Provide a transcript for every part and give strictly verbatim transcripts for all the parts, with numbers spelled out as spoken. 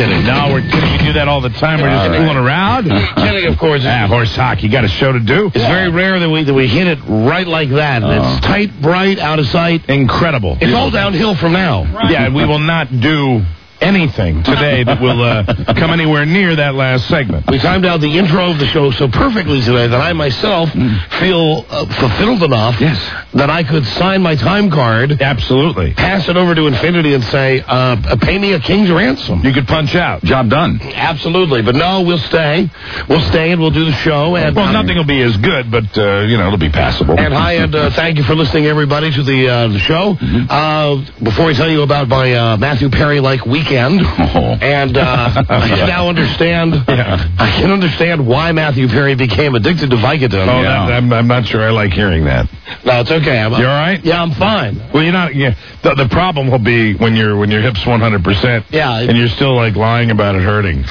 kidding. No, we're kidding. We do that all the time. We're just All right. fooling around. Kidding, of course. Ah, horse hockey. Got a show to do. It's very rare that we that we hit it right like that. And Oh. It's tight, bright, out of sight. Incredible. It's all downhill from now. Yeah, we will not do anything today that will uh, come anywhere near that last segment. We timed out the intro of the show so perfectly today that I myself feel uh, fulfilled enough Yes. that I could sign my time card, Absolutely. pass it over to Infinity, and say, uh, pay me a king's ransom. You could punch out. Job done. Absolutely. But no, we'll stay. We'll stay and we'll do the show. And Well, nothing will be as good, but, uh, you know, it'll be passable. And hi, and uh, thank you for listening, everybody, to the uh, the show. Uh, before we tell you about my uh, Matthew Perry-like weekend, and uh, I can now understand. Yeah. I can understand why Matthew Perry became addicted to Vicodin. Oh, that, I'm, I'm not sure I like hearing that. No, it's okay. I'm, You all right? Yeah, I'm fine. Well, you're not. Yeah, the, the problem will be when you're when your hip's one hundred percent. Yeah. And you're still like lying about it hurting.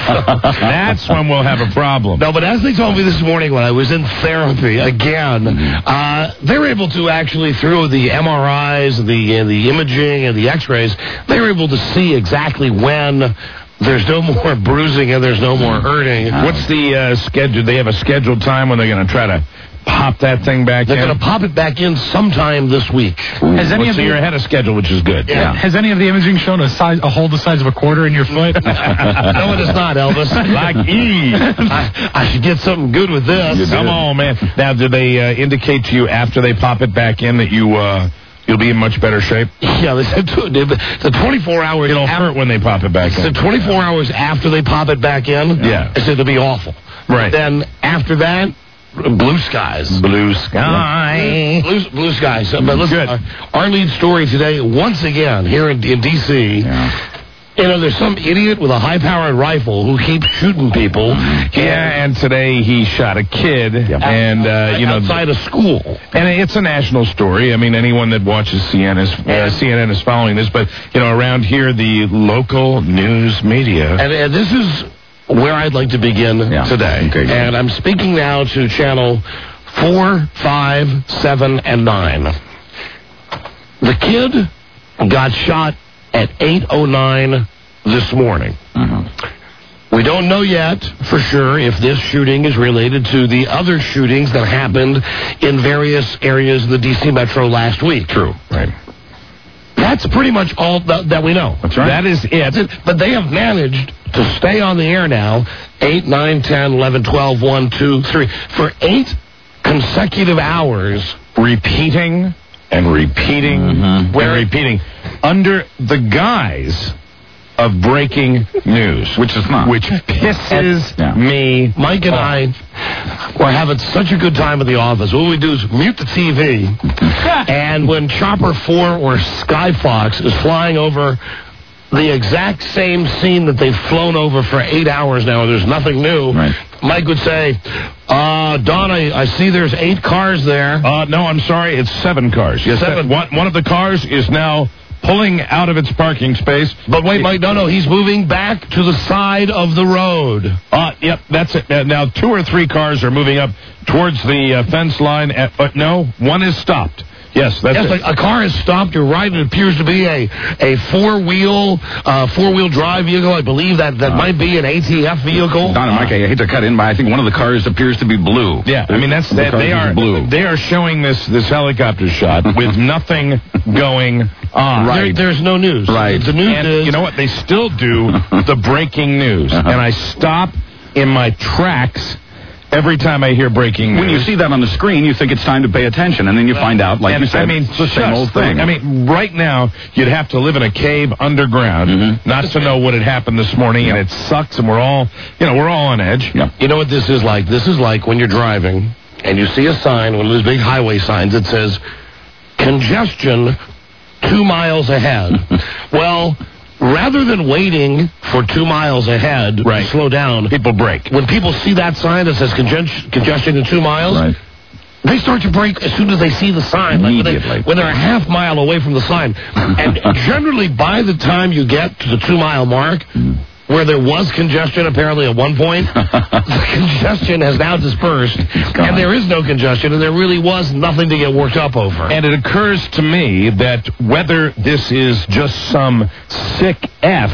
That's when we'll have a problem. No, but as they told me this morning when I was in therapy again, uh, they were able to actually, through the M R Is, the uh, the imaging, and the X-rays, they were able to see exactly when there's no more bruising and there's no more hurting. What's the uh, schedule? They have a scheduled time when they're going to try to pop that thing back They're in? going to pop it back in sometime this week. Has any Well, of so the, you're ahead of schedule, which is good. Yeah. Has any of the imaging shown a size, a hole the size of a quarter in your foot? No, it is not, Elvis. Like E. I, I should get something good with this. Come on, man. Now, do they uh, indicate to you after they pop it back in that you uh, you'll be in much better shape? Yeah, they said to, the twenty-four hours. It'll after, hurt when they pop it back So in. twenty-four hours after they pop it back in. Yeah. It said it'll be awful. Right. Then after that, blue skies. Blue sky. Blue, blue skies. But listen, Good. Our, our lead story today, once again, here in, in D C, you know, there's some idiot with a high-powered rifle who keeps shooting people. Yeah, and today he shot a kid, and uh, you know, outside of school. and it's a national story. I mean, anyone that watches C N N is uh, C N N is following this, but you know, around here, the local news media. And, and this is where I'd like to begin today. Okay. And I'm speaking now to channel four, five, seven, and nine. The kid got shot at eight oh nine this morning. Mm-hmm. We don't know yet for sure if this shooting is related to the other shootings that happened in various areas of the D C metro last week. True. Right. That's pretty much all that, that we know. That's right. That is it. That's it. But they have managed to stay on the air now, eight, nine, ten, eleven, twelve, one, two, three, for eight consecutive hours. Repeating and repeating Mm-hmm. and repeating under the guise of breaking news, Which is not. which pisses Yeah. me. Mike and I were having such a good time at the office. What we do is mute the T V, and when Chopper four or Skyfox is flying over the exact same scene that they've flown over for eight hours now, there's nothing new, Right. Mike would say, uh, Don, I, I see there's eight cars there. Uh, no, I'm sorry, it's seven cars. Yes, Seven. that- one, one of the cars is now pulling out of its parking space. But wait, Mike, no, no, he's moving back to the side of the road. Uh, yep, that's it. Uh, now, two or three cars are moving up towards the uh, fence line. At, but no, one is stopped. Yes, that's Yes, it. like a car has stopped. You're right. It appears to be a a four wheel uh, four wheel drive vehicle. I believe that that might be an A T F vehicle. Don and Mike, I hate to cut in, but I think one of the cars appears to be blue. Yeah, I mean that's The that, cars they is are blue. they are showing this this helicopter shot with nothing going on. There- there's no news. Right. The news And is you know what? They still do the breaking news, Uh-huh. and I stop in my tracks every time I hear breaking news. When you see that on the screen, you think it's time to pay attention, and then you find out, like and, you said, I mean, it's the same just old thing. I mean, right now, you'd have to live in a cave underground Mm-hmm. not to know what had happened this morning, and it sucks, and we're all, you know, we're all on edge. Yeah. You know what this is like? This is like when you're driving and you see a sign, one of those big highway signs that says congestion two miles ahead. Well, rather than waiting for two miles ahead Right. to slow down, People break. when people see that sign that says congen- congestion in two miles, Right. they start to brake as soon as they see the sign. Like when, they, Immediately. when they're a half mile away from the sign. And generally, by the time you get to the two-mile mark, where there was congestion apparently at one point, the congestion has now dispersed, and there is no congestion, and there really was nothing to get worked up over. And it occurs to me that whether this is just some sick F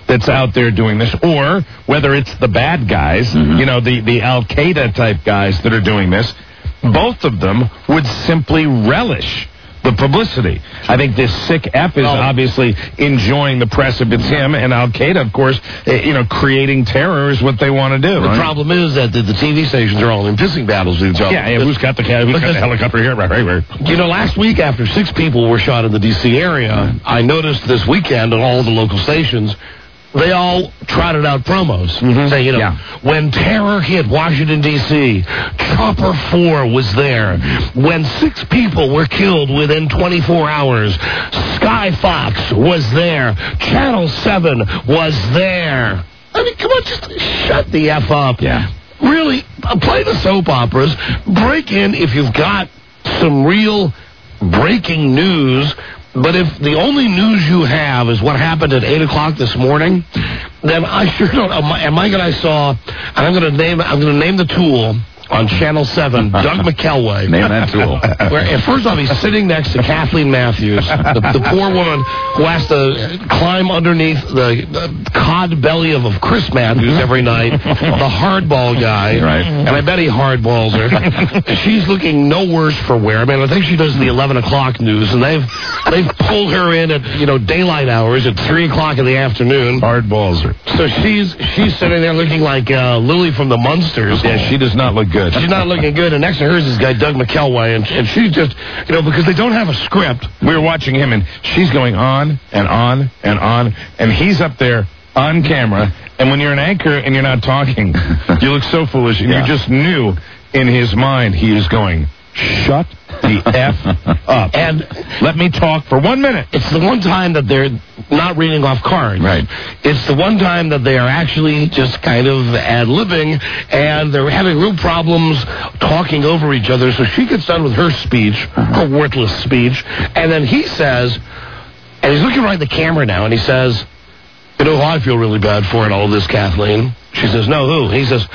that's out there doing this, or whether it's the bad guys, Mm-hmm. you know, the, the Al-Qaeda type guys that are doing this, both of them would simply relish the publicity. I think this sick F is obviously enjoying the press if it's him, and Al-Qaeda, of course, eh, you know, creating terror is what they want to do. The right? problem is that the, the T V stations are all in pissing battles with each other. Yeah, yeah, who's got the cat? Who's got the helicopter here? Right, right, right. You know, last week after six people were shot in the D C area, I noticed this weekend on all the local stations, they all trotted out promos. Mm-hmm. Saying, you know, yeah. when terror hit Washington, D C, Chopper four was there. When six people were killed within twenty-four hours, Sky Fox was there. Channel seven was there. I mean, come on, just shut the F up. Yeah. Really, uh, play the soap operas. Break in if you've got some real breaking news. But if the only news you have is what happened at eight o'clock this morning, then I sure don't. And Mike and I saw, and I'm going to name. I'm going to name the tool on Channel seven, Doug McKelway. Name that tool. Where, first off, he's sitting next to Kathleen Matthews, the, the poor woman who has to climb underneath the, the cod belly of, of Chris Matthews every night, the hardball guy. Right. And I bet he hardballs her. She's looking no worse for wear. I mean, I think she does the eleven o'clock news, and they've they've pulled her in at, you know, daylight hours at three o'clock in the afternoon. Hardballs her. So she's she's sitting there looking like uh, Lily from the Munsters. Yeah, she does not look good. She's not looking good. And next to her is this guy, Doug McKelway, and, and she's just, you know, because they don't have a script. We were watching him, and she's going on and on and on, and he's up there on camera. And when you're an anchor and you're not talking, you look so foolish, and Yeah. you just knew in his mind he is going, shut the F up. And let me talk for one minute. It's the one time that they're not reading off cards. Right. It's the one time that they are actually just kind of ad-libbing, and they're having real problems talking over each other. So she gets done with her speech, her worthless speech, and then he says, and he's looking right at the camera now, and he says, you know who I feel really bad for in all this, Kathleen? She says, no, who? He says,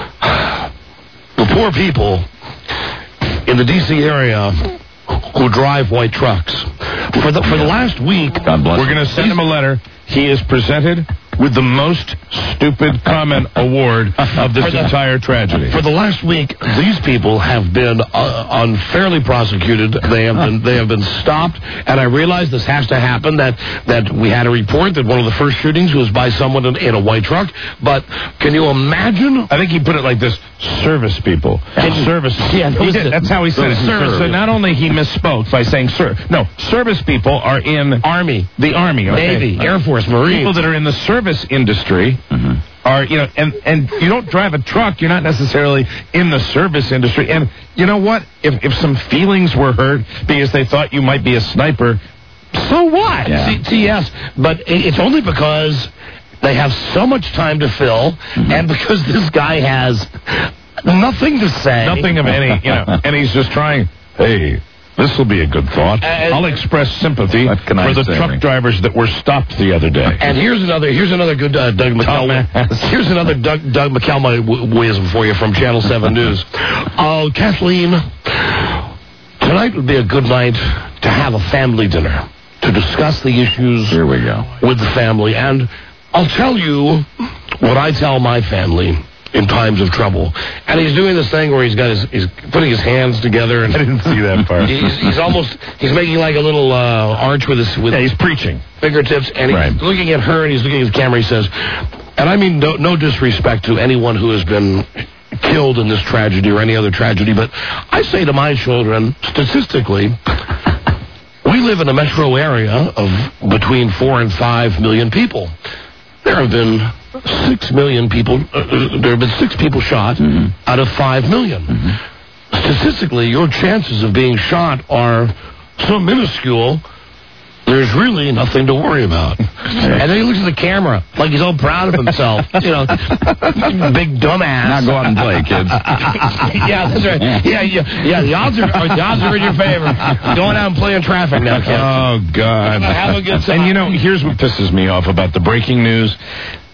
the poor people in the D C area who drive white trucks. For the for the last week, God bless we're going to send him a letter. He is presented with the most stupid comment award of this the, entire tragedy. For the last week, these people have been uh, unfairly prosecuted. They have been they have been stopped, and I realize this has to happen. That that we had a report that one of the first shootings was by someone in, in a white truck. But can you imagine? I think he put it like this: service people, service. Yeah, he did. That's how he said it. Service. So not only he misspoke by saying "sir," no, service people are in Army, the Army, okay? Navy, Air Force, Marines. People that are in the service industry mm-hmm. are, you know, and, and you don't drive a truck, you're not necessarily in the service industry. And you know what? If if some feelings were hurt because they thought you might be a sniper, so what? Yeah. See, see, yes, but it's only because they have so much time to fill, mm-hmm. and because this guy has nothing to say. Nothing of any, you know, and he's just trying, hey, this will be a good thought. Uh, I'll express sympathy for the say? truck drivers that were stopped the other day. And here's another here's another good uh, Doug McKelway. Here's another Doug, Doug McKelway for you from Channel seven News. Uh, Kathleen, tonight would be a good night to have a family dinner to discuss the issues Here we go. with the family. And I'll tell you what I tell my family in times of trouble. And he's doing this thing where he's got his, he's putting his hands together. And I didn't see that part. He's, he's almost, he's making like a little uh, arch with his, with yeah, he's preaching. fingertips. And he's right. looking at her and he's looking at the camera. He says, and I mean no, no disrespect to anyone who has been killed in this tragedy or any other tragedy, but I say to my children, statistically, we live in a metro area of between four and five million people. There have been six million people, uh, there have been six people shot mm-hmm. out of five million. Mm-hmm. Statistically, your chances of being shot are so minuscule, there's really nothing to worry about. And then he looks at the camera like he's all proud of himself. You know, big dumbass. Now go out and play, kids. Yeah, that's right. Yeah, yeah, yeah. The odds are the odds are in your favor. Going out and play in traffic now, kids. Oh God. Have a good time. And you know, here's what pisses me off about the breaking news.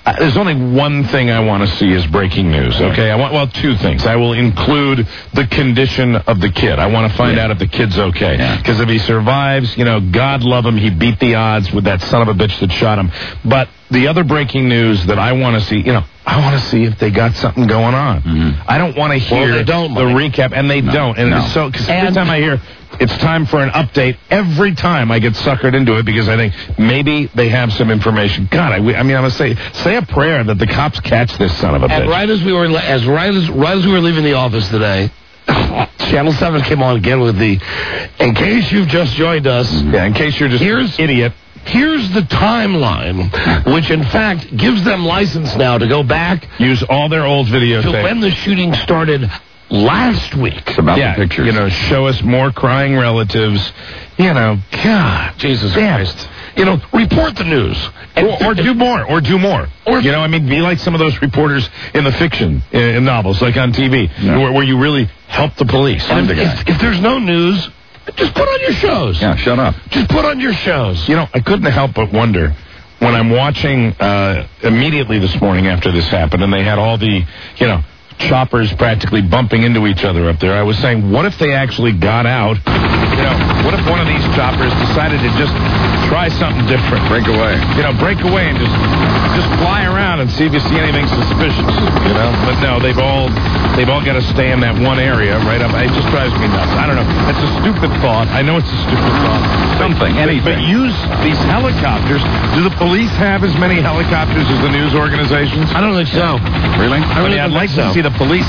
Uh, there's only one thing I want to see as breaking news, okay? I want, well, two things. I will include the condition of the kid. I want to find Yeah. out if the kid's okay. Because if he survives, you know, God love him, he beat the odds with that son of a bitch that shot him. But the other breaking news that I want to see, you know, I want to see if they got something going on. Mm-hmm. I don't want to hear Well, they don't, the Mike. recap, and they No, don't. And no. it's so, because every And- time I hear it's time for an update, every time I get suckered into it because I think maybe they have some information. God, I, I mean, I must say, say a prayer that the cops catch this son of a And bitch. right as we were, as right as right as we were leaving the office today, Channel Seven came on again with the. In case you've just joined us, Yeah, in case you're just here's an idiot. Here's the timeline, which in fact gives them license now to go back Use all their old videotape. to when the shooting started last week. It's about yeah, the pictures. you know, show us more crying relatives. You know, God, Jesus damn. Christ. You know, report the news. And, Or, or do more, or do more. Or- you know, I mean, be like some of those reporters in the fiction uh, in novels, like on T V, where, where you really help the police. and if, if, if there's no news, just put on your shows. Yeah, shut up. Just put on your shows. You know, I couldn't help but wonder when I'm watching uh, immediately this morning after this happened, and they had all the, you know, choppers practically bumping into each other up there. I was saying, what if they actually got out? You know, what if one of these choppers decided to just try something different? Break away. You know, break away and just just fly around and see if you see anything suspicious. You know, but no, they've all they've all got to stay in that one area right up. It just drives me nuts. I don't know. It's a stupid thought. I know it's a stupid thought. Something, But- anything. But use these helicopters. Do the police have as many helicopters as the news organizations? I don't think so. Really? I mean, I'd like to see the police.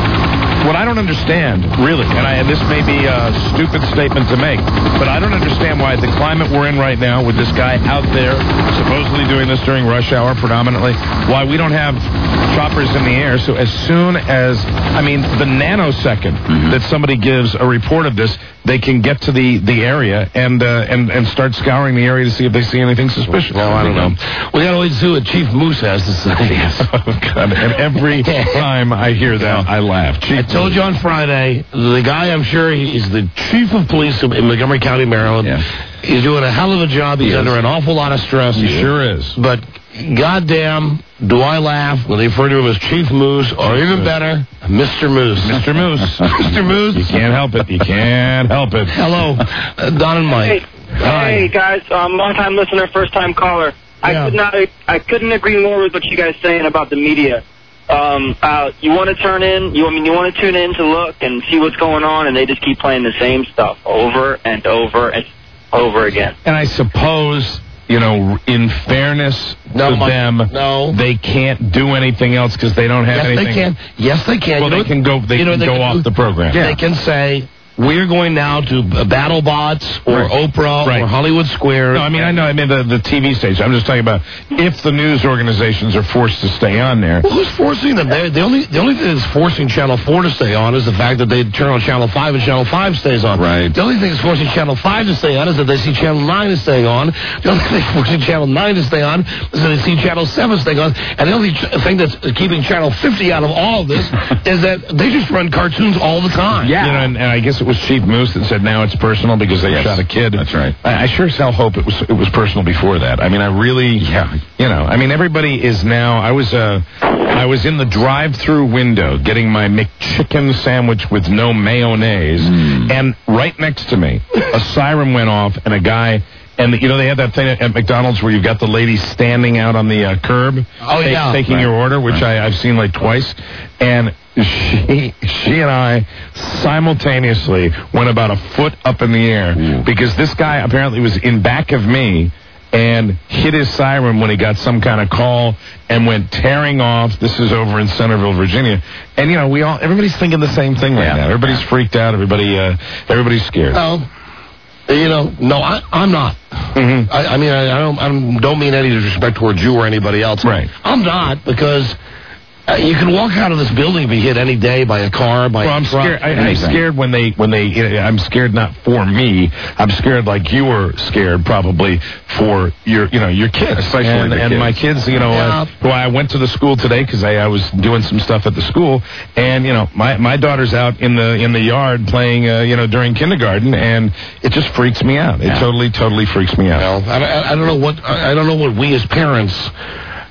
What I don't understand, really, and, I, and this may be a stupid statement to make, but I don't understand why the climate we're in right now with this guy out there supposedly doing this during rush hour predominantly, why we don't have choppers in the air. So as soon as, I mean, the nanosecond Mm-hmm. that somebody gives a report of this, they can get to the, the area and, uh, and and start scouring the area to see if they see anything suspicious. Well, I don't know. We got to wait to see what Chief Moose has to say. Oh, God. And every time I hear that, I laugh. I told you on Friday, the guy, I'm sure he's the chief of police in Montgomery County, Maryland. Yeah. He's doing a hell of a job. He's He under is. an awful lot of stress. He sure is. But goddamn, do I laugh when they refer to him as Chief Moose, or even better, Mister Moose. Mister Moose. Mister Moose. You can't help it. You can't help it. Hello, uh, Don and Mike. Hi. Hey guys, um, long time listener, first time caller. I Yeah. could not, I couldn't agree more with what you guys saying about the media. Um, uh, you want to turn in, you I mean, you want to tune in to look and see what's going on, and they just keep playing the same stuff over and over and over again. And I suppose, you know, in fairness No, to Mike, them, no. they can't do anything else because they don't have Yes, anything. they can. Yes, they can. Well, You know they what- can go. They you know can what go they off do? the program. They can say, we're going now to BattleBots or Right. Oprah Right. or Hollywood Square. No, I mean, I know. I mean, the, the T V station. I'm just talking about if the news organizations are forced to stay on there. Well, who's forcing them? They're, the only the only thing that's forcing Channel four to stay on is the fact that they turn on Channel five and Channel five stays on. Right. The only thing that's forcing Channel five to stay on is that they see Channel nine is staying on. The only thing that's forcing Channel nine to stay on is that they see Channel seven staying on. And the only ch- thing that's keeping Channel fifty out of all of this is that they just run cartoons all the time. You know, and, and I guess it was Chief Moose that said now it's personal because they Yes, shot a kid. that's right. I, I sure as hell hope it was it was personal before that. I mean, I really, Yeah. you know, I mean, everybody is now. I was uh, I was in the drive-through window getting my McChicken sandwich with no mayonnaise, Mm. and right next to me, a siren went off, and a guy. And, you know, they had that thing at, at McDonald's where you've got the lady standing out on the uh, curb Oh, ta- yeah. taking Right. your order, which I, I've seen like twice. And she she and I simultaneously went about a foot up in the air Ooh. because this guy apparently was in back of me and hit his siren when he got some kind of call and went tearing off. This is over in Centerville, Virginia. And, you know, we all everybody's thinking the same thing right Yeah. now. Everybody's freaked out. Everybody, uh, everybody's scared. No. You know, no, I, I'm not. Mm-hmm. I, I mean, I, I don't. I don't mean any disrespect towards you or anybody else. Right. I'm not because uh, you can walk out of this building and be hit any day by a car, by Well, a I'm truck. scared. I, I'm anything. scared when they when they. I'm scared not for me. I'm scared like you were scared probably for your you know your kids, Especially and, the and kids. my kids. You know, Yeah. uh, who I went to the school today because I, I was doing some stuff at the school, and you know my my daughter's out in the in the yard playing uh, you know during kindergarten, and it just freaks me out. It Yeah. totally totally freaks me out. Well, I, I, I don't know what I I don't know what we as parents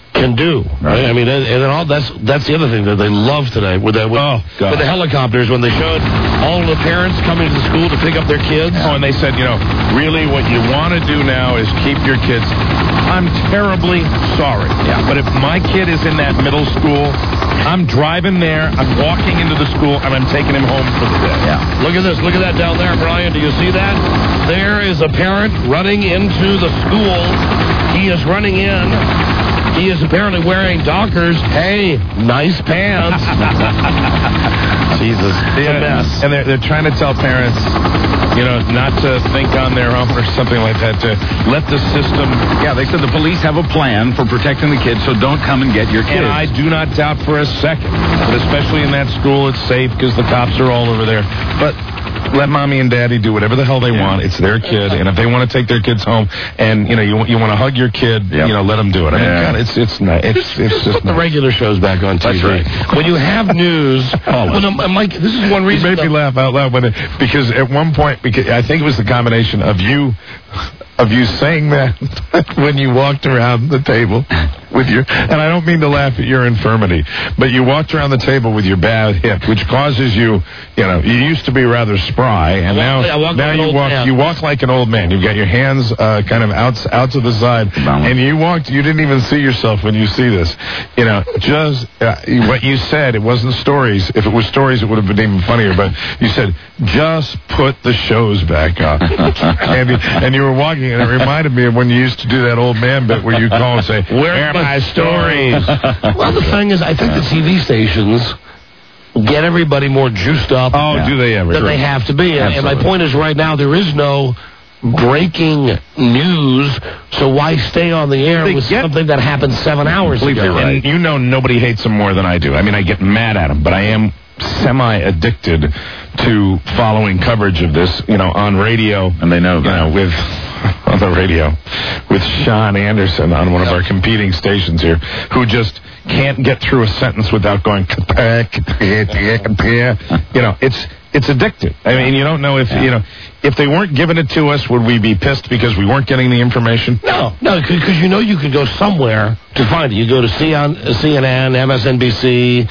can do. Right? I mean, and, and then all, that's that's the other thing that they love today with the, with, Oh, God. with the helicopters when they showed all the parents coming to the school to pick up their kids. Oh, and they said, you know, really what you want to do now is keep your kids. I'm terribly sorry. Yeah. But if my kid is in that middle school, I'm driving there, I'm walking into the school, and I'm taking him home for the day. Yeah. Look at this. Look at that down there, Brian. Do you see that? There is a parent running into the school. He is running in. He is apparently wearing Dockers. Hey, nice pants. Jesus, it's a mess. And they're, they're trying to tell parents, you know, not to think on their own or something like that, to let the system... Yeah, they said the police have a plan for protecting the kids, so don't come and get your kids. And I do not doubt for a second that especially in that school it's safe because the cops are all over there. But let mommy and daddy do whatever the hell they yeah. want. It's their kid, and if they want to take their kids home, and you know you you want to hug your kid, yep. you know, let them do it. I mean, yeah. God, it's it's not it's it's just the regular shows back on T V. That's right. When you have news, when I'm, Mike, this is one reason. It made me laugh out loud when it, because at one point, because I think it was the combination of you. Of you saying that when you walked around the table with your, and I don't mean to laugh at your infirmity, but you walked around the table with your bad hip, which causes you, you know, you used to be rather spry, and now, now you walk, man. you walk like an old man. You've got your hands uh, kind of out, out to the side, and you walked, you didn't even see yourself when you see this. You know, just uh, what you said, it wasn't stories. If it was stories, it would have been even funnier, but you said, just put the shows back up. and, you, and you were walking. And it reminded me of when you used to do that old man bit where you call and say, where are my stories? Well, the thing is, I think the T V stations get everybody more juiced up. Oh, yeah. do they ever? Than they have to be. And, and my point is, right now, there is no breaking news, so why stay on the air they with get, something that happened seven hours ago? Right. And you know nobody hates them more than I do. I mean, I get mad at them, but I am semi-addicted to following coverage of this, you know, on radio. And they know that. You know, with... on the radio with Sean Anderson on one of our competing stations here, who just can't get through a sentence without going, you know, it's it's addictive. I mean, you don't know if, you know, if they weren't giving it to us, would we be pissed because we weren't getting the information? No, no, because you know you could go somewhere to find it. You go to C N N, M S N B C,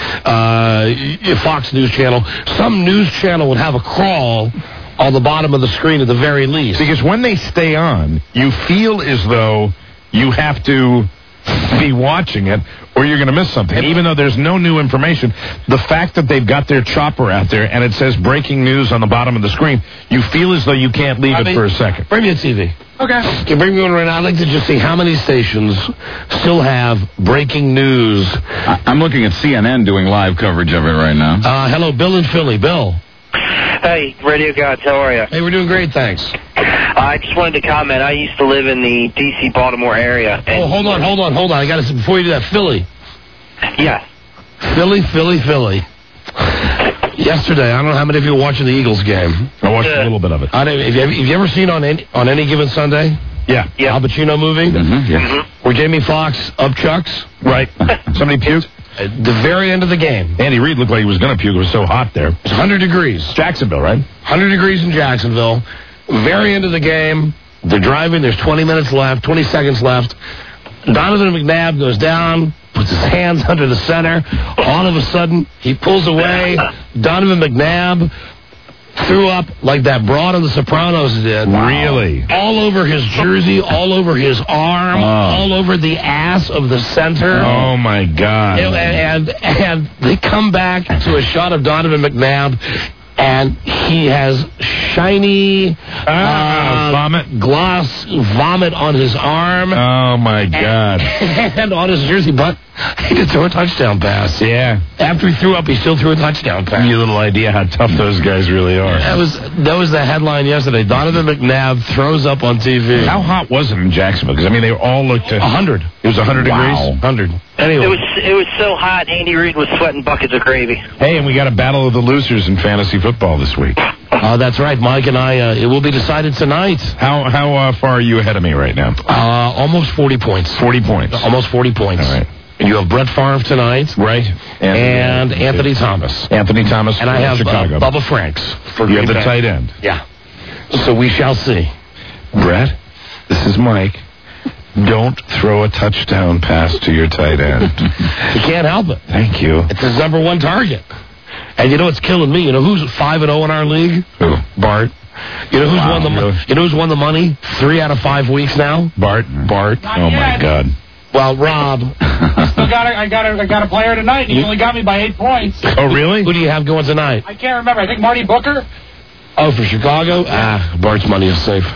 uh, Fox News Channel. Some news channel would have a crawl on the bottom of the screen at the very least. Because when they stay on, you feel as though you have to be watching it or you're going to miss something. And even though there's no new information, the fact that they've got their chopper out there and it says breaking news on the bottom of the screen, you feel as though you can't leave I it mean, for a second. Bring me a T V. Okay. Can bring me one right now. I'd like to just see how many stations still have breaking news. I- I'm looking at C N N doing live coverage of it right now. Uh, hello, Bill in Philly. Bill. Hey, Radio Gods, how are you? Hey, we're doing great, thanks. I just wanted to comment. I used to live in the D C Baltimore area. Oh, hold on, hold on, hold on. I got to before you do that, Philly. Yeah. Philly, Philly, Philly. Yesterday, I don't know how many of you were watching the Eagles game. I watched uh, a little bit of it. I don't, have, you ever, have you ever seen on any, on any given Sunday? Yeah. Yeah. Al Pacino movie? Mm-hmm, yeah. Mm-hmm. Where Jamie Foxx up chucks? Right. Somebody puked? At the very end of the game. Andy Reid looked like he was going to puke. It was so hot there. It's one hundred degrees. Jacksonville, right? one hundred degrees in Jacksonville. Very end of the game. They're driving. There's twenty minutes left, twenty seconds left. Donovan McNabb goes down, puts his hands under the center. All of a sudden, he pulls away. Donovan McNabb threw up like that broad on The Sopranos did. Wow. Really? All over his jersey, all over his arm, oh. all over the ass of the center. Oh, my God. And, and, and they come back to a shot of Donovan McNabb, and he has shiny ah, uh, vomit, gloss vomit on his arm. Oh, my God. And, and on his jersey, but he did throw a touchdown pass. Yeah. After he threw up, he still threw a touchdown pass. You little idea how tough those guys really are. That was that was the headline yesterday. Donovan McNabb throws up on T V. How hot was it in Jacksonville? Because, I mean, they all looked at... one hundred. It was one hundred wow. degrees? one hundred. Anyway. It was it was so hot, Andy Reid was sweating buckets of gravy. Hey, and we got a battle of the losers in fantasy football this week. Uh, that's right. Mike and I, uh, it will be decided tonight. How how uh, far are you ahead of me right now? Uh, almost forty points. forty points. Almost forty points. All right. You have Brett Favre tonight. Right. Anthony, and Anthony Thomas. Anthony Thomas and I have Chicago. Uh, Bubba Franks. For you have the tight end. Yeah. So we shall see. Brett, this is Mike. Don't throw a touchdown pass to your tight end. You can't help it. Thank you. It's his number one target. And you know what's killing me? You know who's five and zero in our league? Who? Bart. You know who's Wow, won the really? You know who's won the money? Three out of five weeks now. Bart. Bart. Oh my God. Well, Rob. Still got a, I got a, I got a player tonight. He only got me by eight points. Oh really? Who do you have going tonight? I can't remember. I think Marty Booker. Oh, for Chicago? Ah, Bart's money is safe.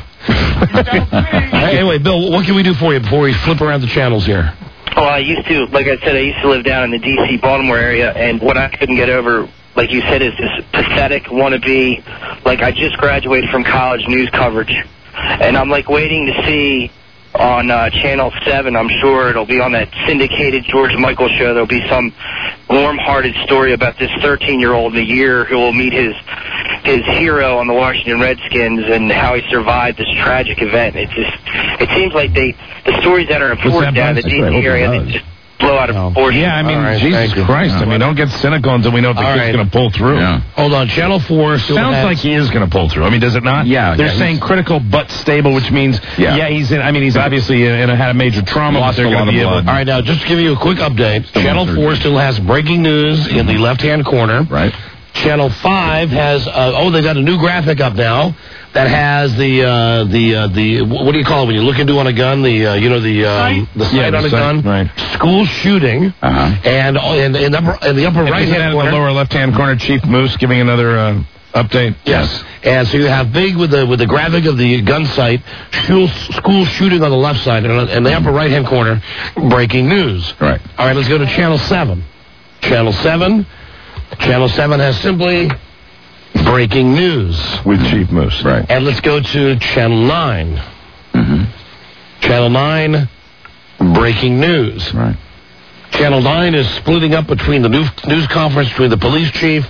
Hey, anyway, Bill, what can we do for you before we flip around the channels here? Oh, I used to, like I said, I used to live down in the D C Baltimore area, and what I couldn't get over, like you said, is this pathetic wannabe, like I just graduated from college news coverage, and I'm like waiting to see on uh, Channel seven, I'm sure it'll be on that syndicated George Michael show, there'll be some warm-hearted story about this thirteen-year-old in a year who will meet his his hero on the Washington Redskins and how he survived this tragic event. It just, it seems like they, the stories that are important down in the D C area, they just blow out of proportion. Yeah, I mean, right, Jesus Christ. I mean, don't get cynical until we know if the All kid's right. going to pull through. Yeah. Hold on, Channel four still Sounds has... like he is going to pull through. I mean, does it not? Yeah, They're yeah, saying he's- critical but stable, which means, Yeah. yeah, he's in, I mean, he's obviously in, in a, had a major trauma. Lost but they're a lot gonna of be able- blood. All right, now, just to give you a quick update, Still Channel on four Thursday. still has breaking news in the left-hand corner. Right. Channel five has, uh, oh, they got a new graphic up now that has the, uh, the, uh, the, what do you call it when you look into on a gun? The, uh, you know, the, um, the sight Yeah, on the a sight, gun. right. School shooting. Uh-huh. And uh, in, in, the upper, in the upper And isn't that right-hand in corner. the lower left-hand corner, Chief Moose giving another uh, update? Yes. And so you have big with the with the graphic of the gun site, school, school shooting on the left side, and in the upper right-hand corner, breaking news. Right. All right, let's go to Channel seven. Channel seven. Channel seven has simply breaking news. With Chief Moose. Right. And let's go to Channel nine. Mm-hmm. Channel nine, breaking news. Right. Channel nine is splitting up between the news, news conference between the police chief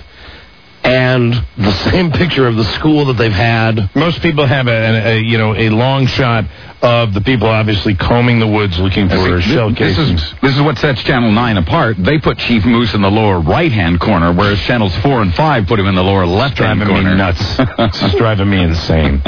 and the same picture of the school that they've had. Most people have a, a, a you know a long shot of the people obviously combing the woods looking I for think shell this casings. is this is what sets Channel nine apart. They put Chief Moose in the lower right-hand corner, whereas Channels four and five put him in the lower left-hand driving corner. me nuts. This is driving me insane.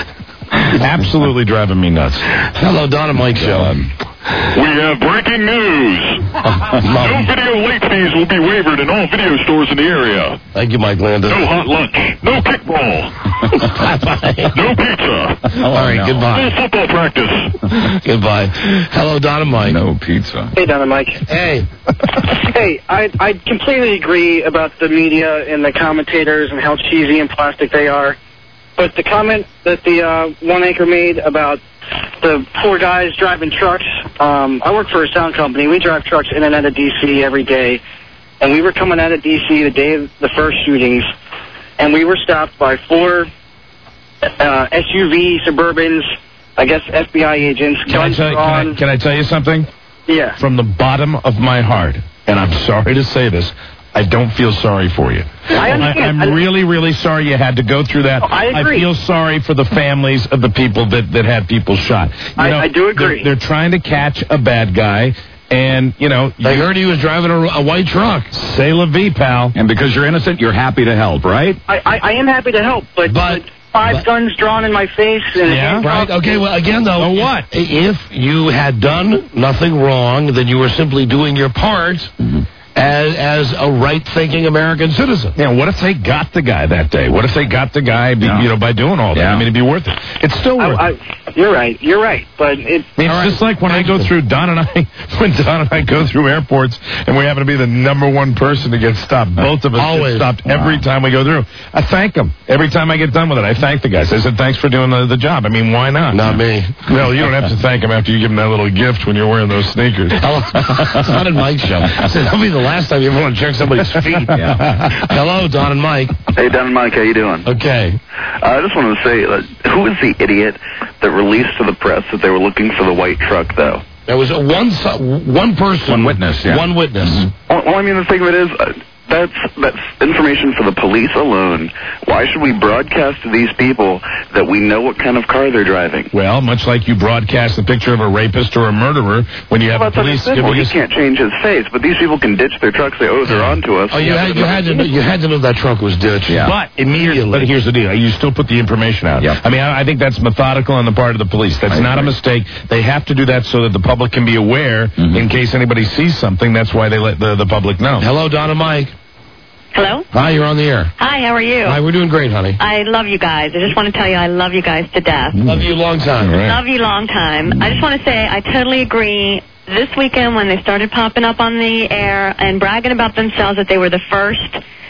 Absolutely driving me nuts. Hello, Don and Mike Show. We have breaking news. No video late fees will be waived in all video stores in the area. Thank you, Mike Landon. No hot lunch. No kickball. Bye-bye. No pizza. All right, no. goodbye. No football practice. Goodbye. Hello, Don and Mike. No pizza. Hey, Don and Mike. Hey. Hey, I I completely agree about the media and the commentators and how cheesy and plastic they are. But the comment that the uh, one anchor made about the poor guys driving trucks, um, I work for a sound company. We drive trucks in and out of D C every day. And we were coming out of D C the day of the first shootings, and we were stopped by four uh, S U V Suburbans, I guess F B I agents, Can I, guns tell, can, drawn. I, can I tell you something? Yeah. From the bottom of my heart, and I'm sorry to say this, I don't feel sorry for you. I understand. I, I'm really, really sorry you had to go through that. Oh, I agree. feel sorry for the families of the people that, that had people shot. You I- know, I do agree. They're, they're trying to catch a bad guy, and, you know... They heard he was driving a, a white truck. Say la vie, pal. And because you're innocent, you're happy to help, right? I, I, I am happy to help, but, But- but five but- guns drawn in my face and Yeah? Right? Okay, well, again, though... Oh, what? If you had done nothing wrong, then you were simply doing your part as, as a right-thinking American citizen. Yeah, what if they got the guy that day? What if they got the guy, be, Yeah. you know, by doing all that? Yeah. I mean, it'd be worth it. It's still worth I, it. I, you're right. You're right. But it. I mean, it's just like when I go through, Don and I, when Don and I go through airports, and we happen to be the number one person to get stopped. Both of us Always. get stopped every time we go through. I thank them. Every time I get done with it, I thank the guys. I said, thanks for doing the, the job. I mean, why not? Not me. No, you don't have to thank them after you give them that little gift when you're wearing those sneakers. Don and Mike Show. I said, that'll be the last time you ever want to check somebody's feet. Hello, Don and Mike. Hey, Don and Mike, how you doing? Okay. Uh, I just wanted to say, uh, who was the idiot that released to the press that they were looking for the white truck, though? There was a one, su- one person. One witness, yeah. One witness. Well, well, I mean, the thing of it is, uh, That's that's information for the police alone. Why should we broadcast to these people that we know what kind of car they're driving? Well, much like you broadcast a picture of a rapist or a murderer when you have well, the police giving well, you... he can't change his face, but these people can ditch their trucks. Say, oh, they're on to us. Oh, you, had, you, had to, you had to know that truck was ditched. Yeah. But immediately. But here's the deal. You still put the information out. Yep. I mean, I, I think that's methodical on the part of the police. That's I not agree. a mistake. They have to do that so that the public can be aware Mm-hmm. in case anybody sees something. That's why they let the, the public know. Hello, Don and Mike. Hello? Hi, you're on the air. Hi, how are you? Hi, we're doing great, honey. I love you guys. I just want to tell you I love you guys to death. Love you a long time. Right. Love you long time. I just want to say I totally agree. This weekend when they started popping up on the air and bragging about themselves that they were the first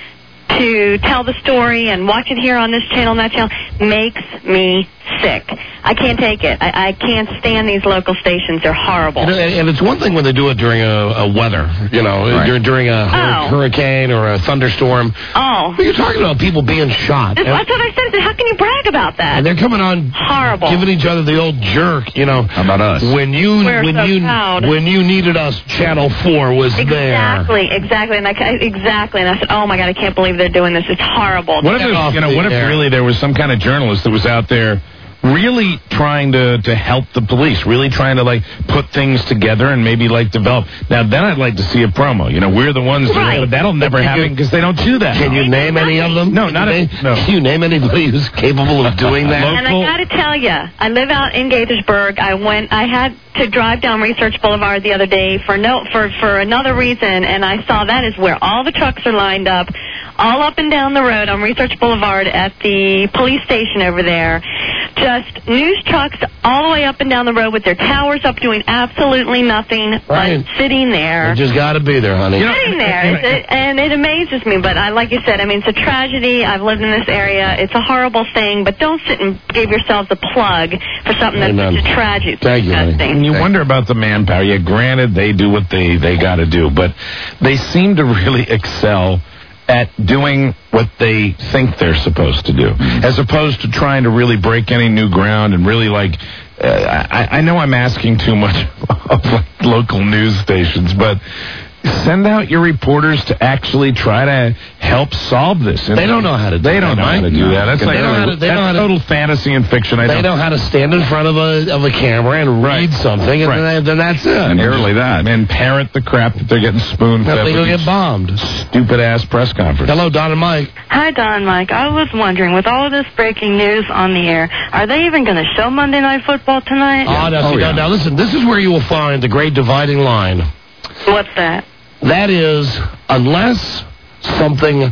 to tell the story and watch it here on this channel and that channel makes me sick. I can't take it. I, I can't stand these local stations. They're horrible. And, and it's one thing when they do it during a, a weather, you know, Right. during, during a hur- Oh. hurricane or a thunderstorm. Oh. But you're talking about people being shot. That's, And, that's what I said. I said, how can you brag about that? and they're coming on Horrible. giving each other the old jerk, you know. How about us? When you We're when so you proud. when you needed us, Channel four was there. Exactly, exactly, and I, exactly. And I said, "Oh my God, I can't believe they're doing this. It's horrible." What if, it, you know, what if really there was some kind of journalist that was out there really trying to, to help the police, really trying to, like, put things together and maybe, like, develop. Now, then I'd like to see a promo. You know, we're the ones Right. that... That'll never happen because they don't do that. Can you name any of them? No, Can not you a... name, No. Can you name anybody who's capable of doing that? And I got to tell you, I live out in Gaithersburg. I went. I had to drive down Research Boulevard the other day for no for for another reason, and I saw that is where all the trucks are lined up, all up and down the road on Research Boulevard at the police station over there. Just news trucks all the way up and down the road with their towers up, doing absolutely nothing Right. but sitting there. You just got to be there, honey. Sitting there, It's- it, and it amazes me. But I, like you said, I mean, it's a tragedy. I've lived in this area. It's a horrible thing. But don't sit and give yourselves a plug for something that's Amen. such a tragic Thank you, honey. thing. And you wonder about the manpower. Yeah, granted, they do what they, they got to do, but they seem to really excel at doing what they think they're supposed to do, as opposed to trying to really break any new ground and really, like, uh, I, I know I'm asking too much of like, local news stations, but send out your reporters to actually try to help solve this. And They don't know how to do They don't that, know how to Mike. do No. that. That's They like know how to- they that's know how to- total fantasy and fiction. I They don't know how to stand in front of a of a camera and read something, and Right. then, then that's it. And barely that. And parrot the crap that they're getting spoon-fed. They with go these get bombed. Stupid-ass press conference. Hello, Don and Mike. Hi, Don, Mike. I was wondering, with all of this breaking news on the air, are they even going to show Monday Night Football tonight? Oh, no, see, now, now listen, this is where you will find the great dividing line. What's that? That is, unless something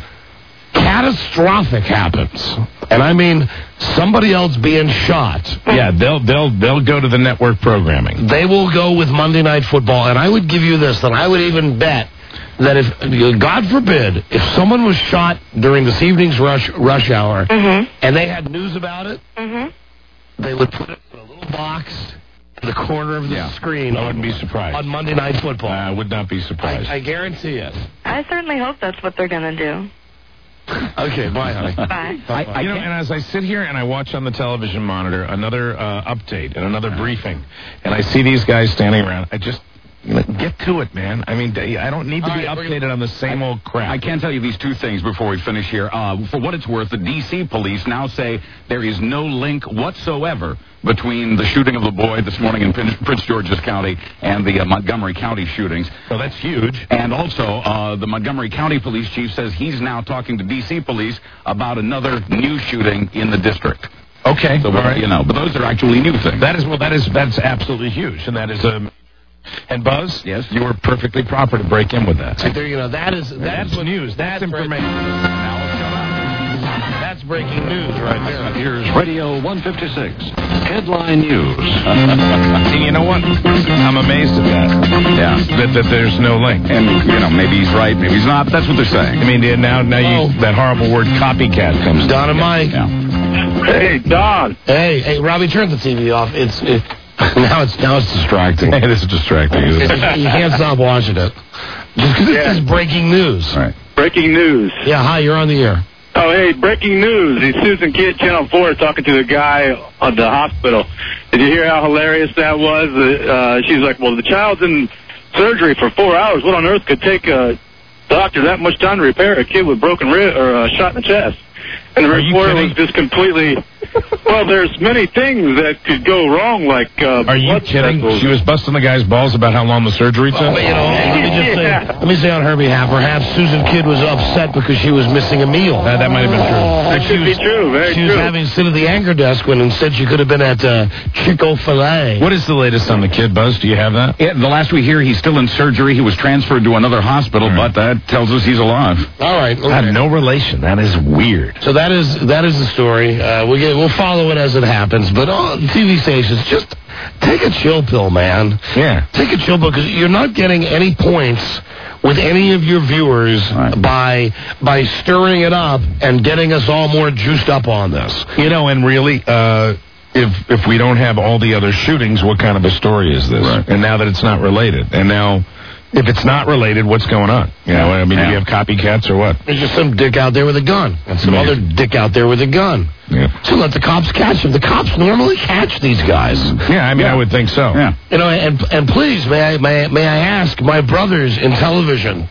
catastrophic happens, and I mean somebody else being shot. Yeah, they'll they'll they'll go to the network programming. They will go with Monday Night Football, and I would give you this, that I would even bet that if, God forbid, if someone was shot during this evening's rush rush hour, Mm-hmm. and they had news about it, Mm-hmm. they would put it in a little box in the corner of the screen. I wouldn't be surprised. On Monday Night Football. I would not be surprised. I, I guarantee it. I certainly hope that's what they're going to do. Okay, bye, honey. Bye. I, I, you know, and as I sit here and I watch on the television monitor another uh, update and another briefing, and I see these guys standing around, I just you know, get to it, man. I mean, I don't need to be updated on the same old crap. I can tell you these two things before we finish here. Uh, for what it's worth, the D C police now say there is no link whatsoever between the shooting of the boy this morning in Prince Prince George's County and the uh, Montgomery County shootings. So that's huge. And also, uh, the Montgomery County police chief says he's now talking to D C police about another new shooting in the district. Okay, So, all right. you know, but those are actually new things. That is well. That is that's absolutely huge, and that is um. And Buzz, yes, you were perfectly proper to break in with that. See, there you go. That is That's that's, news. That's information. that's breaking news right there. Here's Radio one fifty-six. Headline News. And you know what? I'm amazed at that. Yeah. That, that there's no link. And, you know, maybe he's right, maybe he's not, but that's what they're saying. I mean, yeah, now now you, that horrible word copycat comes. Don and Mike. Yeah. Hey, Don. Hey, hey, Robbie, turn the T V off. It's it, now it's now it's distracting. It is distracting. you can't stop watching it. Just because Yeah. it says breaking news. Right. Breaking news. Yeah, hi, you're on the air. Oh, hey, breaking news. The Susan Kidd, Channel four, talking to the guy at the hospital. Did you hear how hilarious that was? Uh, she's like, well, the child's in surgery for four hours. What on earth could take a doctor that much time to repair a kid with broken rib or a shot in the chest. And the Are you reporter kidding? was just completely. Well, there's many things that could go wrong, like. Uh, Are you blood kidding? vessels. She was busting the guy's balls about how long the surgery took? Well, you know, let me just say, let me say on her behalf, perhaps Susan Kidd was upset because she was missing a meal. Uh, that might have been true. That could be true. Very She true. was having to sit at the anchor desk when instead she could have been at uh, Chick-fil-A. What is the latest on the kid, Buzz? Do you have that? Yeah, the last we hear, he's still in surgery. He was transferred to another hospital, but that tells us he's alive. All right. I have no relation. That is weird. So that is that is the story. Uh, we'll get we'll follow it as it happens. But all T V stations, just take a chill pill, man. Yeah. Take a chill pill because you're not getting any points with any of your viewers Right. by by stirring it up and getting us all more juiced up on this. You know, and really, uh, if if we don't have all the other shootings, what kind of a story is this? Right. And now that it's not related, and now if it's not related, what's going on? You know, I mean, Yeah. do you have copycats or what? There's just some dick out there with a gun and some Yeah. other dick out there with a gun. Yeah. So let the cops catch them. The cops normally catch these guys. Yeah, I mean, I would think so. Yeah. You know, and and please, may I may I, may I ask my brothers in television,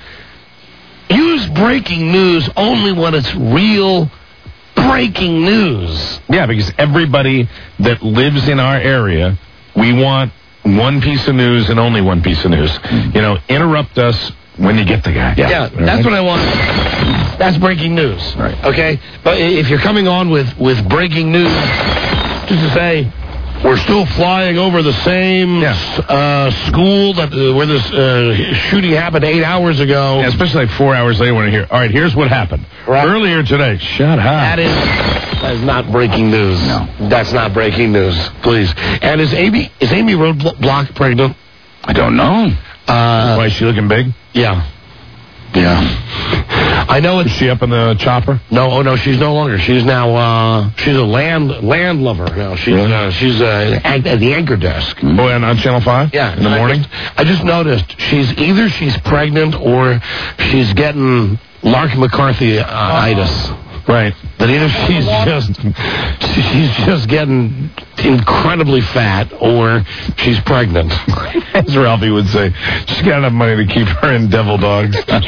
use breaking news only when it's real breaking news. Yeah, because everybody that lives in our area, we want one piece of news and only one piece of news. You know, interrupt us when you get the guy. Yeah, that's what I want. That's breaking news. Right. Okay? But if you're coming on with, with breaking news, just to say, we're still flying over the same Yeah. uh, school that uh, where this uh, shooting happened eight hours ago. Yeah, especially like four hours later when I hear, all right, here's what happened. Right. Earlier today. Shut up. That is, that is not breaking news. No. That's not breaking news, please. And is Amy, is Amy Roadblock pregnant? I don't know. Uh, Why, is she looking big? yeah. Yeah. I know Is it's... she up in the chopper? No, oh no, she's no longer. She's now uh, she's a land land lover now. She's Really? uh, she's uh, at, at the anchor desk. Oh, and on Channel five? Yeah, In the I morning? just, I just noticed she's either she's pregnant or she's getting Lark McCarthy uh, itis. Right. That either she's just she's just getting incredibly fat or she's pregnant. As Ralphie would say, she's got enough money to keep her in devil dogs. Oh,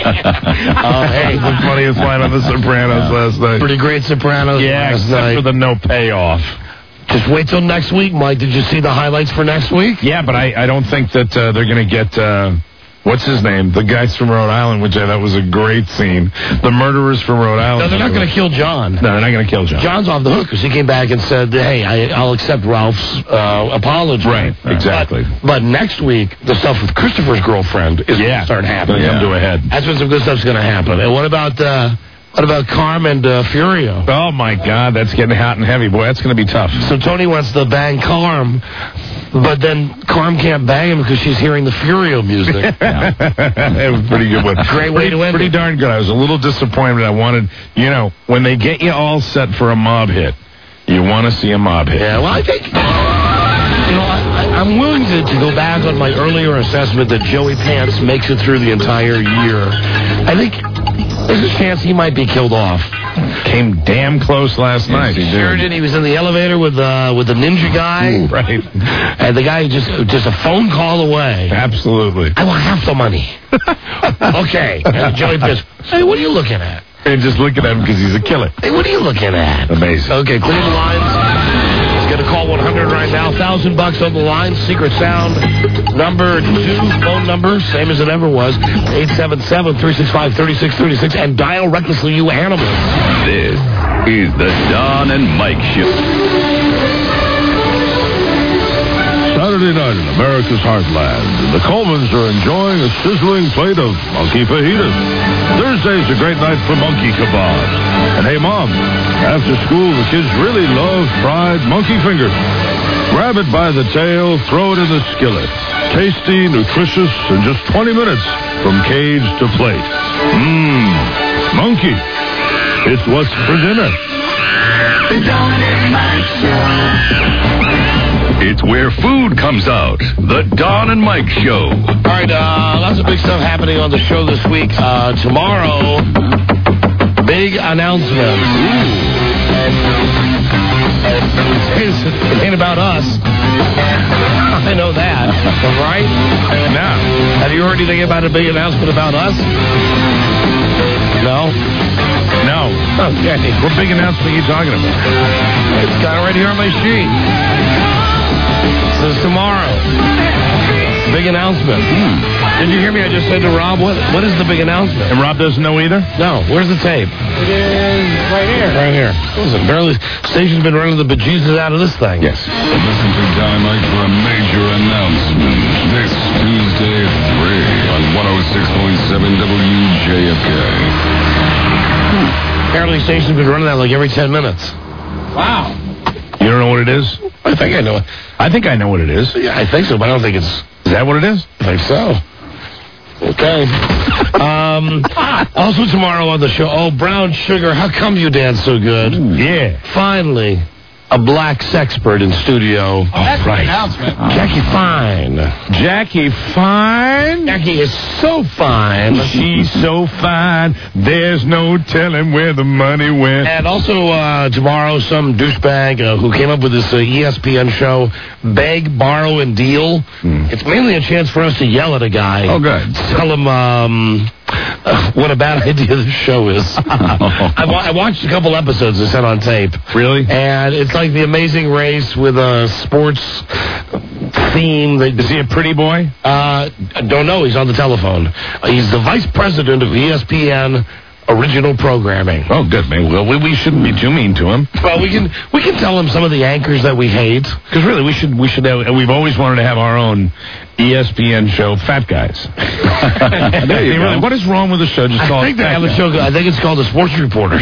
hey, the funniest line on The Sopranos last night. Pretty great Sopranos Yeah, last except night. for the no payoff. Just wait till next week, Mike. Did you see the highlights for next week? Yeah, but I, I don't think that uh, they're going to get, uh, what's his name? The guys from Rhode Island, which I thought was a great scene. The murderers from Rhode Island. No, they're not going to kill John. No, they're not going to kill John. John's off the hook because he came back and said, hey, I, I'll accept Ralph's uh, apology. Right, exactly. But, but next week, the stuff with Christopher's girlfriend is going Yeah. to start happening. Gonna come to a head. That's when some good stuff's going to happen. And what about uh, what about Carm and uh, Furio? Oh, my God, that's getting hot and heavy. Boy, that's going to be tough. So Tony wants to bang Carm, but then Carm can't bang him because she's hearing the Furio music. It was a pretty good one. Great way pretty, to end Pretty it. darn good. I was a little disappointed. I wanted, you know, when they get you all set for a mob hit, you want to see a mob hit. Yeah, well, I think, you know, I, I, I'm willing to, to go back on my earlier assessment that Joey Pants makes it through the entire year. I think there's a chance he might be killed off. Came damn close last night. He Sure did. He was in the elevator with uh, with the ninja guy. Right. And the guy just just a phone call away. Absolutely. I want half the money. Okay. And Joey Pants, hey, what are you looking at? And just looking at him because he's a killer. Hey, what are you looking at? Amazing. Okay, clear the lines. He's going to call one hundred right now. Thousand bucks on the line. Secret sound number two. Phone number, same as it ever was. eight seven seven, three six five, three six three six. And dial recklessly, you animals. This is the Don and Mike Show. Saturday night in America's heartland, the Colemans are enjoying a sizzling plate of monkey fajitas. Thursday's a great night for monkey kebabs. And hey, Mom, after school, the kids really love fried monkey fingers. Grab it by the tail, throw it in the skillet. Tasty, nutritious, in just twenty minutes from cage to plate. Mmm, monkey. It's what's for dinner. The Don and Mike Show. It's where food comes out. The Don and Mike Show. All right, uh, lots of big stuff happening on the show this week. Uh, tomorrow, big announcement. It ain't about us. I know that, right? Now, Have you heard anything about a big announcement about us? No? No. Okay. What big announcement are you talking about? It's got it right here on my sheet. It says tomorrow. Big announcement. Hmm. Did you hear me? I just said to Rob, what what is the big announcement? And Rob doesn't know either? No. Where's the tape? It is right here. Right here. Listen, barely, station's been running the bejesus out of this thing. Yes. Listen to Dynamite for a major announcement. This Tuesday at three on one oh six point seven W J F K. Apparently, station's been running that like every ten minutes. Wow. You don't know what it is? I think I know it. I think I know what it is. Yeah, I think so, but I don't think it's... Is that what it is? I think so. Okay. um, also tomorrow on the show, oh, Brown Sugar, how come you dance so good? Ooh, yeah. Finally, a black sexpert in studio. Oh, that's right. an announcement. Jackie Fine. Jackie Fine? Jackie is so fine. She's so fine, there's no telling where the money went. And also uh, tomorrow, some douchebag uh, who came up with this uh, E S P N show, Beg, Borrow, and Deal. Hmm. It's mainly a chance for us to yell at a guy. Oh, good. Tell him um, uh, what a bad idea this show is. I, wa- I watched a couple episodes they said on tape. Really? And it's like The Amazing Race with a sports theme. That, is he a pretty boy? Uh, I don't know. He's on the telephone. Uh, he's the vice president of E S P N original programming. Oh, good, man. Well, we, we shouldn't be too mean to him. Well, we can we can tell him some of the anchors that we hate. Because really, we should we should have, and we've always wanted to have our own E S P N show, Fat Guys. There you really, what is wrong with the show? Just call I think it they Fat have a Guys. show. I think it's called the Sports Reporters.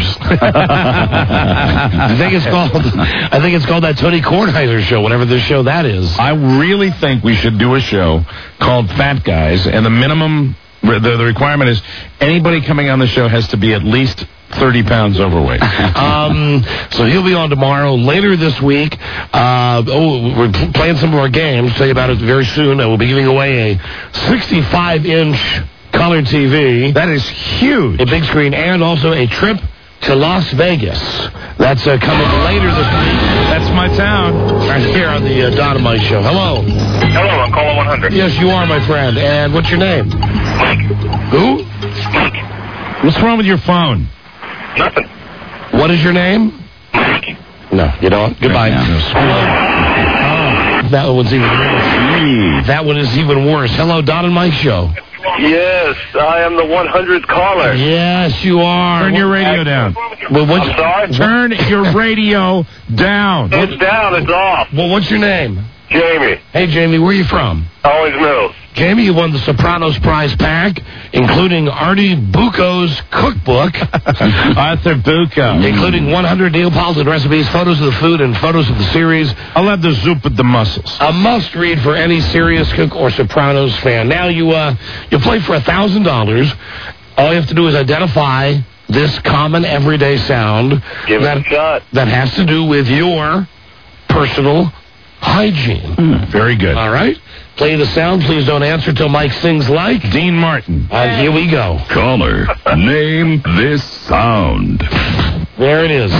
I think it's called. I think it's called that Tony Kornheiser show, whatever this show that is. I really think we should do a show called Fat Guys, and the minimum, the, the requirement is anybody coming on the show has to be at least thirty pounds overweight. um, so he'll be on tomorrow. Later this week, uh, oh, we're pl- playing some of our games. Tell you about it very soon. Uh, we'll be giving away a sixty-five inch color T V. That is huge. A big screen, and also a trip to Las Vegas. That's uh, coming later this week. That's my town. Right here on the uh, Dynamite Show. Hello. Hello, I'm calling one hundred. Yes, you are, my friend. And what's your name? Mike. Who? Mike. What's wrong with your phone? Nothing. What is your name? Mike. No, you don't. Goodbye. Yeah, no, Oh, that one's even worse. That one is even worse. Hello, Don and Mike Show. Yes, I am the one hundredth caller. Yes, you are. Turn your radio down. Well, what's, I'm sorry? Turn your radio down. It's down, it's off. well, what's your name? Jamie. Hey, Jamie, where are you from? Owings Mills. Jamie, you won the Sopranos Prize Pack, including Artie Bucco's cookbook. Arthur Bucco. Including one hundred Neapolitan recipes, photos of the food, and photos of the series. I'll have the soup with the mussels. A must-read for any serious cook or Sopranos fan. Now, you uh, you play for one thousand dollars. All you have to do is identify this common everyday sound Give that, it a shot. that has to do with your personal hygiene. Mm, very good. All right? Play the sound. Please don't answer till Mike sings like Dean Martin. And here we go. Caller, name this sound. There it is.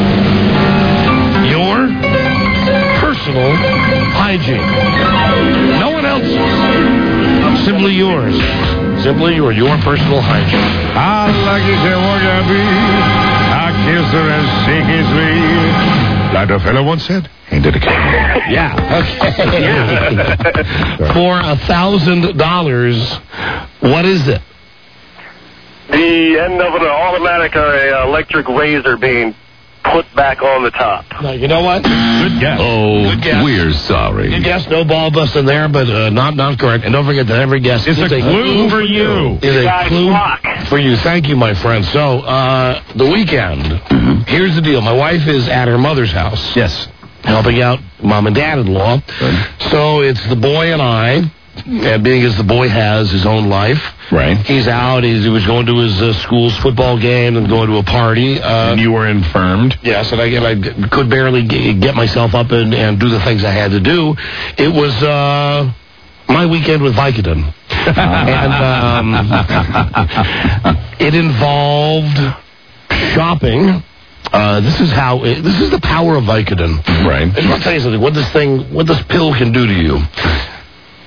Your personal hygiene. No one else's. Simply yours. Simply yours. Your personal hygiene. I like it to walk a bee. I kiss her and she kiss me. Like a fellow once said, ain't it a Yeah. Okay. Yeah. For a thousand dollars, what is it? The end of an automatic or a electric razor being put back on the top. No, you know what? Good guess. Oh, Good guess. we're sorry. Good guess. No ball busting there, but uh, not not correct. And don't forget that every guess It's is a clue for you. Is a Guys, clue block. for you. Thank you, my friend. So, uh, the weekend. Here's the deal. My wife is at her mother's house. Yes. Helping out mom and dad-in-law. So it's the boy and I, and being as the boy has his own life. Right. He's out. He's, he was going to his uh, school's football game and going to a party. Uh, And you were infirmed. Yes, and I, and I could barely g- get myself up and, and do the things I had to do. It was uh, my weekend with Vicodin. and um, it involved shopping. Uh, this is how it, this is the power of Vicodin. Right. I just want to tell you something. What this thing, what this pill can do to you.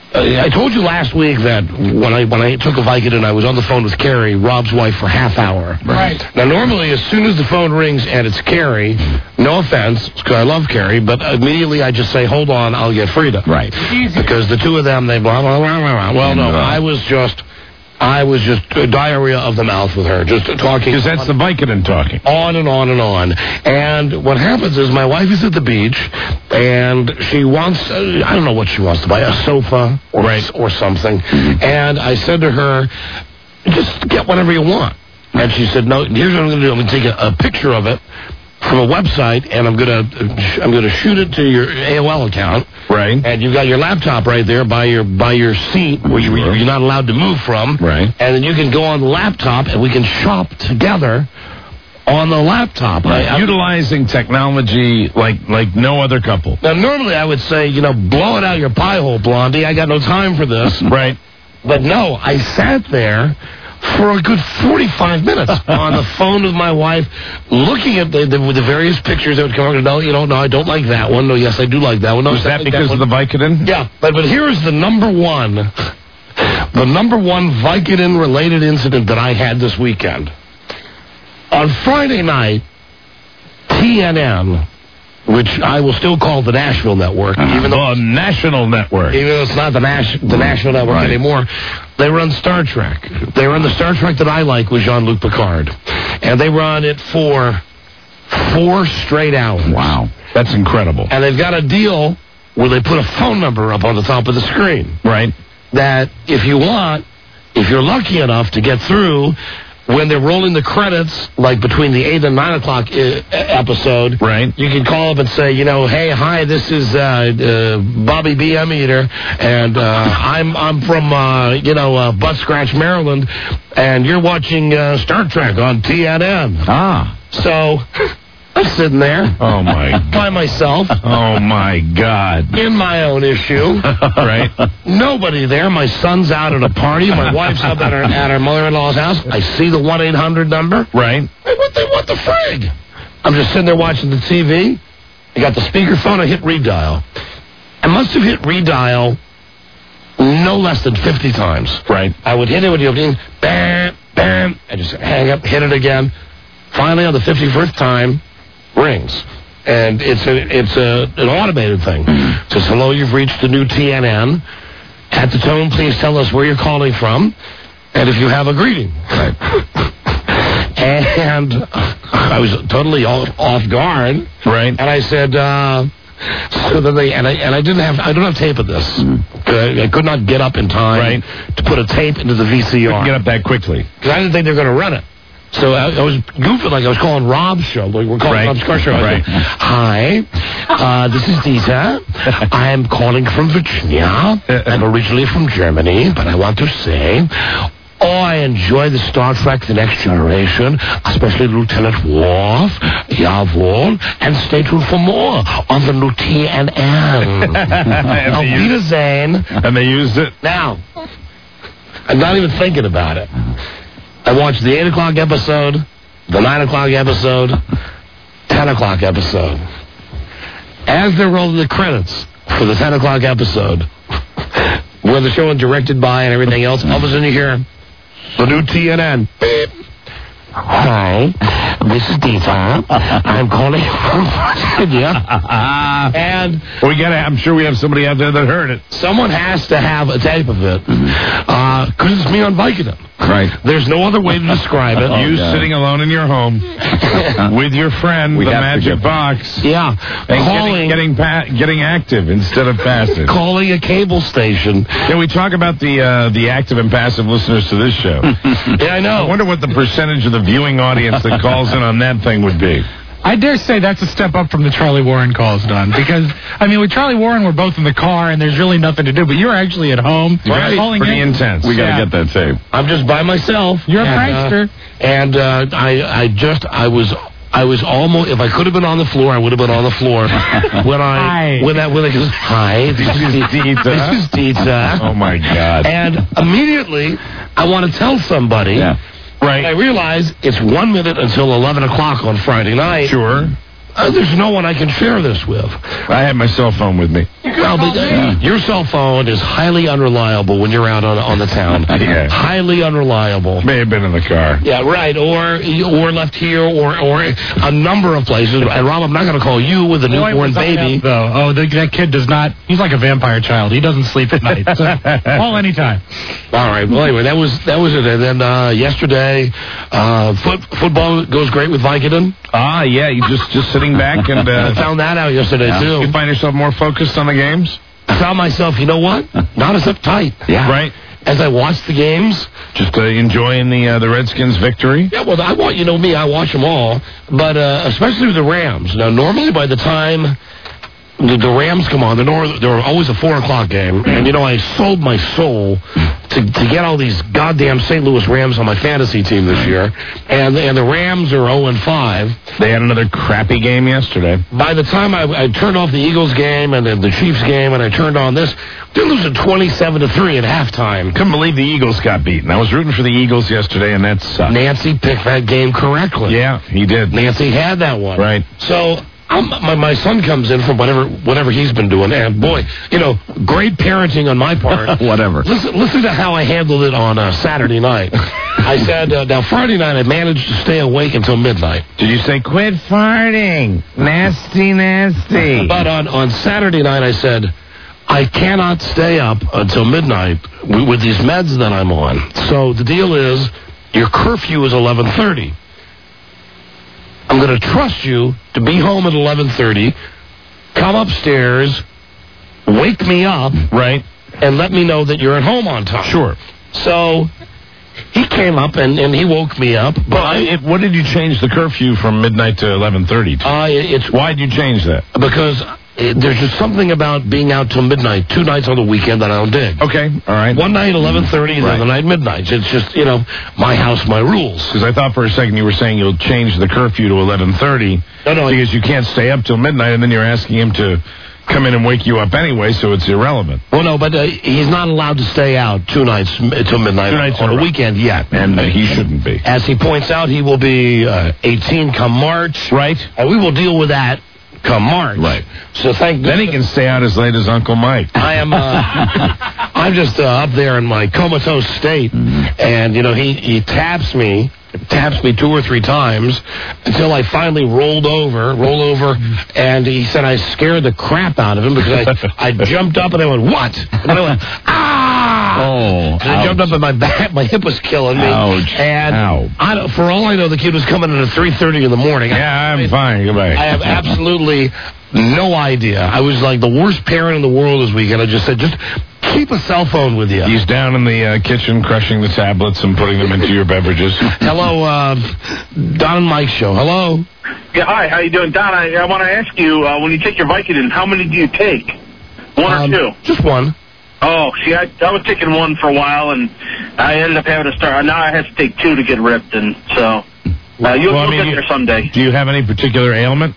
Uh, I told you last week that when I when I took a Vicodin, I was on the phone with Carrie, Rob's wife, for half hour. Right. Now, normally, as soon as the phone rings and it's Carrie, no offense, because I love Carrie, but immediately I just say, hold on, I'll get Frida. Right. Because the two of them, they blah, blah, blah, blah, blah. Well, no, I was just... I was just uh, diarrhea of the mouth with her, just uh, talking. Because that's the Vicodin talking. On and on and on. And what happens is my wife is at the beach, and she wants, uh, I don't know what she wants to buy, a sofa or, right. or something. And I said to her, just get whatever you want. And she said, no, here's what I'm going to do. I'm going to take a, a picture of it from a website, and I'm gonna I'm gonna shoot it to your A O L account. Right. And you've got your laptop right there by your by your seat where you, you're not allowed to move from. Right. And then you can go on the laptop, and we can shop together on the laptop. Right. I, Utilizing technology like like no other couple. Now, normally I would say, you know, blow it out your pie hole, Blondie. I got no time for this. Right. But no, I sat there for a good forty-five minutes on the phone with my wife, looking at the, the, the various pictures that would come out. No, you know, no, I don't like that one. No, yes, I do like that one. No, Was that like because that of the Vicodin? Yeah, but, but here's the number one, the number one Vicodin-related incident that I had this weekend. On Friday night, T N N, which I will still call the Nashville Network, Uh, even though the National Network. even though it's not the, Nash, the National Network Right. anymore, they run Star Trek. They run the Star Trek that I like with Jean-Luc Picard. And they run it for four straight hours. Wow. That's incredible. And they've got a deal where they put a phone number up on the top of the screen. Right. That if you want, if you're lucky enough to get through, when they're rolling the credits, like between the eight and nine o'clock I- episode, right, you can call up and say, you know, hey, hi, this is uh, uh, Bobby B M Eater, and uh, I'm I'm from uh, you know uh, Butt Scratch, Maryland, and you're watching uh, Star Trek on T N N. Ah, so I'm sitting there, oh my, by myself. Oh my God, in my own issue, right? Nobody there. My son's out at a party. My wife's up at her at her mother-in-law's house. I see the one eight hundred number. Right. Hey, what the what the frig? I'm just sitting there watching the T V. I got the speakerphone. I hit redial. I must have hit redial no less than fifty times. Right. I would hit it with the bam, bam. I just hang up, hit it again. Finally, on the fifty-first time, rings. And it's a, it's a, an automated thing. It says, hello, you've reached the new T N N. At the tone, please tell us where you're calling from, and if you have a greeting. Right. And I was totally off, off guard. Right. And I said, uh, so then they, and I, and I didn't have, I don't have tape of this. I, I could not get up in time right. to put a tape into the V C R. Couldn't get up that quickly. Because I didn't think they were going to run it. So I, I was goofing like I was calling Rob's show. Like we're calling right. Rob's car show. I Right. said, hi, uh, this is Dita. I am calling from Virginia. I'm originally from Germany, but I want to say, oh, I enjoy the Star Trek The Next Generation, especially Lieutenant Worf, Jawohl, and stay tuned for more on the new T N N. Auf Wiedersehen. And they used it? Now, I'm not even thinking about it. I watched the eight o'clock episode, the nine o'clock episode, ten o'clock episode. As they're rolling the credits for the ten o'clock episode, where the show was directed by and everything else, all of a sudden you hear the new T N N. Beep. Hi, this is Dita. I'm calling from Virginia. And we got. I'm sure we have somebody out there that heard it. Someone has to have a tape of it, because uh, it's me on Vicodin. Right. There's no other way to describe it. You oh, sitting alone in your home with your friend, We'd the have to magic get- box. Yeah. And Calling- getting getting, pa- getting active instead of passive. Calling a cable station. Can we talk about the uh, the active and passive listeners to this show? Yeah, I know. I wonder what the percentage of the viewing audience that calls in on that thing would be. I dare say that's a step up from the Charlie Warren calls, Don. Because, I mean, with Charlie Warren, we're both in the car, and there's really nothing to do. But you're actually at home. Right. Calling Pretty in. intense. We got to Yeah. get that tape. I'm just by myself. You're a and, prankster. Uh, and uh, I, I just, I was, I was almost. If I could have been on the floor, I would have been on the floor. when I, Hi. when that, when it goes, hi, this is Dita. This is Dita. Oh my God. And immediately, I want to tell somebody. Yeah. Right. And I realize it's one minute until eleven o'clock on Friday night. Sure. Uh, there's no one I can share this with. I have my cell phone with me. Well, but, uh, your cell phone is highly unreliable when you're out on on the town. Yeah. Highly unreliable. May have been in the car. Yeah, right. Or or left here, or or a number of places. And Rob, I'm not going to call you with a newborn baby. Though, oh, the, that kid does not. He's like a vampire child. He doesn't sleep at night. So, all anytime. All right. Well, anyway, that was that was it. And then uh, yesterday, uh, foot, football goes great with Vicodin. Ah, yeah. You just just sitting back and uh, I found that out yesterday yeah. too. You find yourself more focused on the games? I found myself, you know what? Not as uptight. Yeah. Right. As I watched the games, just uh, enjoying the uh, the Redskins' victory. Yeah, well, I want you know me, I watch them all, but uh, especially with the Rams. Now, normally by the time the, the Rams come on, they're, nor- they're always a four o'clock game, and you know I sold my soul to to get all these goddamn Saint Louis Rams on my fantasy team this year, and and the Rams are zero and five. They had another crappy game yesterday. By the time I, I turned off the Eagles game and then the Chiefs game, and I turned on this, they're losing twenty-seven to three at halftime. Couldn't believe the Eagles got beaten. I was rooting for the Eagles yesterday, and that sucked. Nancy picked that game correctly. Yeah, he did. Nancy had that one. Right. So I'm, my, my son comes in from whatever whatever he's been doing, and boy, you know, great parenting on my part. Whatever. Listen, listen to how I handled it on uh, Saturday night. I said, uh, now Friday night I managed to stay awake until midnight. Did you say, quit farting? Nasty, nasty. But on, on Saturday night I said, I cannot stay up until midnight with, with these meds that I'm on. So the deal is, your curfew is eleven thirty. I'm going to trust you to be home at eleven thirty, come upstairs, wake me up, right, and let me know that you're at home on time. Sure. So he came up and, and he woke me up. But well, it, what did you change the curfew from midnight to eleven thirty to? Uh, it's Why did you change that? Because it, there's just something about being out till midnight, two nights on the weekend that I don't dig. Okay, all right. One night, eleven thirty, and right. the other night, midnight. It's just, you know, my house, my rules. Because I thought for a second you were saying you'll change the curfew to eleven thirty. No, no. Because you can't stay up till midnight, and then you're asking him to come in and wake you up anyway, so it's irrelevant. Well, no, but uh, he's not allowed to stay out two nights m- till midnight two nights on, on a a weekend yet. And uh, he shouldn't be. As he points out, he will be uh, eighteen come March. Right. And we will deal with that come March. Right. So thank Then he can stay out as late as Uncle Mike. I am, uh, I'm just uh, up there in my comatose state, mm-hmm. and, you know, he, he taps me, taps me two or three times until I finally rolled over, rolled over, and he said I scared the crap out of him because I, I jumped up and I went, what? And I went, ah! Oh, and I jumped up and my back, my hip was killing me. Ouch. And Ow. I don't, for all I know, the kid was coming in at three thirty in the morning. Yeah, I'm fine. Goodbye. I have absolutely no idea. I was like the worst parent in the world this weekend. I just said, just keep a cell phone with you. He's down in the uh, kitchen crushing the tablets and putting them into your beverages. Hello, uh, Don and Mike show. Hello. Yeah, hi. How you doing, Don? I, I want to ask you, uh, when you take your Vicodin, how many do you take? One um, or two? Just one. Oh, see, I, I was taking one for a while, and I ended up having to start. Now I have to take two to get ripped, and so uh, you'll, well, I you'll mean, get there someday. Do you have any particular ailment?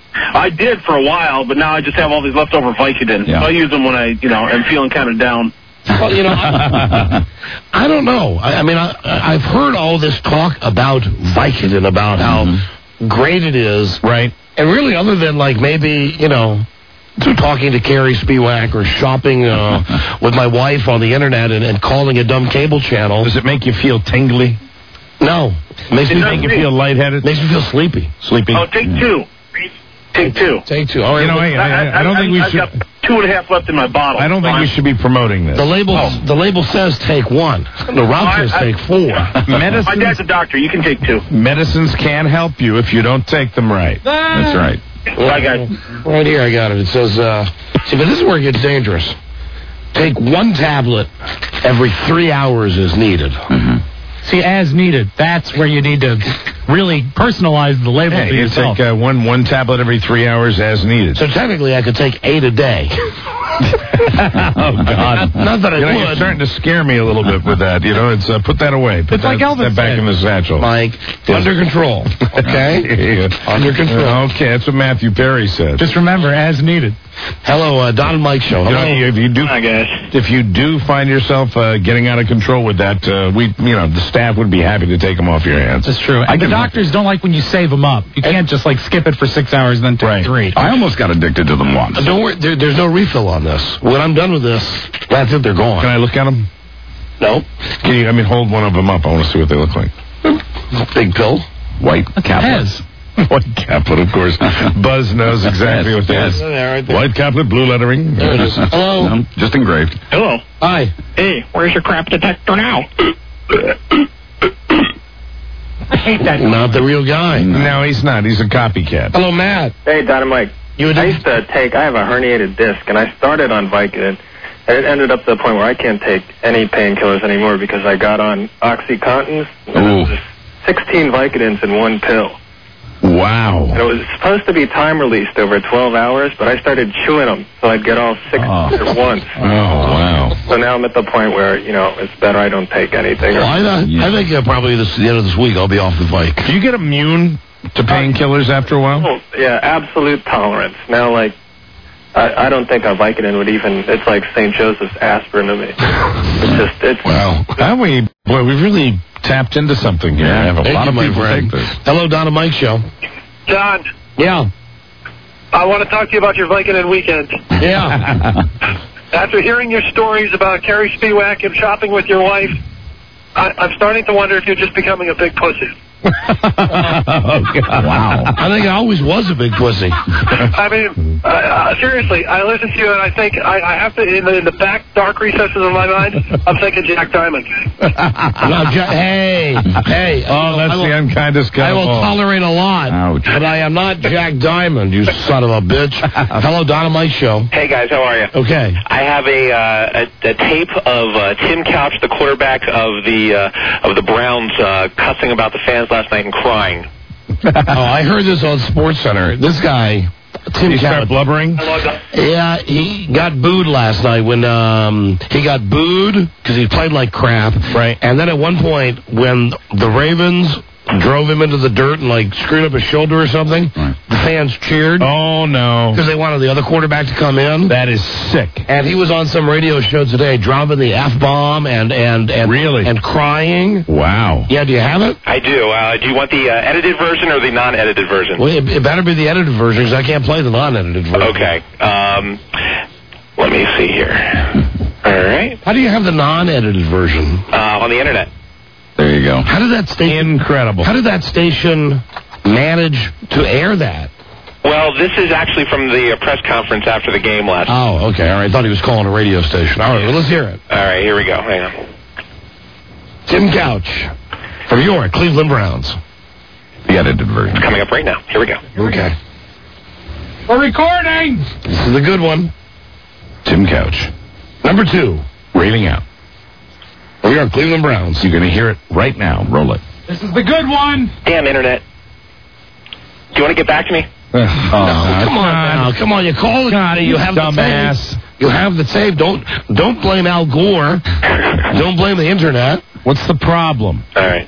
I did for a while, but now I just have all these leftover Vicodin. Yeah. So I use them when I, you know, am feeling kind of down. Well, you know, I, I don't know. I, I mean, I, I've heard all this talk about Vicodin, about how mm-hmm. great it is. Right. And really, other than, like, maybe, you know, through talking to Carrie Spiewak or shopping uh, with my wife on the internet and, and calling a dumb cable channel. Does it make you feel tingly? No. It makes it me make you feel lightheaded? Makes me feel sleepy. Sleepy. Oh, take two. Take two. Take two. All right. You know, I, I, I don't I, think we I've should. got two and a half left in my bottle. I don't think we should be promoting this. The label, oh. the label says take one. The Rob I, says I, take four. Medicines, my dad's a doctor. You can take two. Medicines can help you if you don't take them right. That's right. I got right here. I got it. It says, uh, see, but this is where it gets dangerous. Take one tablet every three hours as needed. Mm-hmm. See, as needed. That's where you need to really personalize the label Hey, to you yourself. take uh, one one tablet every three hours as needed. So technically, I could take eight a day. Oh, God. Not that I you know, would. You're starting to scare me a little bit with that. You know, it's uh, put that away. Put It's that, like Elvis that back said. in the satchel. Mike, under control. Okay? Under control. Okay, that's what Matthew Perry said. Just remember, as needed. Hello, uh, Don and Mike show. You know, Hello. if you do, Hi, guys. if you do find yourself uh, getting out of control with that, uh, we, you know, the staff would be happy to take them off your hands. That's true. And the doctors don't like when you save them up. You can't just like skip it for six hours and then take Right. three. I almost got addicted to them once. Uh, Don't worry, there, there's no refill on this. When I'm done with this, that's it, they're gone. Can I look at them? No. Can you? I mean, hold one of them up. I want to see what they look like. Big pill. White caplet. Pez. White caplet, of course. Buzz knows exactly what that is. There, right there. White caplet, blue lettering. There it is. Hello. No, just engraved. Hello. Hi. Hey, where's your crap detector now? I hate that. Not the real guy. No, he's not. He's a copycat. Hello, Matt. Hey, Don and Mike. You I used to take, I have a herniated disc, and I started on Vicodin, and it ended up to the point where I can't take any painkillers anymore because I got on OxyContin, and it was sixteen Vicodins in one pill. Wow. And it was supposed to be time released over twelve hours, but I started chewing them, so I'd get all six Oh. at once. Oh, wow. So now I'm at the point where, you know, it's better I don't take anything. Well, I, I think uh, probably this, the end of this week I'll be off the Vic. Do you get immune to painkillers after a while? Oh, yeah, absolute tolerance. Now, like, I, I don't think a Vicodin would even, it's like Saint Joseph's aspirin to me. It's just, it's... Wow. That we, boy, we've really tapped into something here. I have a Thank lot you, of my people friend. take this. Hello, Don and Mike show. John, Yeah. I want to talk to you about your Vicodin weekend. Yeah. After hearing your stories about Carrie Spiewak and shopping with your wife, I, I'm starting to wonder if you're just becoming a big pussy. Oh, God. Wow. I think I always was a big pussy. I mean, uh, uh, seriously, I listen to you and I think I, I have to, in the, in the back dark recesses of my mind, I'm thinking Jack Diamond. No, Ja- hey, hey. Oh, that's I will, the unkindest guy I of will all. tolerate a lot, Ouch. but I am not Jack Diamond, you son of a bitch. Hello, Don and Mike show. Hey, guys, how are you? Okay. I have a, uh, a, a tape of uh, Tim Couch, the quarterback of the uh, of the Browns, uh, cussing about the fans last night and crying. Oh, I heard this on Sports Center. This guy, Tim Did he start Couch. blubbering? Yeah, he got booed last night when um, he got booed because he played like crap. Right. And then at one point, when the Ravens drove him into the dirt and like screwed up his shoulder or something, Right. the fans cheered Oh, no. because they wanted the other quarterback to come in. That is sick. And he was on some radio show today, dropping the F-bomb and and and Really? and crying. Wow. Yeah, do you have it? I do. Uh, do you want the uh, edited version or the non-edited version? Well, it, it better be the edited version because I can't play the non-edited version. Okay. Um, let me see here. All right. How do you have the non-edited version? Uh, on the internet. There you go. How did that station? Incredible. How did that station manage to air that? Well, this is actually from the uh, press conference after the game last. Oh, okay. All right. I thought he was calling a radio station. All right. Well, let's hear it. All right, here we go. Hang on. Tim Couch from your Cleveland Browns. The edited version. Coming up right now. Here we go. Okay. We're recording. This is the good one. Tim Couch. Number two. Railing out. We are Cleveland Browns. You're going to hear it right now. Roll it. This is the good one. Damn internet. Do you want to get back to me? Oh, no, come on now. Come on. You call it. You have dumbass. the tape. You have the tape. Don't don't blame Al Gore. Don't blame the internet. What's the problem? All right.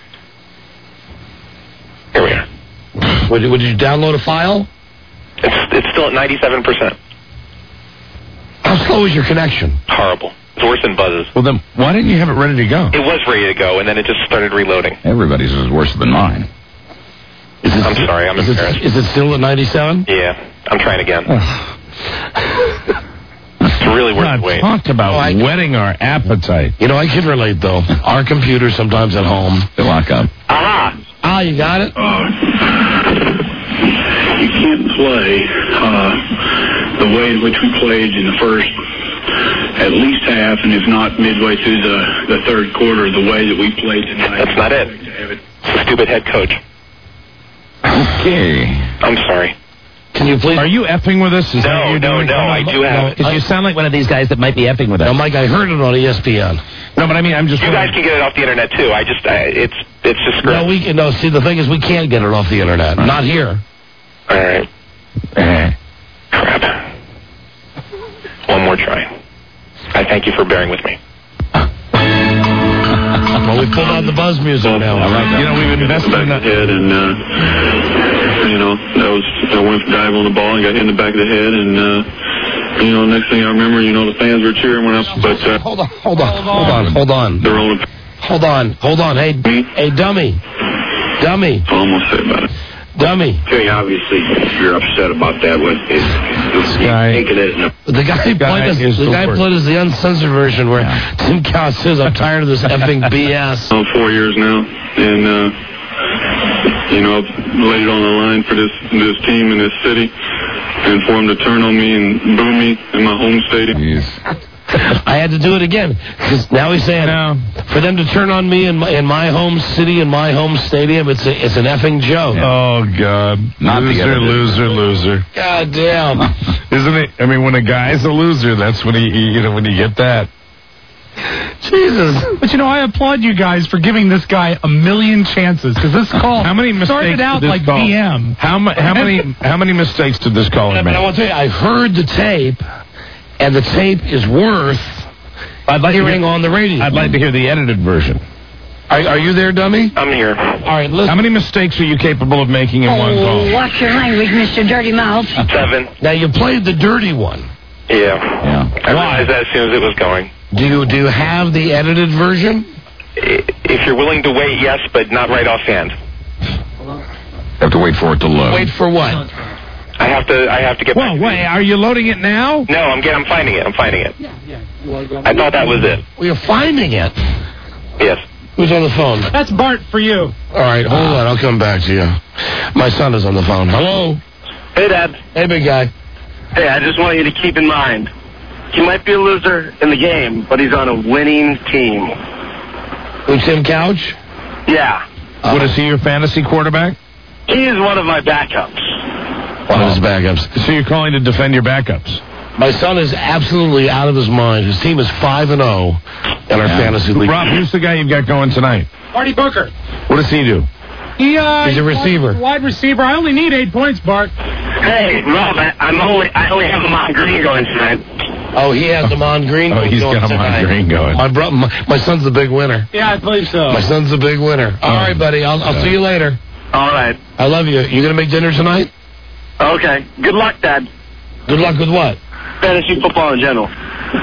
Here we are. Would, would you download a file? It's it's still at ninety-seven percent. How slow is your connection? Horrible. It's worse than Buzz's. Well, then why didn't you have it ready to go? It was ready to go, and then it just started reloading. Everybody's is worse than mine. Is it, I'm sorry, I'm is embarrassed. it, is it still at ninety-seven? Yeah, I'm trying again. It's really worth God, the wait. talk about Oh, I- whetting our appetite. You know, I can relate, though. Our computers sometimes at home. They lock up. Aha! Ah, you got it? You can't play uh, the way in which we played in the first at least half, and if not midway through the, the third quarter, the way that we played tonight. That's not it. It's the stupid head coach. Okay. I'm sorry. Can you please? Are you effing with us? Is that what No, you're no, doing? no, I do have. Because you sound like one of these guys that might be effing with us. No, Mike, I heard it on E S P N. No, but I mean, I'm just. You guys can get it off the internet too. I just, I, it's, it's just No, screwed. we can. No, see, the thing is, we can't get it off the internet. Not here. All right. Eh. Crap. One trying. I thank you for bearing with me. Well, we pulled out the buzz music now. I like that. You know, we've invested in that. Head and, uh, you know, that was, I went to dive on the ball and got hit in the back of the head. And, uh, you know, next thing I remember, you know, the fans were cheering when I, but, uh, hold on, hold on, hold on, hold on. They're rolling. Hold on, hold on. Hey, hey, dummy. Dummy. Almost said about it. Dummy. Okay, obviously, you're upset about that. What is this guy? The guy who played us, the guy played us the uncensored version where yeah. Tim Couch says, I'm tired of this effing B S. Oh, four years now, and, uh, you know, I've laid it on the line for this this team and this city, and for them to turn on me and boo me in my home stadium. Jeez. I had to do it again, because now he's saying, no. for them to turn on me in my, in my home city, in my home stadium, it's a, it's an effing joke. Yeah. Oh, God. Not loser, loser, loser. God damn. Isn't it? I mean, when a guy's a loser, that's when he, you know, when you get that. Jesus. But, you know, I applaud you guys for giving this guy a million chances, because this call how many started out like call? B M. How, how, many, how many mistakes did this caller yeah, make? But I want to tell you, I heard the tape. And the tape is worth I'd like hearing hear, on the radio. I'd like to hear the edited version. Are, are you there, dummy? I'm here. All right, listen. How many mistakes are you capable of making in oh, one call? Watch your language, Mister Dirty Mouth. Seven. Now, you played the dirty one. Yeah. Yeah. I realized that as soon as it was going. Do you, do you have the edited version? If you're willing to wait, yes, but not right offhand. Have to wait for it to load. Wait for what? I have to. I have to get. Well, back wait. Are you loading it now? No, I'm getting. I'm finding it. I'm finding it. I thought that was it. Well, you're finding it. Yes. Who's on the phone? That's Bart for you. All right, hold on. I'll come back to you. My son is on the phone. Hello. Hey, Dad. Hey, big guy. Hey, I just want you to keep in mind, he might be a loser in the game, but he's on a winning team. Who's Tim Couch? Yeah. Uh, what is he, your fantasy quarterback? He is one of my backups. One of his backups. So you're calling to defend your backups? My son is absolutely out of his mind. His team is five and zero in our yeah. fantasy league. Rob, who's the guy you've got going tonight? Marty Booker. What does he do? He, uh, he's a receiver. Wide receiver. I only need eight points, Bart. Hey, Rob, I, I'm only I only have Amon Green going tonight. Oh, he has Amon Green. Oh, he's going got Amon Green going. My, bro- my my son's the big winner. Yeah, I believe so. My son's the big winner. All right, buddy. I'll I'll see you later. All right. I love you. You gonna make dinner tonight? Okay. Good luck, Dad. Good luck with what? Fantasy football in general. All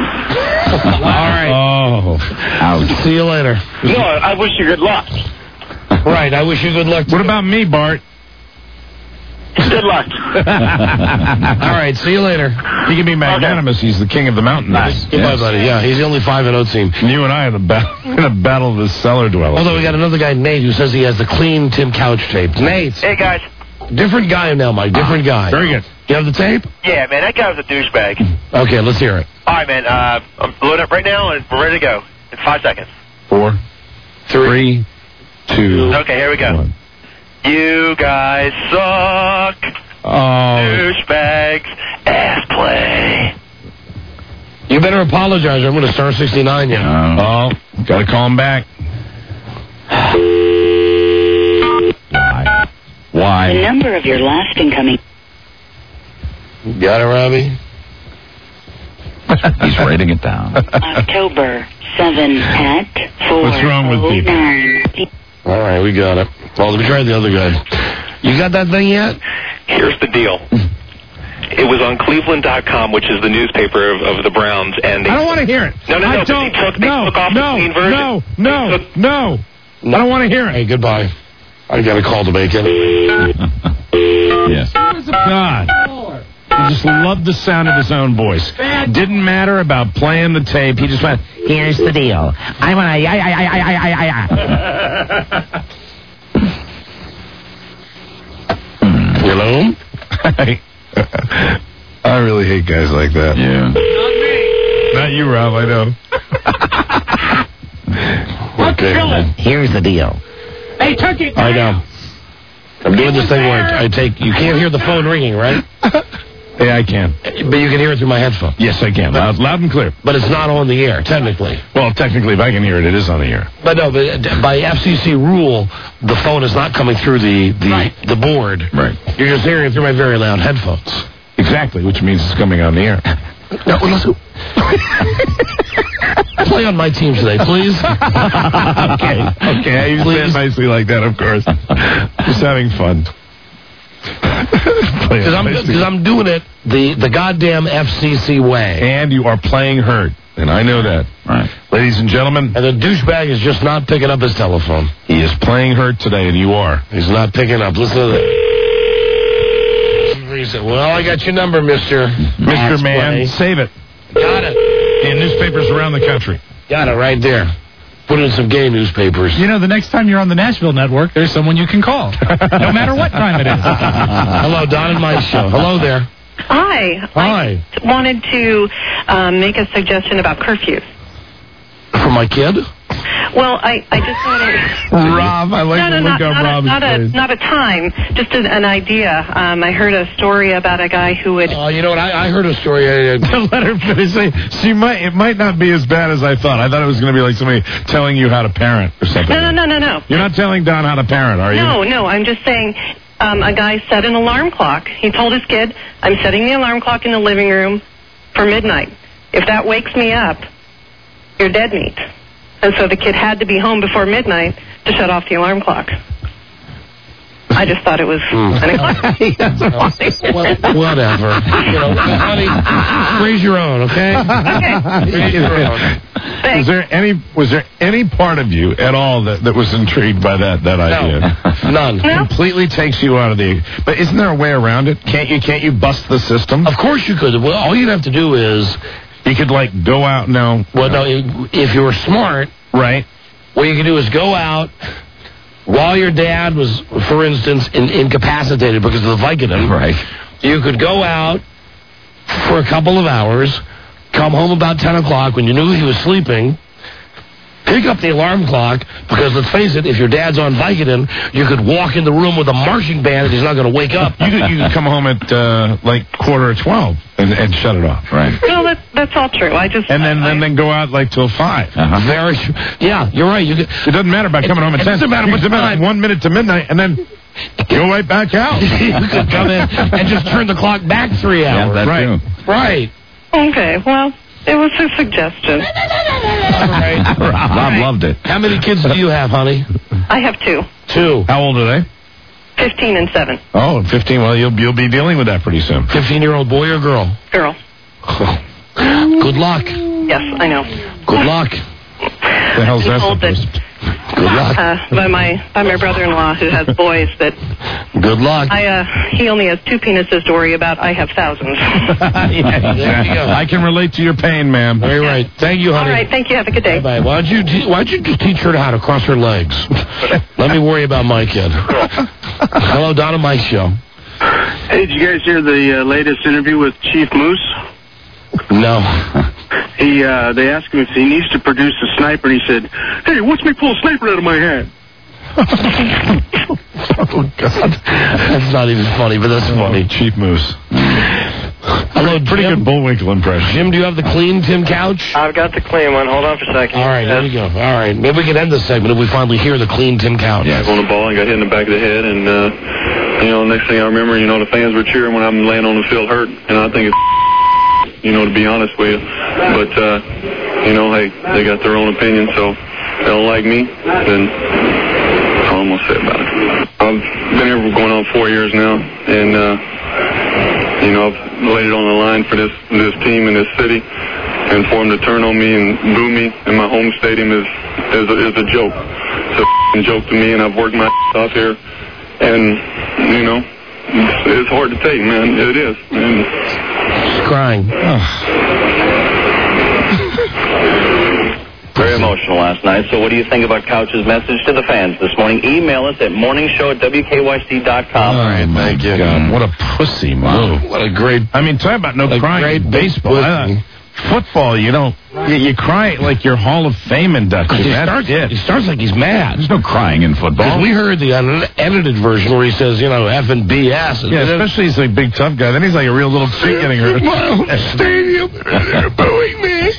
right. Oh. Ouch. See you later. No, I wish you good luck. Right. I wish you good luck. What about me, Bart? Good luck. All right. See you later. He can be magnanimous. Okay. He's the king of the mountain. Nice. Goodbye, yes. buddy. Yeah, he's the only five and oh team. You and I are the battle, in a battle of the cellar dwellers. Although we got another guy, Nate, who says he has the clean Tim Couch tape. Nate. Hey, guys. Different guy now, Mike. Different guy. Very good. You have the tape? Yeah, man. That guy was a douchebag. Okay, let's hear it. All right, man. Uh, I'm loading up right now, and we're ready to go in five seconds. Four, three, two. Okay, here we go. One. You guys suck. Oh. Douchebags. Ass play. You better apologize. I'm going to star sixty-nine you. Uh, oh, got to call him back. Why? Why? The number of your last incoming. Got it, Robbie? He's writing it down. October seventh at four. What's wrong with people? All right, we got it. Well, let me try the other guys. You got that thing yet? Here's the deal. It was on Cleveland dot com, which is the newspaper of, of the Browns, and they... I don't want to hear it. No, no, no. I don't. They took, they no, took off no, the clean version. no, no, took, no, no. I don't want to hear it. Hey, goodbye. I got a call to make it. Yes. God. He just loved the sound of his own voice. Didn't matter about playing the tape. He just went, here's the deal. I want to... I, I, I, I, I, I. Hello? I really hate guys like that. Yeah. Not me. Not you, Rob, I know. Okay. Here's the deal. Hey, took it. I know. I'm doing this thing where I take... You can't hear the phone ringing, right? Yeah, I can. But you can hear it through my headphone. Yes, I can. Loud, loud and clear. But it's not on the air, technically. Well, technically, if I can hear it, it is on the air. But no, but by F C C rule, the phone is not coming through the the, right. the board. Right. You're just hearing it through my very loud headphones. Exactly, which means it's coming on the air. No, listen. Play on my team today, please. okay, okay. You say it nicely like that, of course. Just having fun. Because I'm, cause I'm doing it the, the goddamn F C C way. And you are playing hurt. And I know that. Right. Ladies and gentlemen. And the douchebag is just not picking up his telephone. He is playing hurt today, and you are. He's not picking up. Listen to that. He said, well, I got your number, Mister Mister Man. Save it. Got it. In newspapers around the country. Got it right there. Put in some gay newspapers. You know, the next time you're on the Nashville Network, there's someone you can call. No matter what time it is. Hello, Don and Mike Show. Hello there. Hi. Hi. I wanted to um, make a suggestion about curfews. For my kid? Well, I, I just wanted... Rob, I like no, no, the look not, on not Rob's a, not, a, face. not a time, just an, an idea. Um, I heard a story about a guy who would... Oh, uh, you know what? I, I heard a story. I, I, let her finish. She might, it might not be as bad as I thought. I thought it was going to be like somebody telling you how to parent or something. No, no, no, no, no. You're not telling Don how to parent, are you? No, no, I'm just saying... Um, a guy set an alarm clock. He told his kid, I'm setting the alarm clock in the living room for midnight. If that wakes me up, you're dead meat. And so the kid had to be home before midnight to shut off the alarm clock. I just thought it was mm. an eclectic. well, whatever. You know, honey, raise your own, okay? Okay. Raise your own. Was there any was there any part of you at all that, that was intrigued by that that idea? No. None. No? Completely takes you out of the. But isn't there a way around it? Can't you can't you bust the system? Of course you could. Well, all you'd have to do is you could like go out. No. Well, no. If you were smart, right? What you could do is go out. While your dad was, for instance, in, incapacitated because of the Vicodin, right? You could go out for a couple of hours, come home about ten o'clock when you knew he was sleeping, pick up the alarm clock, because let's face it, if your dad's on Vicodin, you could walk in the room with a marching band and he's not going to wake up. You could, you could come home at uh, like quarter of twelve and, and shut it off, right? No, that, that's all true. I just and then I, then, then go out like till five. Uh-huh. Very, yeah, you're right. You could, it doesn't matter about coming home at it ten. It doesn't matter what time. One minute to midnight, and then go right back out. You could come in and just turn the clock back three hours. Yeah, that right, too. Right. Okay. Well, it was a suggestion. All right. Rob right. loved it. How many kids do you have, honey? I have two. Two. How old are they? Fifteen and seven. Oh, fifteen. Well, you'll you'll be dealing with that pretty soon. Fifteen-year-old boy or girl? Girl. Good luck. Yes, I know. Good luck. The hell's that supposed to be? Good luck. Uh, by my by my brother-in-law who has boys that. Good luck. I uh, he only has two penises to worry about. I have thousands. yeah, I can relate to your pain, ma'am. Very right. Thank you, honey. All right. Thank you. Have a good day. Bye. Why don't you te- Why don't you just teach her how to cross her legs? Let me worry about my kid. Hello, Donna Mike Show. Hey, did you guys hear the uh, latest interview with Chief Moose? No. He, uh, they asked him if he needs to produce a sniper, and he said, "Hey, watch me pull a sniper out of my hand." Oh, God. That's not even funny, but that's funny. Chief Moose. Hello, Pretty Jim. good Bullwinkle impression. Jim, do you have the clean Tim couch? I've got the clean one. Hold on for a second. All right, there we go. All right. Maybe we can end this segment if we finally hear the clean Tim couch. Yeah, on the ball and got hit in the back of the head, and, uh, you know, next thing I remember, you know, the fans were cheering when I'm laying on the field hurt, and I think it's, you know, to be honest with you. But, uh, you know, hey, they got their own opinion, so if they don't like me, then that's all I'm going to say about it. I've been here for going on four years now, and, uh, you know, I've laid it on the line for this this team in this city, and for them to turn on me and boo me in my home stadium is is a, is a joke. It's a f***ing joke to me, and I've worked my off here, and, you know, it's, it's hard to take, man. It is. And she's crying. Very emotional last night. So what do you think about Couch's message to the fans this morning? Email us at morning show at w k y c dot com. All right, thank you. God, what a pussy move. What a great... I mean, talk about no a crying great in baseball. I, football, you don't... You, you cry like your Hall of Fame induction. He That's starts, it. he starts like he's mad. There's no crying in football. Because we heard the unedited version where he says, you know, F and B S. Yeah, especially he's a big tough guy. Then he's like a real little kid getting hurt. Stadium, booing me.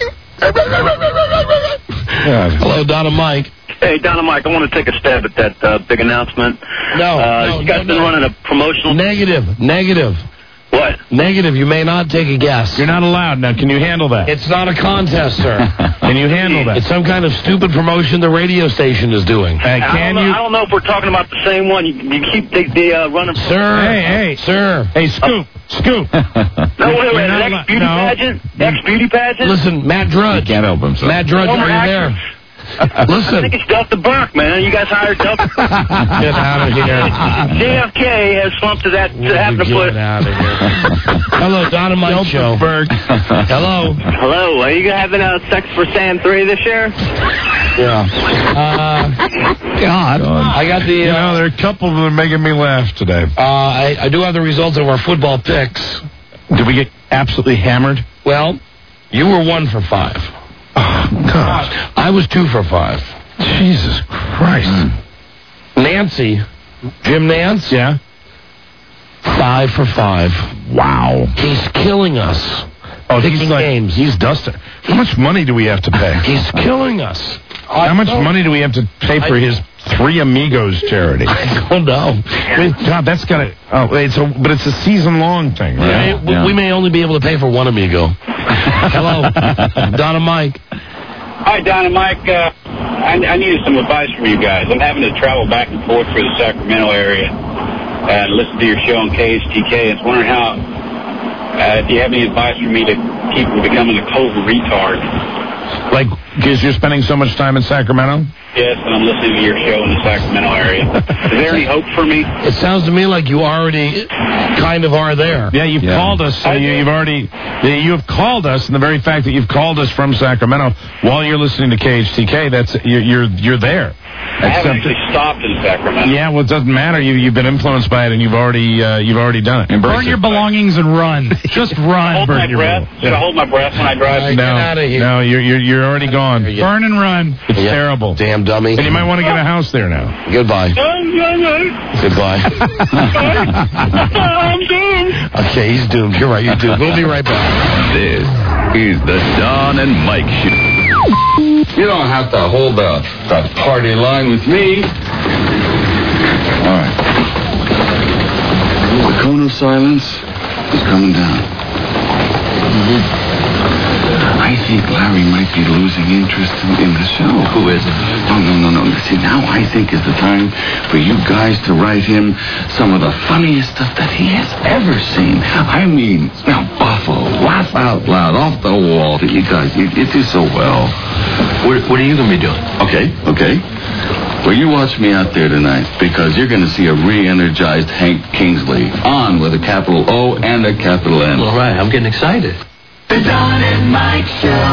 Hello, Donna Mike. Hey, Donna Mike, I want to take a stab at that uh, big announcement. No, uh, no, you guys no, no. been running a promotional... Negative, negative. What? Negative. You may not take a guess. You're not allowed. Now, can you handle that? It's not a contest, sir. Can you handle that? It's some kind of stupid promotion the radio station is doing. Uh, I, don't can know, you? I don't know if we're talking about the same one. You, you keep the, the uh, running. Sir. Hey, hey. Sir. Hey, Scoop. Scoop. No, wait, wait. You're not Next beauty no. pageant? Next beauty pageant? Listen, Matt Drudge. He can't help himself. Matt Drudge, Former are you there? actress. Listen. I think it's Delta Burke, man. You guys hired Delta. Get out of here. J F K has slumped to that to having to put. Get out of here. Hello, Don and Mike Delta Show. Burke. Hello. Hello. Are you having a Sex for Sam three this year? Yeah. Uh, God. I got the. You Uh, know, there are a couple that are making me laugh today. uh, I, I do have the results of our football picks. Did we get absolutely hammered? Well, you were one for five. Oh, God. I was two for five. Jesus Christ. Nancy, Jim Nance, Yeah? five for five. Wow. He's killing us. Oh, Picking he's like, games. he's dusting. How much money do we have to pay? He's killing us. How much don't- money do we have to pay for I- his Three Amigos charity? I don't know. God, that's got to. Oh, it's a, but it's a season-long thing, right? We, may, we may only be able to pay for one Amigo. Hello, Don and Mike. Hi, Don and Mike. Uh, I, I needed some advice from you guys. I'm having to travel back and forth through the Sacramento area and listen to your show on K H T K. I was wondering how, uh, do you have any advice for me to keep from becoming a total retard? Like, because you're spending so much time in Sacramento? Yes, and I'm listening to your show in the Sacramento area. Is there any hope for me? It sounds to me like you already kind of are there. Yeah, you've Yeah. called us. So you, you've already, you have called us, and the very fact that you've called us from Sacramento while you're listening to K H T K, that's you're you're, you're there. I haven't actually stopped in Sacramento. Yeah, well, it doesn't matter. You you've been influenced by it, and you've already uh, you've already done it. Burn your belongings and run. Just run. Hold Burn my your breath. belongings. Should I hold my breath when I drive? No, outta here. no, you're you're you're already gone. It's Burn and run. terrible. Damn dummy. And you might want to get a house there now. Goodbye. Goodbye. I'm doomed. Okay, he's doomed. You're right. You're doomed. We'll be right back. This is the Don and Mike Show. You don't have to hold the, the party line with me. All right. The cone of silence is coming down. Mm-hmm. I think Larry might be losing interest in, in the show. Who is it? No, no, no, no. See, now I think is the time for you guys to write him some of the funniest stuff that he has ever seen. I mean, now, Buffalo, laugh out loud, off the wall. You guys, you, you do so well. What, what are you going to be doing? Okay, okay. Well, you watch me out there tonight, because you're going to see a re-energized Hank Kingsley, on with a capital O and a capital N. All right, I'm getting excited. The Don and Mike Show.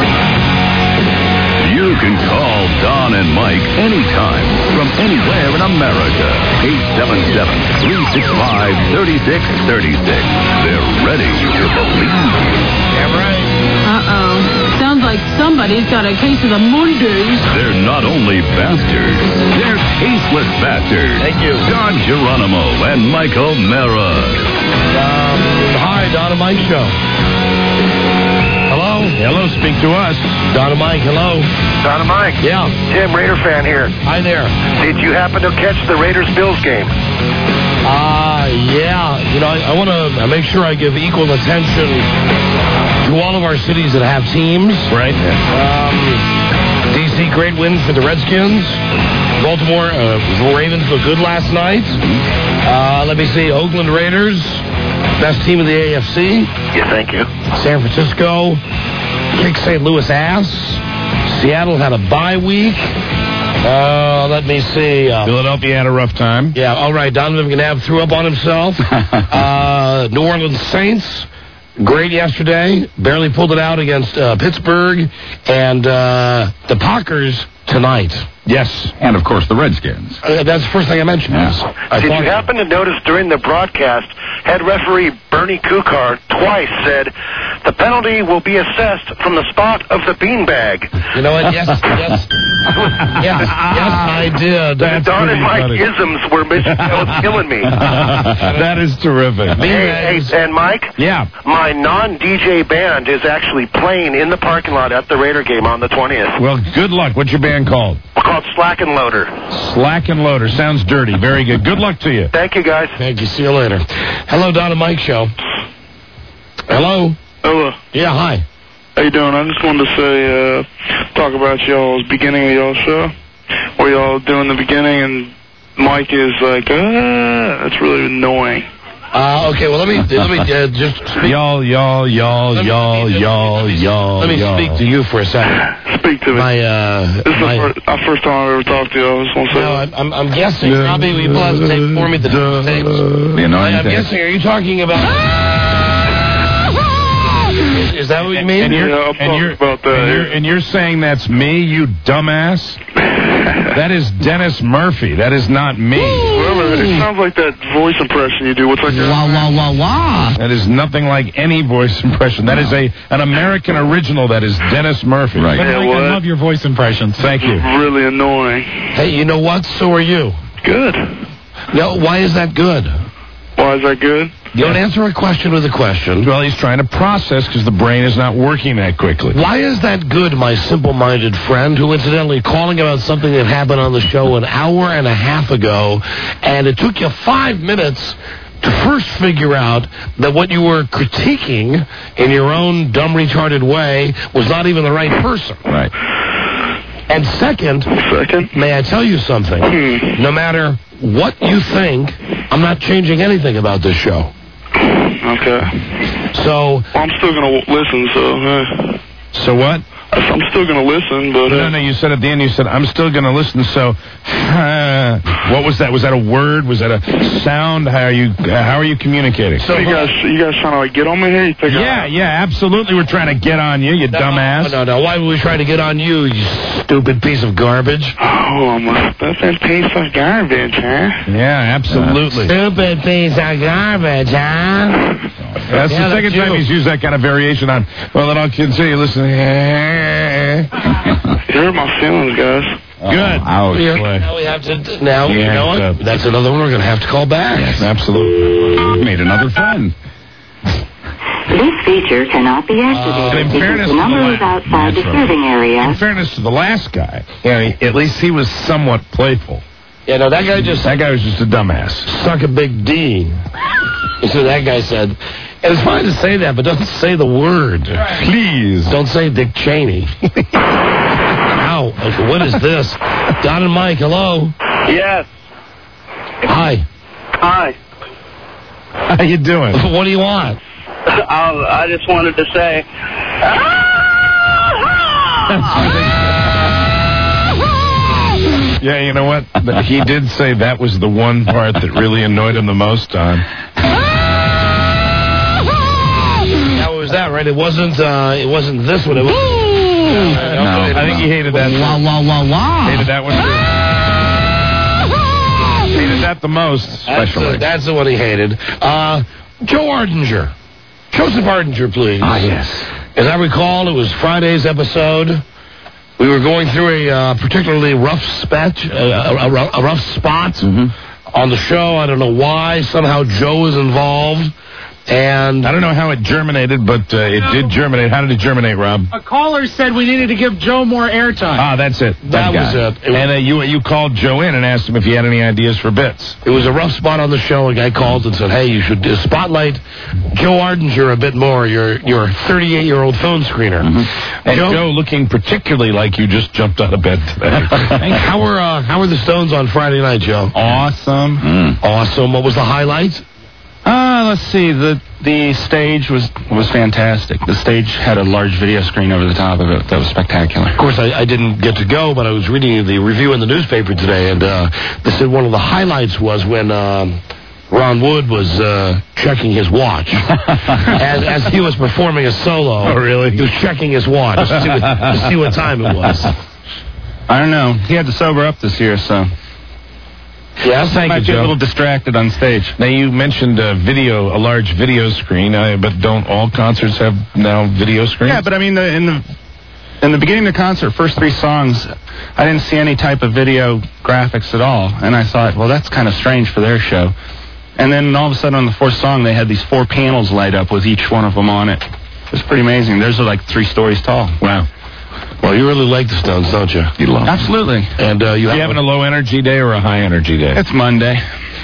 You can call Don and Mike anytime from anywhere in America. eight seven seven, three six five, three six three six. They're ready to believe you. Yeah, right. Uh-oh. Sounds like somebody's got a case of the Mondays. They're not only bastards, they're tasteless bastards. Thank you. Don Geronimo and Michael Mara. Um, hi, Don and Mike Show. Hello? Hello, speak to us. Don and Mike, hello. Don and Mike. Yeah. Tim, Raider fan here. Hi there. Did you happen to catch the Raiders-Bills game? Uh, yeah. You know, I, I want to make sure I give equal attention to all of our cities that have teams. Right. Um, D C, great win for the Redskins. Baltimore, uh, the Ravens looked good last night. Uh, let me see, Oakland Raiders, best team in the A F C. Yeah, thank you. San Francisco kicked Saint Louis ass. Seattle had a bye week. Uh, let me see. Uh, Philadelphia had a rough time. Yeah, all right. Donovan McNabb threw up on himself. uh, New Orleans Saints, great yesterday. Barely pulled it out against uh, Pittsburgh. And uh, the Packers tonight. Yes, and of course the Redskins. Uh, that's the first thing I mentioned. Yes. I Did thought- you happen to notice during the broadcast, head referee Bernie Kukar twice said, the penalty will be assessed from the spot of the beanbag. You know what? Yes, yes. yes, yes, I did. The Don and Mike isms were mis- that was killing me. That is terrific. Hey, hey, and Mike? Yeah. My non-D J band is actually playing in the parking lot at the Raider game on the twentieth. Well, good luck. What's your band called? We're called Slack and Loader. Slack and Loader. Sounds dirty. Very good. Good luck to you. Thank you, guys. Thank you. See you later. Hello, Don and Mike Show. Hello? Hello. Yeah, hi. How you doing? I just wanted to say, uh, talk about y'all's beginning of y'all's show, where y'all doing the beginning and Mike is like, ah, that's really annoying. Uh, okay, well, let me let me uh, just speak. Y'all, y'all, y'all, y'all, y'all, y'all. Let me y'all. speak to you for a second. Speak to me. My, uh, this is my, the first, uh, first time I've ever talked to you. I just want to say no, that. I'm, I'm guessing. Probably we will have to take for me the tapes. The annoying I'm thing. guessing, are you talking about... Is that what you mean? And you're, Yeah, I'm and you're, about that. and you're, and you're saying that's me, you dumbass? That is Dennis Murphy. That is not me. Remember, it sounds like that voice impression you do. What's like that? Wah, wah, wah, wah. That is nothing like any voice impression. That is a an American original. That is Dennis Murphy. Right. Yeah, Mike, what? I love your voice impressions. Thank you. Really annoying. Hey, you know what? So are you. Good. No, why is that good? Why is that good? Don't answer a question with a question. Well, he's trying to process because the brain is not working that quickly. Why is that good, my simple-minded friend, who incidentally calling about something that happened on the show an hour and a half ago, and it took you five minutes to first figure out that what you were critiquing in your own dumb, retarded way was not even the right person. Right. And second, Second, may I tell you something? Hmm. No matter what you think, I'm not changing anything about this show. Okay. So... Well, I'm still going to listen, so... Uh, So what? I'm still going to listen, but... Uh, No, no, you said at the end, you said, I'm still going to listen, so... Uh, what was that? Was that a word? Was that a sound? How are you uh, How are you communicating? So you guys, you guys trying to like get on me here? You think Yeah, I, yeah, absolutely. We're trying to get on you, you No, dumbass. No, no, why would we try to get on you, you stupid piece of garbage? Oh, my stupid piece of garbage, huh? Yeah, absolutely. Stupid piece of garbage, huh? That's Yeah, the second that's time you. he's used that kind of variation on, well, then I'll continue listening. You hurt my feelings, guys. Good. Ouch. Yeah, now we have to, now, you Yeah, know what? uh, That's another one we're going to have to call back. Absolutely. We've made another friend. This feature cannot be And activated in because fairness the to number the is la- outside the Naturally. serving area. In fairness to the last guy, yeah, he- at least he was somewhat playful. Yeah, no, that guy just That guy was just a dumbass. suck a big D. So that guy said. And it's fine to say that, but don't say the word. Please. Don't say Dick Cheney. Ow. Okay, what is this? Don and Mike, hello. Yes. Hi. Hi. How you doing? What do you want? I, I just wanted to say, Yeah, you know what? He did say that was the one part that really annoyed him the most, Don. How was that, right? It wasn't, uh, it wasn't this one. It was... No, I think he hated that. Wah, wah, wah, wah. Hated that one too. Hated that the most, That's especially. the, that's the one he hated. Uh, Joe Ardinger. Joseph Ardinger, please. Ah, yes. As I recall, it was Friday's episode. We were going through a uh, particularly rough spatch, uh, a, a, a rough spot Mm-hmm. on the show. I don't know why. Somehow Joe was involved. And I don't know how it germinated, but uh, it did germinate. How did it germinate, Rob? A caller said we needed to give Joe more airtime. Ah, that's it. That guy. was it. It was- and uh, you you called Joe in and asked him if he had any ideas for bits. it was a rough spot on the show. A guy called and said, hey, you should uh, spotlight Joe Ardinger a bit more. You're, you're a thirty-eight-year-old phone screener. Mm-hmm. And Joe- Joe, looking particularly like you just jumped out of bed today. How were, uh, how were the Stones on Friday night, Joe? Awesome. Mm. Awesome. What was the highlight? Uh, let's see. The the stage was was fantastic. The stage had a large video screen over the top of it. That was spectacular. Of course, I, I didn't get to go, but I was reading the review in the newspaper today, and uh, they said one of the highlights was when um, Ron Wood was uh, checking his watch. as, as he was performing a solo. Oh, really? He was checking his watch to see what, to see what time it was. I don't know. He had to sober up this year, so Yes, thank might you, be a Joe. little distracted on stage. Now, you mentioned a video, a large video screen, uh, but don't all concerts have now video screens? Yeah, but I mean, the, in the in the beginning of the concert, first three songs, I didn't see any type of video graphics at all, and I thought, well, that's kind of strange for their show. And then all of a sudden, on the fourth song, they had these four panels light up with each one of them on it. It was pretty amazing. Theirs are like three stories tall. Wow. Well, you really like the Stones, don't you? You love Absolutely. And uh, you You have having a low energy day or a high energy day? It's Monday.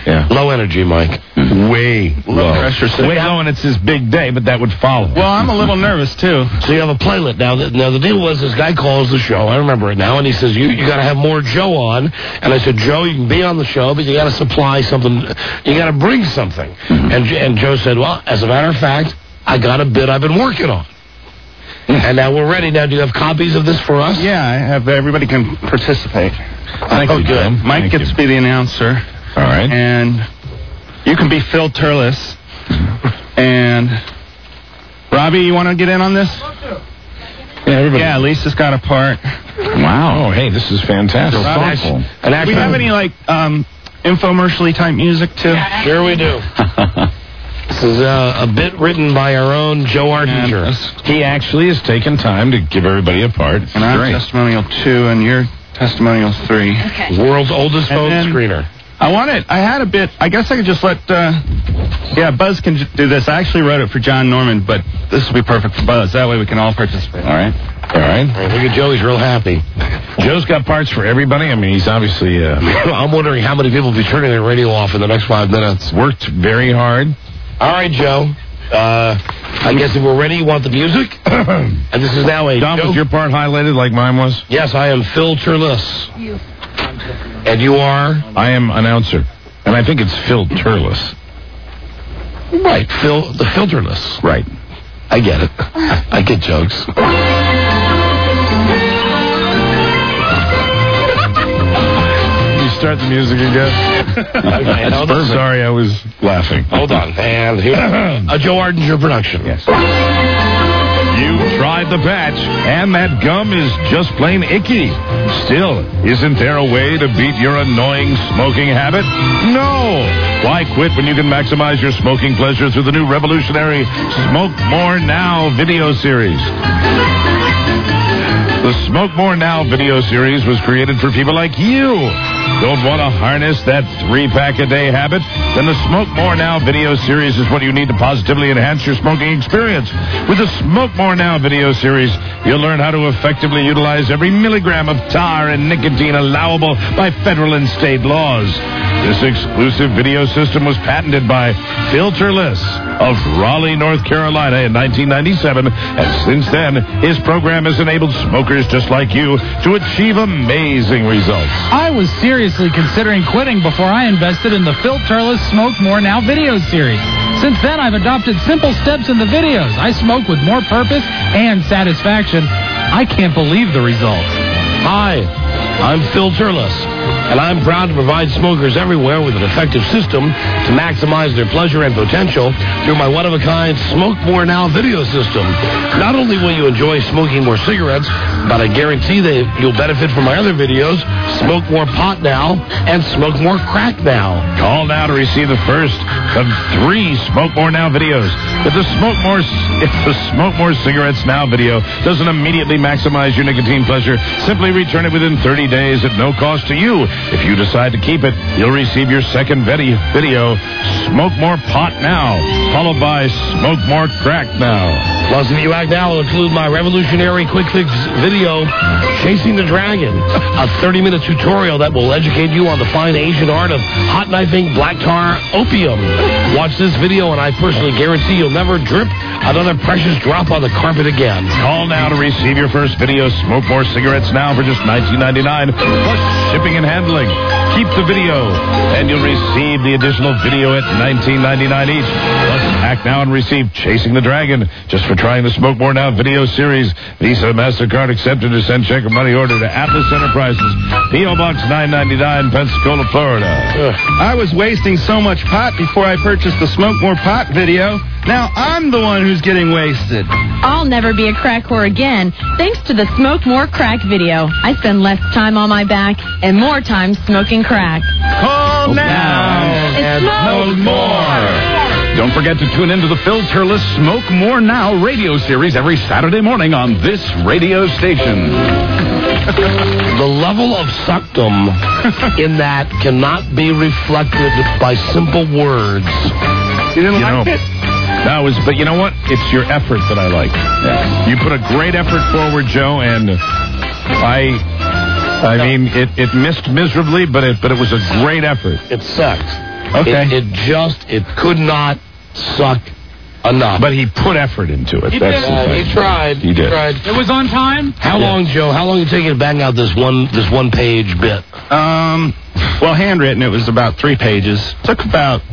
Yeah. Low energy, Mike. Way low. pressure setting. Way low, and it's his big day, but that would follow. Well, I'm a little nervous, too. So you have a platelet now. The, now, the deal was this guy calls the show. I remember it now. And he says, you, you got to have more Joe on. And I said, Joe, you can be on the show, but you got to supply something. You got to bring something. Mm-hmm. And, and Joe said, well, as a matter of fact, I got a bit I've been working on. And now we're ready. Now, do you have copies of this for us? Yeah, I have. Everybody can participate. Thank oh, you, good. Jim. Mike Thank gets you. to be the announcer. All right. And you can be Phil Turles. And Robbie, you want to get in on this? Yeah, everybody. Yeah, Lisa's got a part. Wow. Oh, hey, this is fantastic. Robbie, do we have any, like, um, infomercially type music, too? Sure we do. This is uh, a bit written by our own Joe Ardinger. He actually has taken time to give everybody a part. And I'm Great. testimonial two, and you're testimonial three. Okay. World's oldest phone then- screener. I want it. I had a bit. I guess I could just let. Uh, yeah, Buzz can j- do this. I actually wrote it for John Norman, but this will be perfect for Buzz. That way we can all participate. All right. All right. All right, look at Joe. He's real happy. Joe's got parts for everybody. I mean, he's obviously. Uh, I'm wondering how many people will be turning their radio off in the next five minutes. Worked very hard. All right, Joe. Uh, I guess if we're ready, you want the music? And this is now a... Don, Joe- was your part highlighted like mine was? Yes, I am Phil Turles. You. And you are? I am announcer. And I think it's Phil Turles. Right, Phil, the filterless. Right. I get it. I get jokes. You start the music again? Okay, That's perfect. Sorry, I was laughing. Hold on. And here, a Joe Ardinger production. Yes. You tried the patch, and that gum is just plain icky. Still, isn't there a way to beat your annoying smoking habit? No! Why quit when you can maximize your smoking pleasure through the new revolutionary Smoke More Now video series? The Smoke More Now video series was created for people like you. Don't want to harness that three-pack-a-day habit? Then the Smoke More Now video series is what you need to positively enhance your smoking experience. With the Smoke More Now video series, you'll learn how to effectively utilize every milligram of tar and nicotine allowable by federal and state laws. This exclusive video system was patented by Phil Turles of Raleigh, North Carolina in nineteen ninety-seven, and since then, his program has enabled smokers just like you to achieve amazing results. I was seriously considering quitting before I invested in the Phil Turles Smoke More Now video series. Since then, I've adopted simple steps in the videos. I smoke with more purpose and satisfaction. I can't believe the results. Hi, I'm Phil Turles, and I'm proud to provide smokers everywhere with an effective system to maximize their pleasure and potential through my one-of-a-kind Smoke More Now video system. Not only will you enjoy smoking more cigarettes, but I guarantee that you'll benefit from my other videos, Smoke More Pot Now and Smoke More Crack Now. Call now to receive the first of three Smoke More Now videos. If the Smoke More if the Smoke More Cigarettes Now video doesn't immediately maximize your nicotine pleasure, simply return it within thirty days at no cost to you. If you decide to keep it, you'll receive your second vid- video, Smoke More Pot Now, followed by Smoke More Crack Now. Plus, if you act now, will include my revolutionary quick fix video, Chasing the Dragon, a thirty-minute tutorial that will educate you on the fine Asian art of hot knifing black tar opium. Watch this video, and I personally guarantee you'll never drip another precious drop on the carpet again. Call now to receive your first video, Smoke More Cigarettes Now, for just nineteen ninety-nine dollars, plus shipping and handling. Keep the video, and you'll receive the additional video at nineteen ninety-nine dollars each. Plus, act now and receive Chasing the Dragon, just for trying the Smoke More Now video series. Visa, MasterCard accepted, to send check or money order to Atlas Enterprises, P O Box nine ninety-nine, Pensacola, Florida. Ugh. I was wasting so much pot before I purchased the Smoke More Pot video. Now I'm the one who's getting wasted. I'll never be a crack whore again, thanks to the Smoke More Crack video. I spend less time on my back and more time smoking crack. Call now and smoke more. Don't forget to tune into the Phil Turles Smoke More Now radio series every Saturday morning on this radio station. The level of suctum in that cannot be reflected by simple words. You didn't You like know, it? that was, but you know what? It's your effort that I like. Yeah. You put a great effort forward, Joe, and I, I mean, it, it missed miserably, but it, but it was a great effort. It sucked. Okay. It, it just, it could not suck enough. But he put effort into it. He That's did. the Uh, thing. he tried. He did. tried. It was on time? How long, Joe? How long you taking to bang out this one this one page bit? Um, well, handwritten, it was about three pages. Took about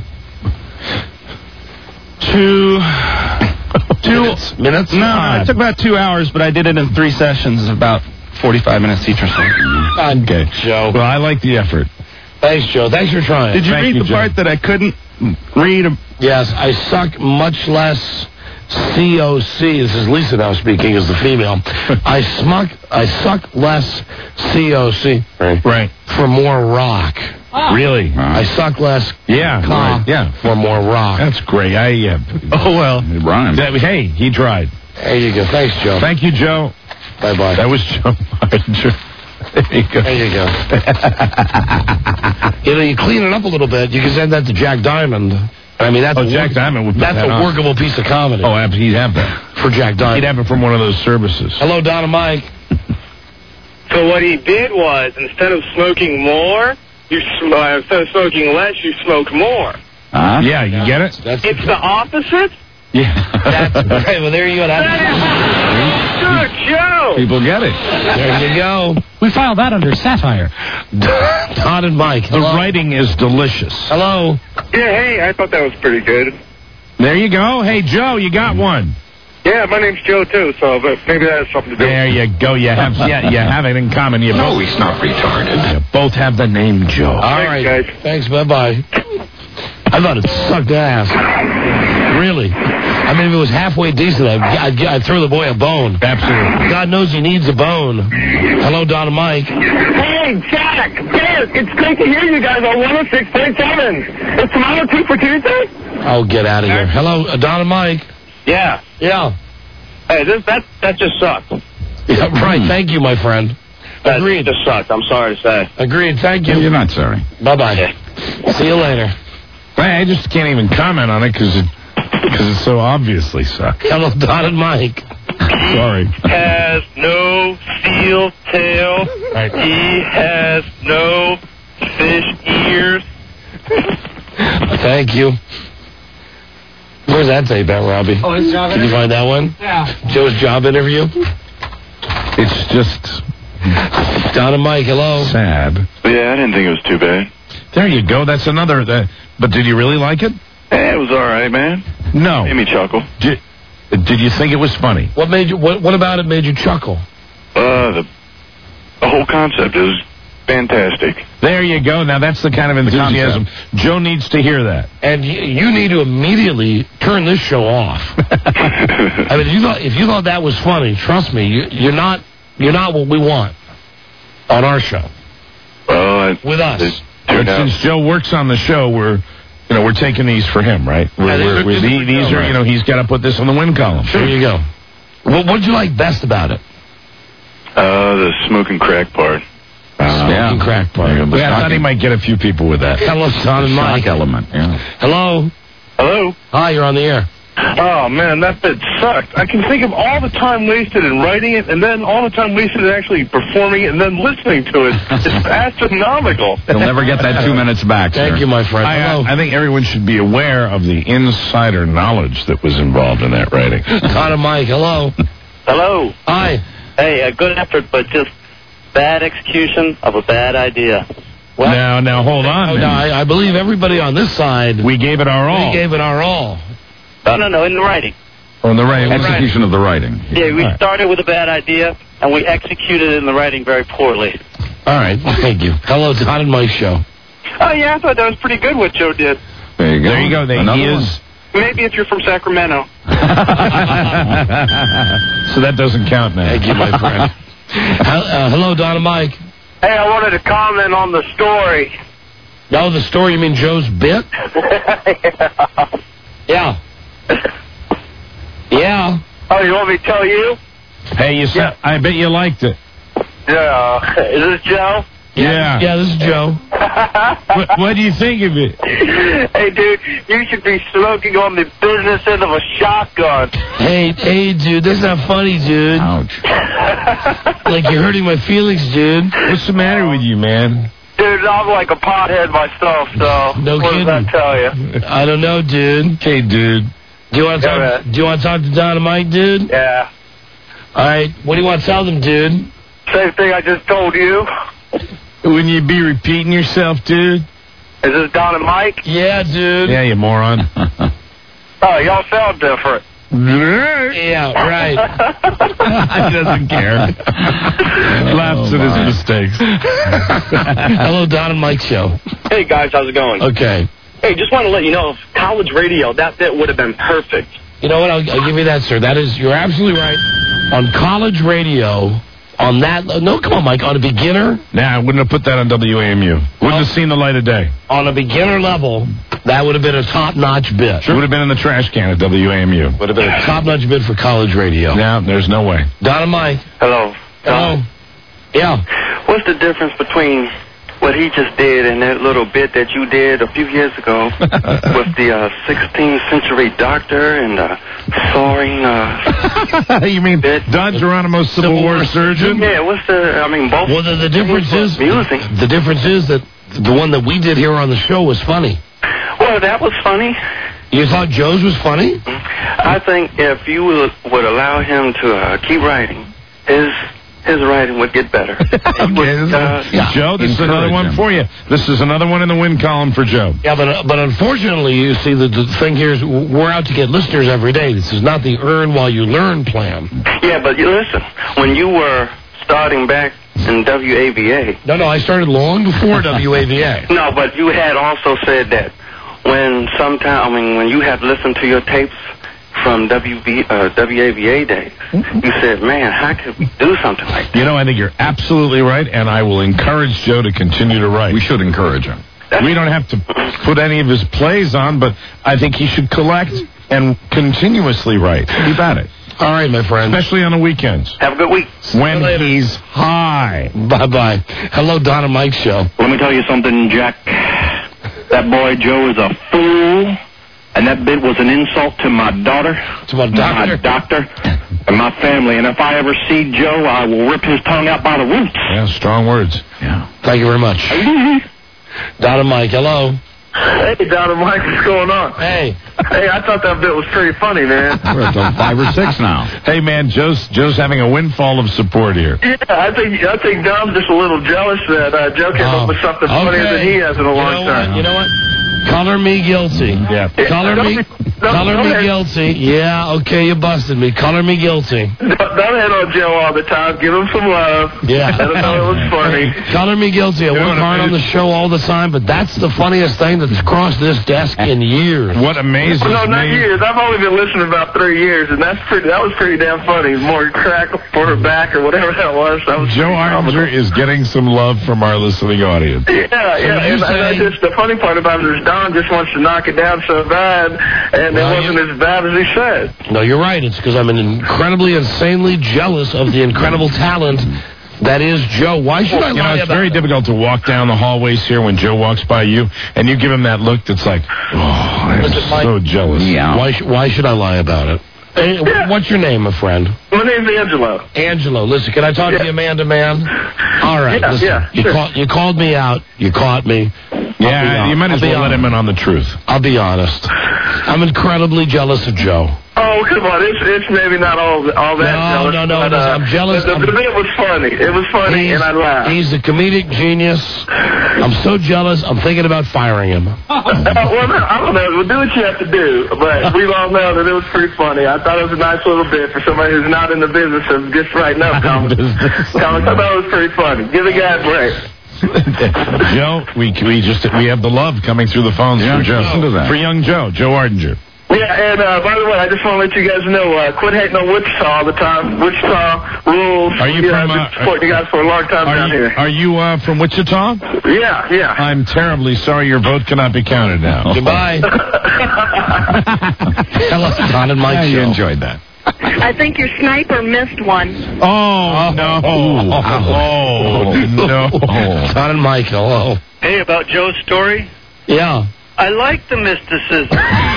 two... two minutes? minutes? No, it took about two hours, but I did it in three sessions, about forty-five minutes each or so. Okay. Joe. Well, I like the effort. Thanks, Joe. Thanks for trying. Did you Thank read you, the Joe. part that I couldn't read? Yes, I suck much less C O C. This is Lisa now speaking as the female. I smuck. I suck less C O C. Right. Right. For more rock. Really? I suck less. Yeah. Ca Right. Yeah. For more rock. That's great. I yeah. Oh, well. It rhymes. That- hey, he tried. There you go. Thanks, Joe. Thank you, Joe. Bye bye. That was Joe. There you go. There you go. You know, you clean it up a little bit. You can send that to Jack Diamond. I mean, that's Oh, a Jack work- Diamond would put That's that a on. workable piece of comedy Oh, ab- he'd have that. for Jack He'd Diamond. have it from one of those services. Hello, Don and Mike. So what he did was, instead of smoking more, you sm- uh, instead of smoking less, you smoke more. Uh, yeah, you get it? That's It's the opposite? Yeah. That's okay. Well, there you go. That That's, is good, Joe! People get it. there you go. We filed that under satire. Don and Mike. The Hello. writing is delicious. Hello. Yeah, hey, I thought that was pretty good. There you go. Hey, Joe, you got one. Yeah, my name's Joe, too, so but maybe that has something to do with it. There you go. You have yeah, you have it in common. You No, both, he's not retarded. you both have the name Joe. All right. guys. Thanks. Bye bye. I thought it sucked ass. Really. I mean, if it was halfway decent, I'd, I'd, I'd throw the boy a bone. Absolutely. God knows he needs a bone. Hello, Don and Mike. Hey, Jack! Yes, it's great to hear you guys on one oh six point seven. Is tomorrow two for Tuesday? Oh, get out of here. Hello, uh, Don and Mike. Yeah. Yeah. Hey, this that that just sucked. Yeah, right. Thank you, my friend. That Agreed. just sucked. I'm sorry to say. Agreed. Thank you. You're not sorry. Bye-bye. See you later. I just can't even comment on it because it, cause it so obviously sucks. Hello, Don and Mike. Sorry. Has no steel tail. Right. He has no fish ears. Thank you. Where's that tape at, Robbie? Oh, his job Can you find that one? Yeah. Joe's job interview? It's just Don and Mike, hello. sad. Yeah, I didn't think it was too bad. There you go. That's another. Uh, but did you really like it? Eh, it was all right, man. No. Made me chuckle. Did, did you think it was funny? What made you? What, what about it made you chuckle? Uh, the, the whole concept is fantastic. There you go. Now that's the kind of enthusiasm. Joe needs to hear that. And you, you need to immediately turn this show off. I mean, if you thought if you thought that was funny, trust me, you, you're not you're not what we want on our show Well, I, with us. it But turned out. since Joe works on the show, we're you know we're taking these for him, right? We're, Yeah, these we're, are- we're, these are the- for these Joe, are right. you know he's got to put this on the win column. There you go. What what'd you like best about it? Uh, the smoking crack part. Smoking crack part. Yeah, I thought he might get a few people with that. Hello, Don and Mike. element, yeah. Hello. Hello? Hi, you're on the air. Oh, man, that bit sucked. I can think of all the time wasted in writing it, and then all the time wasted in actually performing it, and then listening to it. It's astronomical. You'll never get that two minutes back, Thank sir. you, my friend. I, Hello. I think everyone should be aware of the insider knowledge that was involved in that writing. Don and Mike, hello. Hello. Hi. Hey, a good effort, but just bad execution of a bad idea. Well, now, now, hold on. Oh, then. no, I, I believe everybody on this side, we gave it our all. we gave it our all. No, no, no, in the writing. On the right. Execution of the writing. Yeah, we All right. started with a bad idea, and we executed it in the writing very poorly. All right. Thank you. Hello, Don and Mike show. Oh, yeah, I thought that was pretty good what Joe did. There you go. There you go. There Another he one. is. Maybe if you're from Sacramento. So that doesn't count now. Thank you, my friend. Hel- uh, hello, Don and Mike. Hey, I wanted to comment on the story. No, the story, you mean Joe's bit? Yeah. Yeah. Oh, you want me to tell you? Hey, you said, I bet you liked it. Yeah. Is this Joe? Yeah. Yeah, this is Joe. what, what do you think of it? Hey, dude, you should be smoking on the business end of a shotgun. Hey, hey, dude, that's not funny, dude. Ouch. Like, you're hurting my feelings, dude. What's the matter with you, man? Dude, I'm like a pothead myself, so No what kidding. does that tell you? I don't know, dude. Hey, dude. Do you want to Yeah, talk? Do you want to talk to Dynamite, dude? Yeah. All right. What do you want to tell them, dude? Same thing I just told you. Wouldn't you be repeating yourself, dude? Is this Don and Mike? Yeah, dude. Yeah, you moron. Oh, y'all sound different. Yeah, right. He doesn't care. Laughs at his mistakes. Hello, Don and Mike show. Hey, guys, how's it going? Okay. Hey, just want to let you know, if college radio, that bit would have been perfect. You know what? I'll, I'll give you that, sir. That is, you're absolutely right. On college radio, on that, no, come on, Mike, on a beginner. Nah, I wouldn't have put that on W A M U. Wouldn't Oh. have seen the light of day. On a beginner level, that would have been a top-notch bit. Sure. Would have been in the trash can at W A M U. Would have been a top-notch bit for college radio. No, there's no way. Don and Mike. Hello. Hello. Yeah. What's the difference between what he just did and that little bit that you did a few years ago with the uh, sixteenth century doctor and uh, soaring... Uh, you mean Don Geronimo, Civil War surgeon? Yeah, what's the... I mean, both... Well, the, the difference is... Music. The difference is that the one that we did here on the show was funny. Well, that was funny. You thought Joe's was funny? I think if you would, would allow him to uh, keep writing, his his writing would get better. Okay, uh, yeah. Joe, this is another one for you. This is another one in the win column for Joe. Yeah, but uh, but unfortunately, you see, the, the thing here is we're out to get listeners every day. This is not the earn while you learn plan. Yeah, but you listen, when you were starting back in W A V A... No, no, I started long before W A V A. No, but you had also said that when sometime, I mean, when you had listened to your tapes from W V, uh, W A V A days, you said, man, how could we do something like that? You know, I think you're absolutely right, and I will encourage Joe to continue to write. We should encourage him. We don't have to put any of his plays on, but I think he should collect and continuously write. Keep at it. All right, my friend. Especially on the weekends. Have a good week. When he's high. Bye-bye. Hello, Don and Mike show. Let me tell you something, Jack. That boy Joe is a fool, and that bit was an insult to my daughter, to my doctor, my doctor, and my family. And if I ever see Joe, I will rip his tongue out by the roots. Yeah, strong words. Yeah. Thank you very much. Don and Mike, hello. Hey, Don and Mike, what's going on? Hey. Hey, I thought that bit was pretty funny, man. We're up to five or six now. Hey, man, Joe's Joe's having a windfall of support here. Yeah, I think I think Dom's just a little jealous that uh, Joe came Oh, up with something funnier okay. than he has in a You long know time. what? You know what? Color me guilty. Yeah. Color Don't me, be- don't- color don't me hit- guilty. Yeah, okay, you busted me. Color me guilty. Don't, don't hit on Joe all the time. Give him some love. Yeah. Let him know it was funny. Color me guilty. I know work what hard on the amazes- show all the time, but that's the funniest thing that's crossed this desk in years. What amazes No, not me... years. I've only been listening about three years, and that's pretty. That was pretty damn funny. More crack for her back or whatever that was. That was Joe Arminger is getting some love from our listening audience. Yeah, yeah. you And, and I say- just the funny part about it is Don just wants to knock it down so bad, and Well, it wasn't as bad as he said. No, you're right. It's because I'm incredibly, insanely jealous of the incredible talent that is Joe. Why should I You know, lie it's about very it? difficult to walk down the hallways here when Joe walks by you, and you give him that look that's like, oh, I'm Listen, Mike- so jealous. Why, sh- why should I lie about it? Hey, wh- what's your name, my friend? My name's Angelo. Angelo. Listen, can I talk Yeah. to you man to man? All right. Yeah, listen, yeah, you, sure. call, you called me out. You caught me. Yeah, I'll be you might as I'll be well let honest. him in on the truth. I'll be honest. I'm incredibly jealous of Joe. Oh, come on. It's it's maybe not all all that No, jealous. no, no, but, it is. uh, I'm jealous. The, the, the bit was funny. It was funny, He's, and I laughed. he's a comedic genius. I'm so jealous. I'm thinking about firing him. Uh, well, no, I don't know. Well, do what you have to do, but we all know that it was pretty funny. I thought it was a nice little bit for somebody who's not in the business of just writing up comics. Comics, I thought it was pretty funny. Give the guy a break. Joe, we we just we have the love coming through the phones Yeah, for Joe. listen to that. For young Joe, Joe Ardinger. Yeah, and uh, by the way, I just want to let you guys know, uh, quit hating on Wichita all the time. Wichita rules. Are you yeah, from, I've been uh, supporting you guys for a long time Are down you, here. are you uh, from Wichita? Yeah, yeah. I'm terribly sorry your vote cannot be counted now. Goodbye. Hello, Don and Mike Yeah, you show. enjoyed that. I think your sniper missed one. Oh, no. Oh, no. Don and Mike, hello. Hey, about Joe's story? Yeah. I like the mysticism.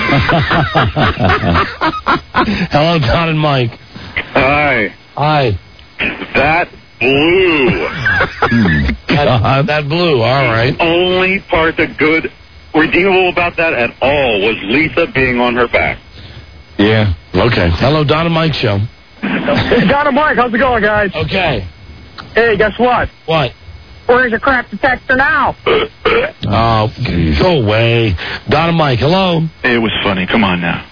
Hello, Don and Mike. Hi. Hi. That blew. that, that blue, all right. The only part that good, redeemable about that at all was Lisa being on her back. Yeah. Okay. Hello, Don and Mike show. Don and Mike, how's it going, guys? Okay. Hey, guess what? What? Where's your crap detector now? Oh, go away. Don and Mike, hello. Hey, it was funny. Come on now.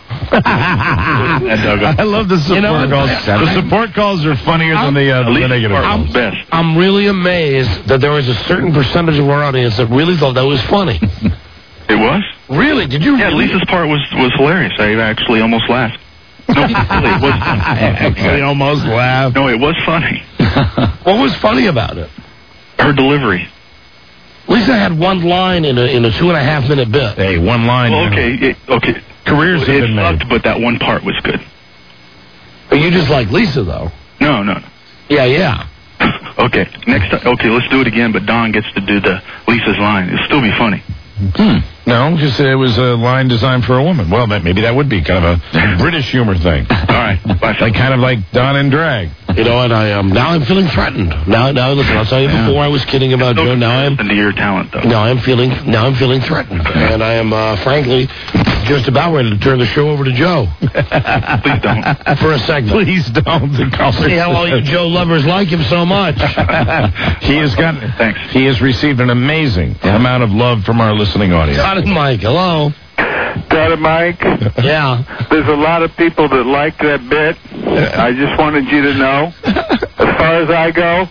I love the support You know what? calls. The support calls are funnier than the, uh, the negative I'm, calls. Best. I'm really amazed that there was a certain percentage of our audience that really thought that was funny. It was? Really? Did you? Yeah, really? Lisa's part was, was hilarious. I actually almost laughed. No, really, it was funny. Actually almost laughed. No, it was funny. What was funny about it? Her delivery. Lisa had one line in a in a two and a half minute bit. Hey, one line. Well, okay, it, okay. Careers have it been made. sucked, but that one part was good. You just like Lisa, though. No, no, no. Yeah, yeah. Okay, next time. Okay, let's do it again, but Don gets to do the Lisa's line. It'll still be funny. Hmm. No, just it was a line designed for a woman. Well, that, maybe that would be kind of a British humor thing. All right. Bye. Like kind of like Don and Drag. You know what? I um now I'm feeling threatened. Now, now listen. I'll tell you. Yeah. Before I was kidding about Joe. Now I'm into your talent, though. now I'm feeling now I'm feeling threatened, and I am uh, frankly just about ready to turn the show over to Joe. Please don't. For a segment. Please don't. See how all you Joe lovers like him so much. He has got. Thanks. He has received an amazing amount of love from our listening audience. Don and Mike, hello. Got it, Mike? Yeah. There's a lot of people that like that bit. I just wanted you to know. As far as I go,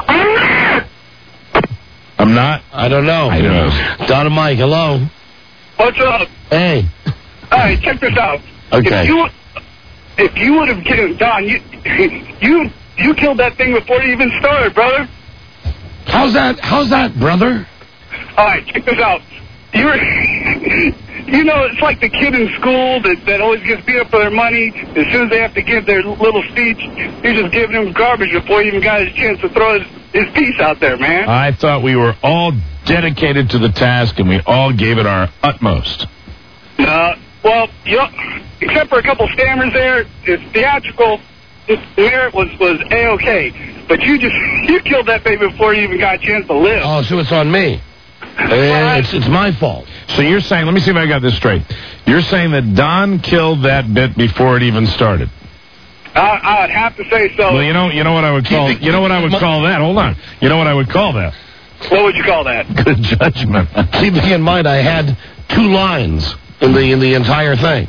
I'm not. I don't know. I don't know. Don and Mike, hello. What's up? Hey. All right, check this out. Okay. If you, if you would have killed Don, you, you, you killed that thing before it even started, brother. How's that? How's that, brother? All right, check this out. You're, you know, it's like the kid in school that, that always gets beat up for their money. As soon as they have to give their little speech, you're just giving him garbage before he even got his chance to throw his, his piece out there, man. I thought we were all dedicated to the task and we all gave it our utmost. Uh, well, you know, except for a couple stammers there, it's theatrical. The merit was, was A-okay. But you just, you killed that baby before you even got a chance to live. Oh, so it's on me. Uh, it's, it's my fault. So you're saying, let me see if I got this straight. You're saying that Don killed that bit before it even started. I, I'd have to say so. Well, you know, you know what I would call, you know what I would call that. Hold on. You know what I would call that? What would you call that? Good judgment. Keeping in mind, I had two lines in the in the entire thing.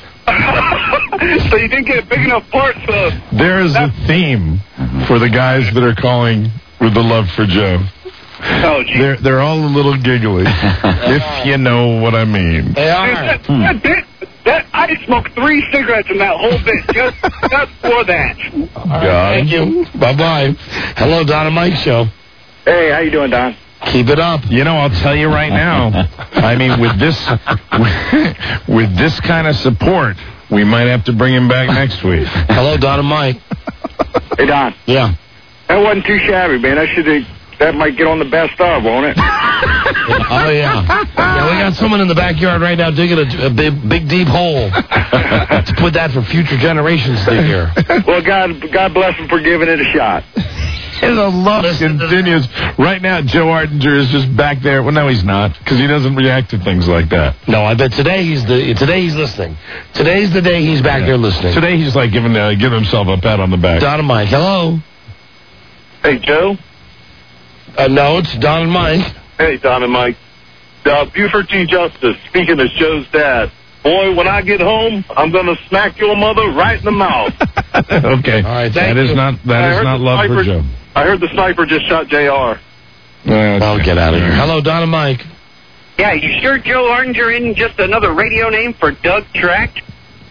So you didn't get a big enough part, so... There is a theme for the guys that are calling with the love for Joe. Oh, geez. They're, they're all a little giggly, if you know what I mean. They are. That, that bit, that, I smoked three cigarettes in that whole bit, just, just for that. Right, thank you. Bye-bye. Hello, Don and Mike Show. Hey, how you doing, Don? Keep it up. You know, I'll tell you right now, I mean, with this, with, with this kind of support, we might have to bring him back next week. Hello, Don and Mike. Hey, Don. Yeah. That wasn't too shabby, man. I should have... That might get on the best of, won't it? Oh, yeah. Yeah, we got someone in the backyard right now digging a, a big, big, deep hole to put that for future generations to hear. Well, God, God bless him for giving it a shot. And the love continues. Right now, Joe Ardinger is just back there. Well, no, he's not, because he doesn't react to things like that. No, I bet today he's the today he's listening. Today's the day he's back Yeah. there listening. Today he's like giving uh, giving himself a pat on the back. Don and Mike, hello. Hey, Joe? Uh, no, it's Don and Mike. Hey, Don and Mike. Uh, Buford T. Justice, speaking as Joe's dad. Boy, when I get home, I'm going to smack your mother right in the mouth. Okay. All right, that thank is you. not that I is heard not the love sniper- for Joe. I heard the sniper just shot J R Well, I'll get out of here. Hello, Don and Mike. Yeah, you sure Joe Ardinger isn't just another radio name for Doug Tract?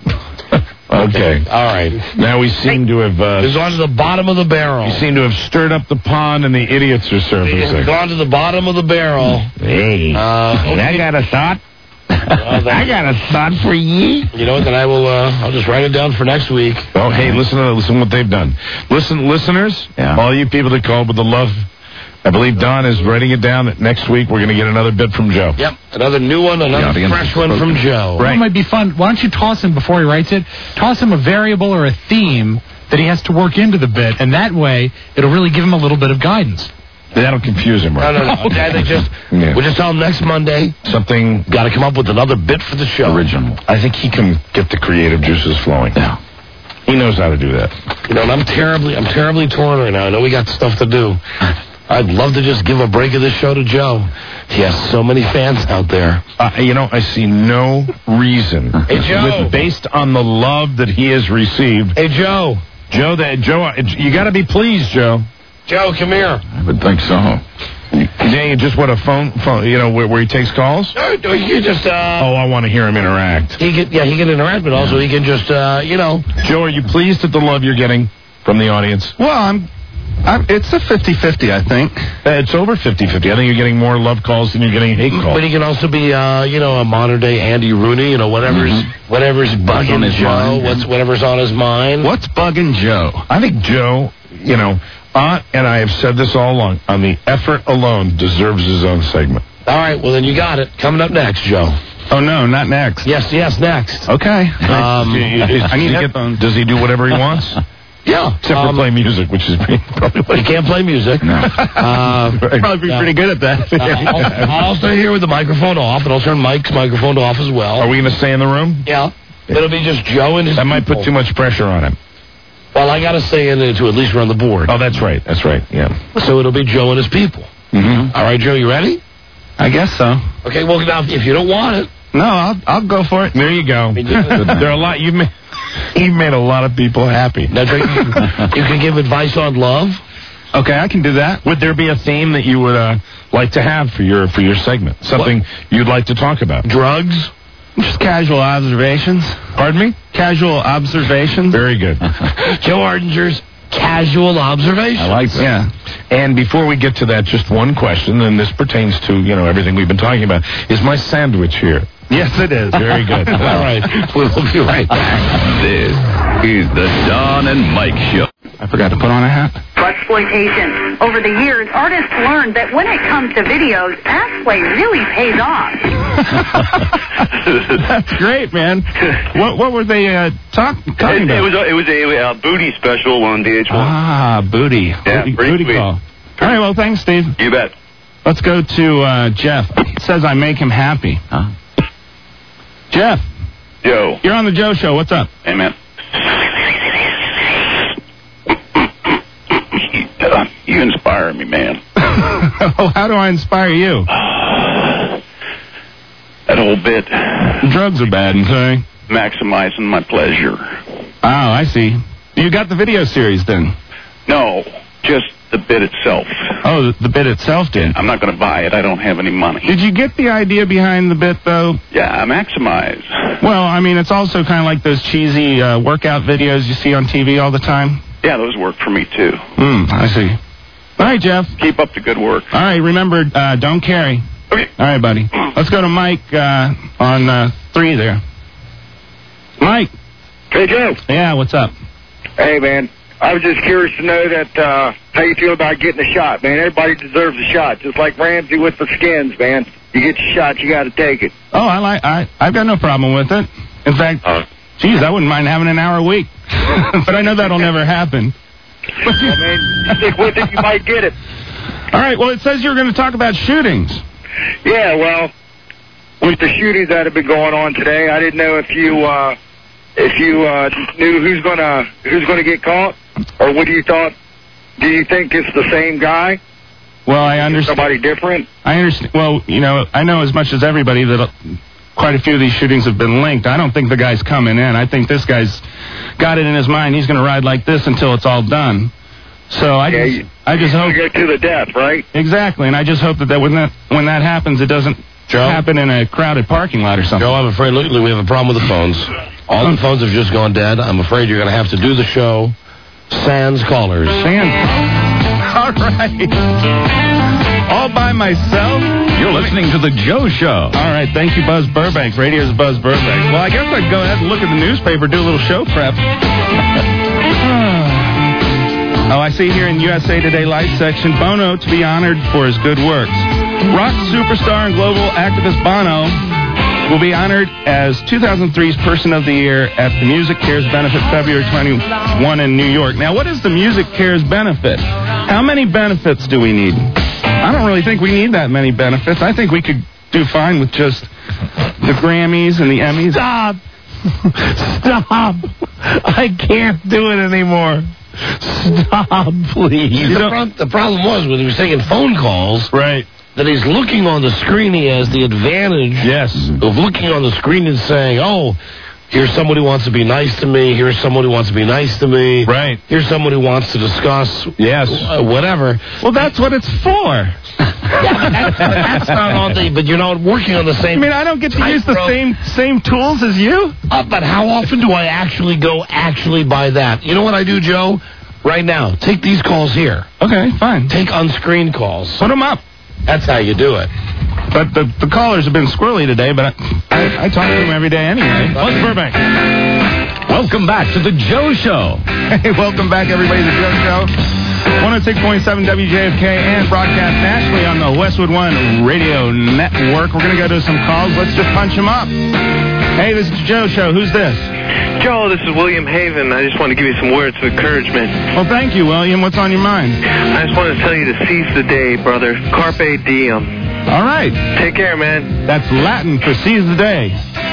Okay. All right. Now we seem to have uh, He's gone to the bottom of the barrel. we seem to have stirred up the pond, and the idiots are He's surfacing. gone to the bottom of the barrel. Hey, Uh, I got a thought. Uh, I got a thought for ye. You know what? Then I will. Uh, I'll just write it down for next week. Oh, hey, listen to listen what they've done. Listen, listeners, all you people that called with the love. I believe Don is writing it down that next week we're going to get another bit from Joe. Yep, another new one, another Yeah, fresh one from Joe. Well, it might be fun. Why don't you toss him before he writes it? Toss him a variable or a theme that he has to work into the bit, and that way it'll really give him a little bit of guidance. That'll confuse him, right? No, no, no. Okay, I think just, Yeah. we'll just tell him next Monday, Something got to come up with another bit for the show. original. I think he can get the creative juices flowing. Yeah. He knows how to do that. You know, and I'm terribly, I'm terribly torn right now. I know we got stuff to do. I'd love to just give a break of this show to Joe. He has so many fans out there. Uh, you know, I see no reason, Hey, Joe. with, based on the love that he has received. Hey, Joe. Joe, that Joe, you got to be pleased, Joe. Joe, come here. I would think so. You just what a phone, phone, you know, where, where he takes calls. No, no, you just, uh... Oh, I want to hear him interact. He can, yeah, he can interact, but also he can just, uh, you know... Joe, are you pleased at the love you're getting from the audience? Well, I'm, I'm it's a fifty-fifty, I think. Uh, It's over fifty-fifty. I think you're getting more love calls than you're getting hate calls. But he can also be, uh, you know, a modern-day Andy Rooney, you know, whatever's Mm-hmm. whatever's bugging on his Joe, mind. what's whatever's on his mind. What's bugging Joe? I think Joe, you know, uh, and I have said this all along, on the effort alone deserves his own segment. All right, well, then you got it. Coming up next, Joe. Oh, no, not next. Yes, yes, next. Okay. Um, I need Does he headphones. Does he do whatever he wants? Yeah. Except um, for play music, which is probably what He can't play music. No. Uh, Probably be yeah. pretty good at that. Uh, I'll, I'll stay here with the microphone off, and I'll turn Mike's microphone off as well. Are we going to stay in the room? Yeah. It'll be just Joe and his That might put people. too much pressure on him. Well, I got to stay in there to at least run the board. Oh, that's right. That's right. Yeah. So it'll be Joe and his people. Mm-hmm. All right, Joe, you ready? I guess so. Okay, well, now, if you don't want it. No, I'll, I'll go for it. There you go. There are a lot. You've made, you've made a lot of people happy. Now, Joe, you, you can give advice on love. Okay, I can do that. Would there be a theme that you would uh, like to have for your for your segment? Something you'd like to talk about? Drugs? Just casual observations. Pardon me? Casual observations. Very good. Joe Ardinger's casual observation. I like that. Yeah. And before we get to that, just one question, and this pertains to, you know, everything we've been talking about. Is my sandwich here? Yes, it is. Very good. All right. We'll be right back. This is the Don and Mike Show. I forgot to put on a hat. Exploitation. Over the years, artists learned that when it comes to videos, ass play really pays off. That's great, man. What what were they uh, talk, talking It, about? it was a, it was a uh, booty special on D H one. Ah, booty. Yeah, booty, pretty booty sweet. call. All right, well, thanks, Steve. You bet. Let's go to uh, Jeff. It says I make him happy. Huh? Jeff, Yo. you're on the Joe Show. What's up? Hey, man. You inspire me, man. Oh, how do I inspire you? That whole bit. Drugs are bad, okay? Maximizing my pleasure. Oh, I see. You got the video series then? No, just the bit itself. Oh, the, the bit itself did. I'm not going to buy it. I don't have any money. Did you get the idea behind the bit, though? Yeah, maximize. Well, I mean, it's also kind of like those cheesy uh, workout videos you see on T V all the time. Yeah, those work for me, too. Hmm, I see. All right, Jeff. Keep up the good work. All right, remember, uh, don't carry. Okay. All right, buddy. Let's go to Mike uh, on uh, three there. Mike. Hey, Joe. Yeah, what's up? Hey, man. I was just curious to know that uh, how you feel about getting a shot, man. Everybody deserves a shot, just like Ramsey with the Skins, man. You get your shot, you got to take it. Oh, I like. I I've got no problem with it. In fact, Uh, geez, I wouldn't mind having an hour a week. But I know that'll never happen. well, man, stick with it, you might get it. All right. Well, it says you were going to talk about shootings. Yeah, well, with the shootings that have been going on today, I didn't know if you uh, if you uh, knew who's gonna who's gonna get caught, or what do you thought? Do you think it's the same guy? Well, I understand. Somebody different? I understand. Well, you know, I know as much as everybody that uh, quite a few of these shootings have been linked. I don't think the guy's coming in. I think this guy's got it in his mind. He's going to ride like this until it's all done. So I Yeah, just, you- I just hope Get to the death, right? exactly, and I just hope that, that when that when that happens, it doesn't Joe? happen in a crowded parking lot or something. Joe, I'm afraid lately we have a problem with the phones. All the phones have just gone dead. I'm afraid you're going to have to do the show sans callers. Sans. All right. All by myself. You're listening to The Joe Show. All right, thank you, Buzz Burbank. Radio's Buzz Burbank. Well, I guess I'd go ahead and look at the newspaper, do a little show prep. Oh, I see here in U S A Today Life section, Bono to be honored for his good works. Rock superstar and global activist Bono will be honored as two thousand three's Person of the Year at the Music Cares Benefit February twenty-first in New York. Now, what is the Music Cares Benefit? How many benefits do we need? I don't really think we need that many benefits. I think we could do fine with just the Grammys and the Emmys. Stop. Stop. I can't do it anymore. Stop, please. The, pro- the problem was when he was taking phone calls. Right. That he's looking on the screen. He has the advantage yes. of looking on the screen and saying, oh, here's somebody who wants to be nice to me. Here's someone who wants to be nice to me. Right. Here's someone who wants to discuss yes. uh, whatever. Well, that's what it's for. yeah, but that's, that's not on the, but you're not working on the same. I mean, I don't get to use the same same tools as you. Uh, but how often do I actually go actually by that? You know what I do, Joe? Right now, take these calls here. Okay, fine. Take unscreened calls. Put them up. That's how you do it. But the, the callers have been squirrely today, but I, I, I talk to them every day anyway. Buzz Burbank. Welcome back to the Joe Show. Hey, welcome back, everybody, to the Joe Show. one oh six point seven W J F K and broadcast nationally on the Westwood One Radio Network. We're going to go to some calls. Let's just punch them up. Hey, this is the Joe Show. Who's this? Joe, this is William Haven. I just want to give you some words of encouragement. Well, thank you, William. What's on your mind? I just want to tell you to seize the day, brother. Carpe diem. All right. Take care, man. That's Latin for seize the day.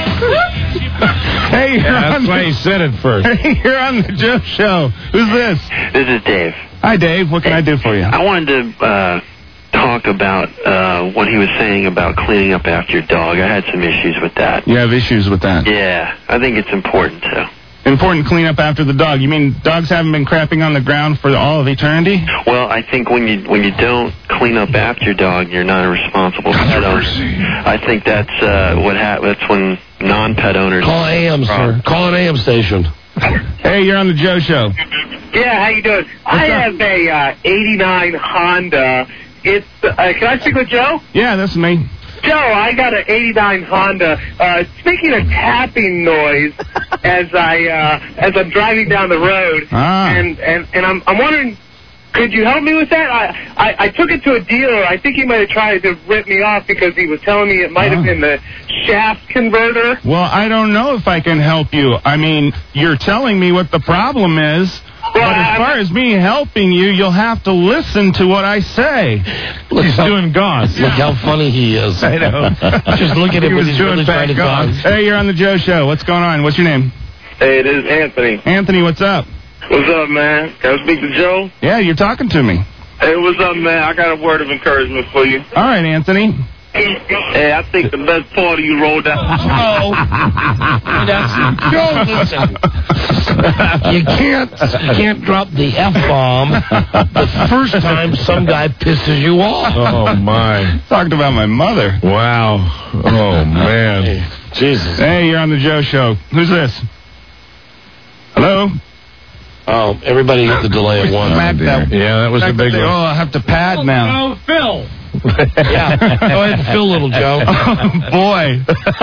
Hey, yeah, that's why he said it first. Hey, you're on the Joe Show. Who's this? This is Dave. Hi, Dave. What can I do for you? I wanted to uh, talk about uh, what he was saying about cleaning up after your dog. I had some issues with that. You have issues with that? Yeah, I think it's important, too. Important to clean up after the dog. You mean dogs haven't been crapping on the ground for all of eternity? Well, I think when you when you don't clean up after your dog, you're not a responsible pet owner. I think that's uh, what ha- that's when non-pet owners... Call A M, sir. Call an A M station. Hey, you're on the Joe Show. Yeah, how you doing? I up? have a uh, eighty-nine Honda. It's uh, can I speak with Joe? Yeah, that's me. Joe, I got an eighty-nine Honda. Uh, it's making a tapping noise as I uh, as I'm driving down the road, ah. and and and I'm I'm wondering, could you help me with that? I, I I took it to a dealer. I think he might have tried to rip me off because he was telling me it might ah. have been the shaft converter. Well, I don't know if I can help you. I mean, you're telling me what the problem is. But as far as me helping you, you'll have to listen to what I say. Look He's how, doing Gauze. Look how funny he is. I know. Just look at him he when was he's doing really trying to Gauze. Gauze. Hey, you're on the Joe Show. What's going on? What's your name? Hey, this is Anthony. Anthony, what's up? What's up, man? Can I speak to Joe? Yeah, you're talking to me. Hey, what's up, man? I got a word of encouragement for you. All right, Anthony. Hey, I think the best part of you rolled out. Oh, that's Joe. Listen, you can't you can't drop the F bomb the first time some guy pisses you off. Oh my! Talked about my mother. Wow. Oh man. Hey, Jesus. Hey, you're on the Joe Show. Who's this? Hello. Oh, everybody hit the delay at once. Smack that. Yeah, that was a big Oh, one. I have to pad now. Oh, Phil. Yeah. Go ahead, Phil, little Joe. Oh, boy.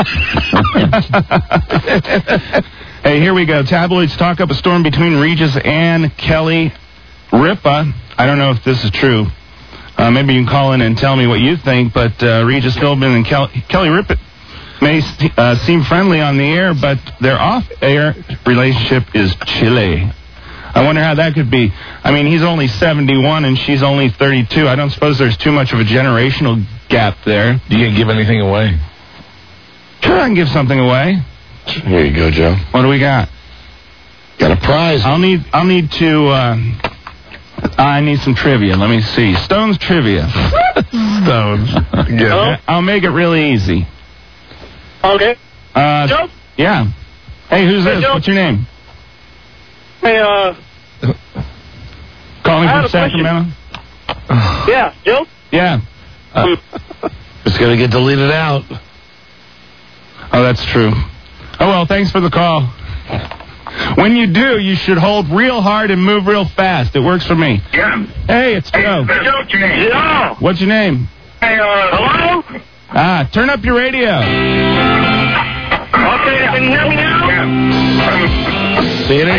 Hey, here we go. Tabloids talk up a storm between Regis and Kelly Ripa. I don't know if this is true. Uh, maybe you can call in and tell me what you think, but uh, Regis Philbin and Kel- Kelly Ripa may uh, seem friendly on the air, but their off-air relationship is chilly. I wonder how that could be. I mean, he's only seventy-one and she's only thirty-two. I don't suppose there's too much of a generational gap there. You can't give anything away. Sure, I can give something away. Here you go, Joe. What do we got? Got a prize. I'll need. I'll need to. Uh, I need some trivia. Let me see. Stones trivia. Stones. Yeah. I'll make it really easy. Okay. Uh, Joe? Yeah. Hey, who's Hey, this? Joe? What's your name? Hey, uh, Calling I from have a question. Sacramento. yeah, Joe? Yeah. Uh, it's going to get deleted out. Oh, that's true. Oh, well, thanks for the call. When you do, you should hold real hard and move real fast. It works for me. Yeah. Hey, it's Joe. Hey, Joe, what's your name? Joe. What's your name? Hey, uh, hello? Ah, turn up your radio. Okay, can you hear me now? Yeah. See it?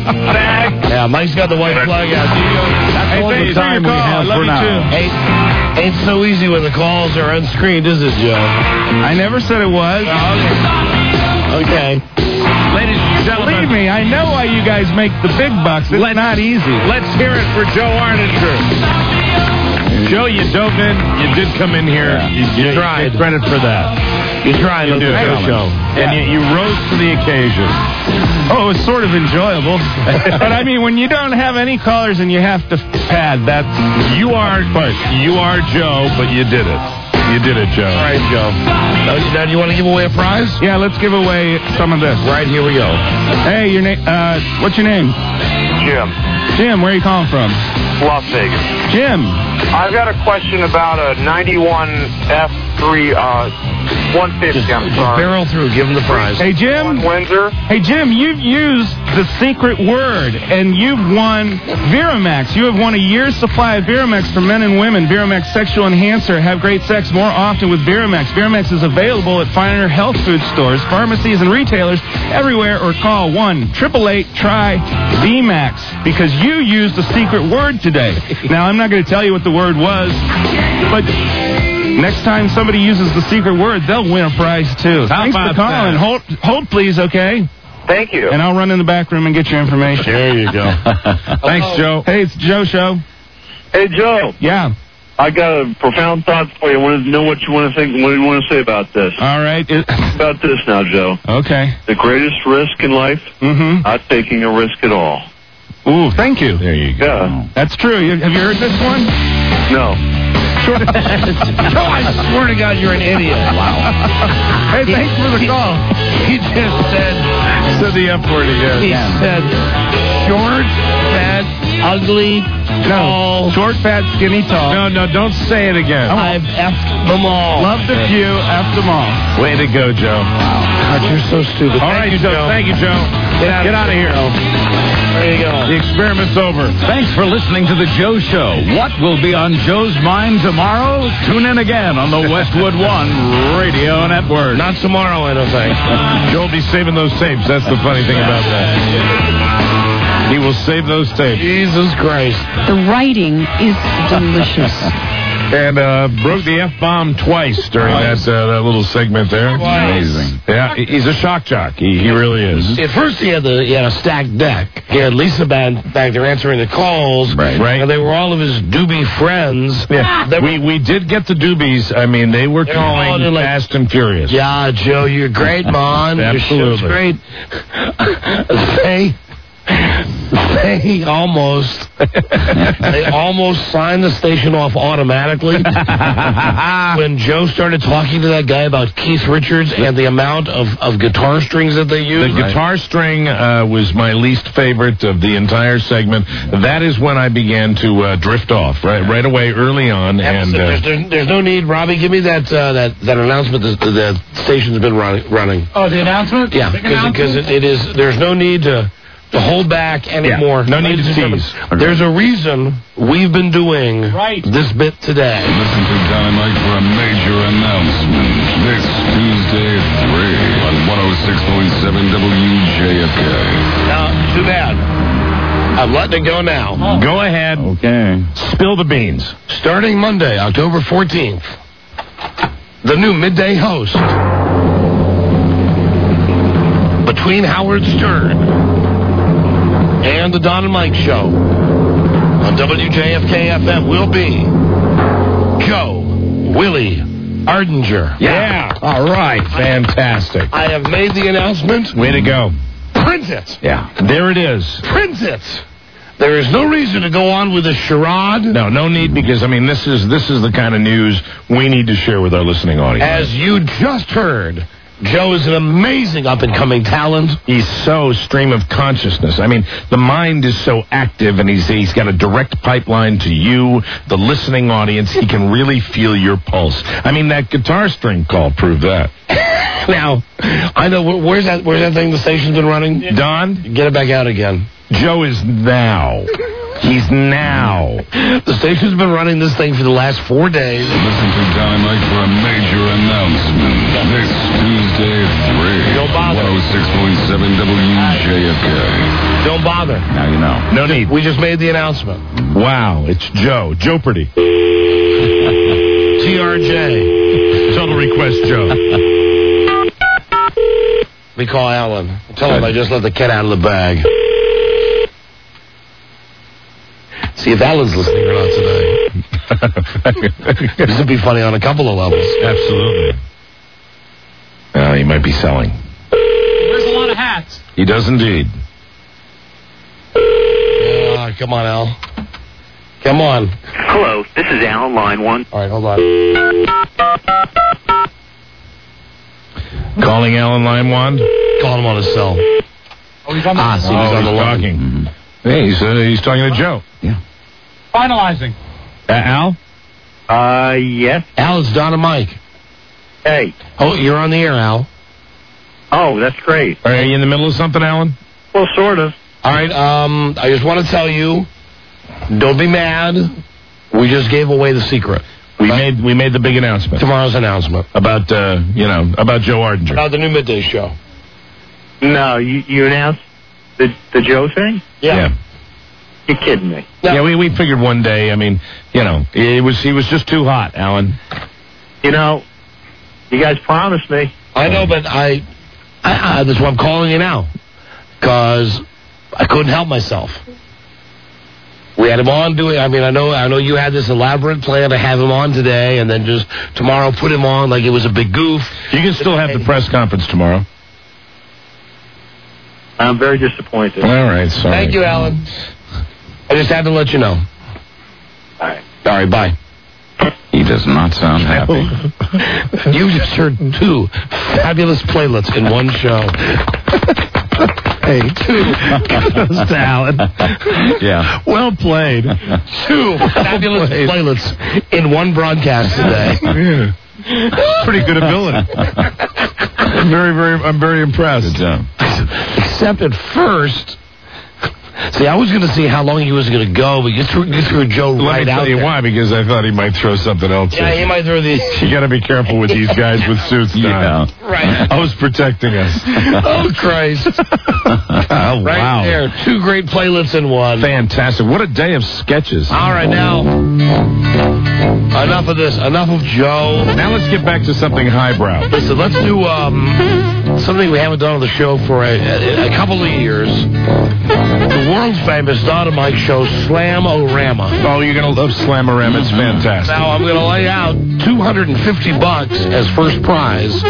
Bag. Yeah, Mike's got the white flag out. That's Hey, all thanks the for your time we call. I have love for you now. too. Hey. Ain't so easy when the calls are unscreened, is it, Joe? I never said it was. Okay. Ladies and gentlemen. Believe me, I know why you guys make the big bucks. It's let's, not easy. Let's hear it for Joe Arninger. Joe, you dove in. You did come in here. Yeah. You, you, You tried. Get credit for that. You tried You on did, the show. And you, you rose to the occasion. Oh, it was sort of enjoyable. But I mean, when you don't have any callers and you have to pad, that's... You are, but you are Joe, but you did it. You did it, Joe. All right, Joe. Now, now do you want to give away a prize? Yeah, let's give away some of this. Right, here we go. Hey, your name, uh, what's your name? Jim, Jim, where are you calling from? Las Vegas. Jim. I've got a question about a ninety-one F three, uh, one fifty, I'm sorry. Barrel through. Give him the prize. Hey, Jim. Windsor. Hey, Jim, you've used the secret word, and you've won Viramax. You have won a year's supply of Viramax for men and women. Viramax Sexual Enhancer. Have great sex more often with Viramax. Viramax is available at finer health food stores, pharmacies, and retailers everywhere, or call one eight eight eight try V max because you used the secret word today. Now, I'm not going to tell you what the word was, but next time somebody uses the secret word, they'll win a prize, too. How Thanks for about calling. that? Hold, hold, please, okay? Thank you. And I'll run in the back room and get your information. There you go. Thanks, Joe. Hey, it's Joe Show. Hey, Joe. Yeah. I got a profound thought for you. I want to know what you want to think, what you want to say about this. All right. It, about this now, Joe. Okay. The greatest risk in life, mm-hmm. not taking a risk at all. Ooh, thank you. There you go. Yeah. That's true. You, have you heard this one? No. Joe, I swear to God, you're an idiot. Wow. Hey, thanks for the call. He just said... Said the F word again. He said short, fat, ugly, tall. No. Short, fat, skinny, tall. No, no, don't say it again. I've effed them all. Love the few, F them all. Way to go, Joe. God, you're so stupid. All Thank right, you, Joe. Joe. Thank you, Joe. Get out, Get out of here. There you go. The experiment's over. Thanks for listening to The Joe Show. What will be on Joe's mind tomorrow? Tune in again on the Westwood One Radio Network. Not tomorrow, I don't think. Joe will be saving those tapes. That's the funny thing about that. He will save those tapes. Jesus Christ. The writing is delicious. And uh, broke the F-bomb twice during that uh, that little segment there. Amazing. Yeah, he's a shock jock. He, he really is. At first, he had the he had a stacked deck. He had Lisa back, back there answering the calls. Right. Right. And they were all of his doobie friends. Yeah. They were- We we did get the doobies. I mean, they were They were all calling in like- fast and furious. Yeah, Joe, you're great, Mon. Your show's Absolutely. great. They, they almost, they almost signed the station off automatically when Joe started talking to that guy about Keith Richards and the amount of, of guitar strings that they use. The guitar string uh, was my least favorite of the entire segment. That is when I began to uh, drift off right right away early on. And uh, there's, there's, there's no need, Robbie. Give me that uh, that that announcement that the, the station's been running. running. Oh, the announcement? Yeah, because it, it is. There's no need to to hold back anymore. no need to Ladies and tease. gentlemen, There's a reason we've been doing Right. this bit today. Listen to Don and Mike for a major announcement this Tuesday at three on one oh six point seven W J F K. Now, too bad. I'm letting it go now. go ahead. Okay. Spill the beans. Starting Monday, October fourteenth, the new midday host between Howard Stern and the Don and Mike Show on W J F K F M will be Joe Willie Ardinger. Yeah. All right. Fantastic. I have made the announcement. Way to go. Print it. Yeah. There it is. Print it. There is no reason to go on with a charade. No, no need because I mean this is this is the kind of news we need to share with our listening audience. As you just heard, Joe is an amazing up-and-coming talent. He's so stream of consciousness. I mean, the mind is so active, and he's he's got a direct pipeline to you, the listening audience. He can really feel your pulse. I mean, that guitar string call proved that. Now, I know where- where's that where's that thing the station's been running? Don, Get it back out again. Joe is now. He's now. The station's been running this thing for the last four days. Listen to Don and Mike for a major announcement this Tuesday at three. Don't bother. one oh six point seven W J F K. Don't bother. Now you know. No need. We just made the announcement. Wow, it's Joe. Joe Pretty. T R J. Total Request Joe. We call Alan. Tell him I just let the cat out of the bag. See if Alan's listening or not today. This would be funny on a couple of levels. Absolutely. Uh, he might be selling. There's a lot of hats. He does indeed. Uh, come on, Al. Come on. Hello, this is Al, line one. All right, hold on. Calling Alan line one. Call him on his cell. Oh, he's on the Ah, see, he's Oh, on the he's line. talking. Mm-hmm. Hey, he's, uh, he's talking to Joe. Yeah. Finalizing. Uh, Al? Uh, yes. Al, it's Don and Mike. Hey. Oh, you're on the air, Al. Oh, that's great. Are you in the middle of something, Alan? Well, sort of. All right, um, I just want to tell you, don't be mad. We just gave away the secret. We made we made the big announcement. Tomorrow's announcement. About, uh, you know, about Joe Ardinger. About the new midday show. No, you, you announced the, the Joe thing? Yeah. Yeah. You're kidding me. No. Yeah, we, we figured one day, I mean, you know, it was he was just too hot, Alan. You know, you guys promised me. I know, but I, I, I that's why I'm calling you now. Because I couldn't help myself. We had him on doing, I mean, I know I know you had this elaborate plan to have him on today and then just tomorrow put him on like it was a big goof. You can still have the press conference tomorrow. I'm very disappointed. All right, sorry. Thank you, Alan. I just had to let you know. All right. All right, bye. He does not sound happy. You just heard two fabulous playlets in one show. Hey, two. Kudos to Alan. Yeah. Well played. Two fabulous played. playlets in one broadcast today. Yeah. Pretty good ability. I'm very, very, I'm very impressed. Good job. Except at first, see, I was going to see how long he was going to go, but you threw, you threw Joe Let right me out tell you there. why, because I thought he might throw something else Yeah, in. he might throw the... You got to be careful with these guys with suits. Yeah. Right. I was protecting us. Oh, Christ. Oh, Right wow. there. Two great playlets in one. Fantastic. What a day of sketches. All right, now, enough of this. Enough of Joe. Now let's get back to something highbrow. Listen, let's do um, something we haven't done on the show for a, a, a couple of years. The world-famous Don and Mike show, Slam-O-Rama. Oh, you're going to love Slamorama. It's fantastic. Now, I'm going to lay out two hundred fifty bucks as first prize.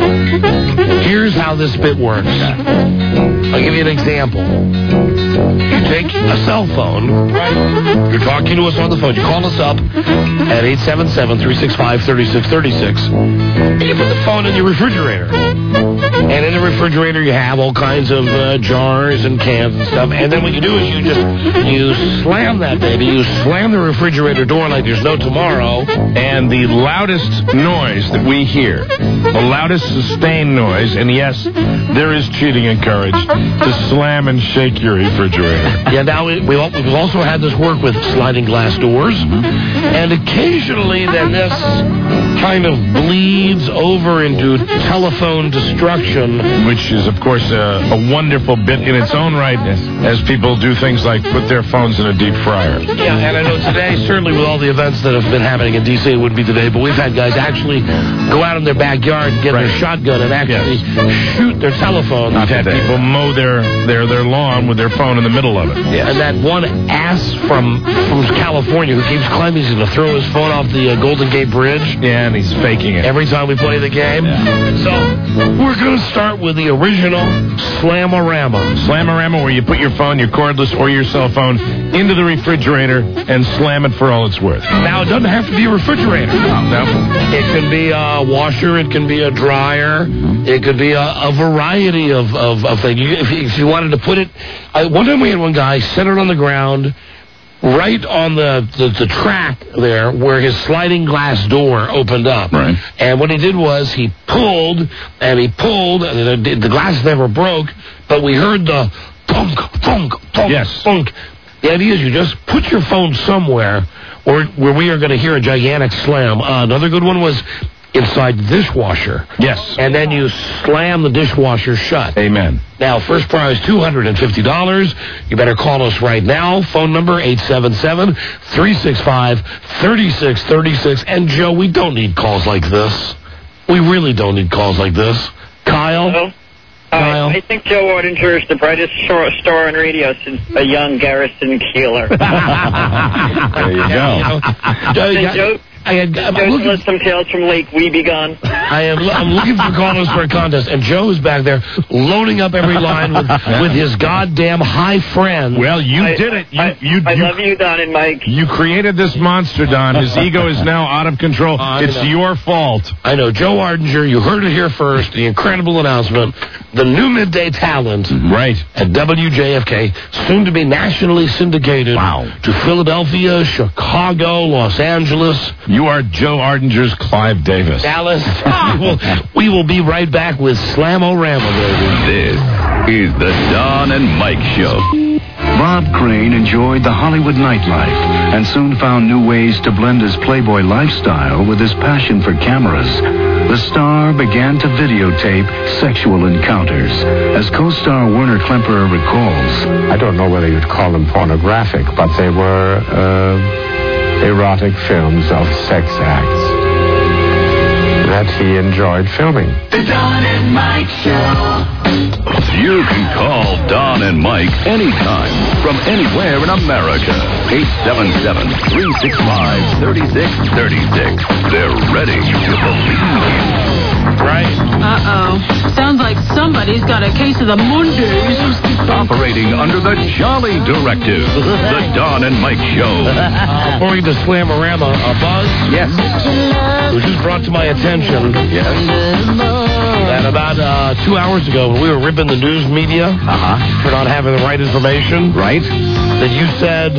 Here's how this bit works. I'll give you an example. You take a cell phone, right? You're talking to us on the phone. You call us up at eight seven seven, three six five, three six three six, and you put the phone in your refrigerator. And in the refrigerator, you have all kinds of uh, jars and cans and stuff. And then what you do is you just, you slam that baby. You slam the refrigerator door like there's no tomorrow. And the loudest noise that we hear, the loudest sustained noise, and yes, there is cheating encouraged, to slam and shake your refrigerator. Yeah, now we, we, al- we've also had this work with sliding glass doors. And occasionally then this kind of bleeds over into telephone destruction. Which is, of course, a, a wonderful bit in its own right, as people do things like put their phones in a deep fryer. Yeah, and I know today, certainly with all the events that have been happening in D C, it wouldn't be today, but we've had guys actually go out in their backyard and get Right. their shotgun and actually Yes. shoot their telephone. We've had people mow their, their, their lawn with their phone in the middle of it. Yeah, and that one ass from from California who keeps claiming he's going to throw his phone off the uh, Golden Gate Bridge. Yeah, and he's faking it. Every time we play the game. So, we're going to start with the original Slamorama. Slamorama, where you put your phone, your cordless or your cell phone, into the refrigerator and slam it for all it's worth. Now, it doesn't have to be a refrigerator. No. It can be a washer. It can be a dryer. It could be a, a variety of, of, of things. You, if, you, if you wanted to put it... I, one time we had one guy set it on the ground right on the, the, the track there where his sliding glass door opened up. Right. And what he did was he pulled, and he pulled, and the, the glass never broke, but we heard the thunk, thunk, thunk, Yes. thunk. The idea is you just put your phone somewhere or where we are going to hear a gigantic slam. Uh, another good one was inside the dishwasher. Yes. And then you slam the dishwasher shut. Amen. Now, first prize, two hundred fifty dollars. You better call us right now. Phone number, eight seven seven, three six five, three six three six. And, Joe, we don't need calls like this. We really don't need calls like this. Kyle? Hello? Kyle? I think Joe Ordinger is the brightest star, star on radio since a young Garrison Keeler. There you go. Hey, Joe, I had, I'm Joe looking, told us some tales from Lake Weebegon. I am. I'm looking for callers for a contest, and Joe is back there loading up every line with, with his goddamn high friend. Well, you I, did it. You, I, you, I you, love you, Don and Mike. You created this monster, Don. His ego is now out of control. I It's know. your fault. I know, Joe Ardinger. You heard it here first. The incredible announcement: the new midday talent, right, at W J F K, soon to be nationally syndicated. Wow. To Philadelphia, Chicago, Los Angeles. You are Joe Ardinger's Clive Davis. Dallas. we, will, we will be right back with Slam-O-Rama, baby. This is the Don and Mike Show. Bob Crane enjoyed the Hollywood nightlife and soon found new ways to blend his Playboy lifestyle with his passion for cameras. The star began to videotape sexual encounters. As co-star Werner Klemperer recalls, I don't know whether you'd call them pornographic, but they were uh, erotic films of sex acts that he enjoyed filming. The Don and Mike Show. You can call Don and Mike anytime from anywhere in America. eight seven seven, three six five, three six three six. They're ready to believe you. Right. Uh-oh. Sounds like somebody's got a case of the Mondays. Operating under the Jolly Directive. The Don and Mike Show. Uh, before we get to Slam-O-Rama, uh, Buzz? Yes. It was just brought to my attention that about uh, two hours ago, when we were ripping the news media Uh-huh. for not having the right information, Right. that you said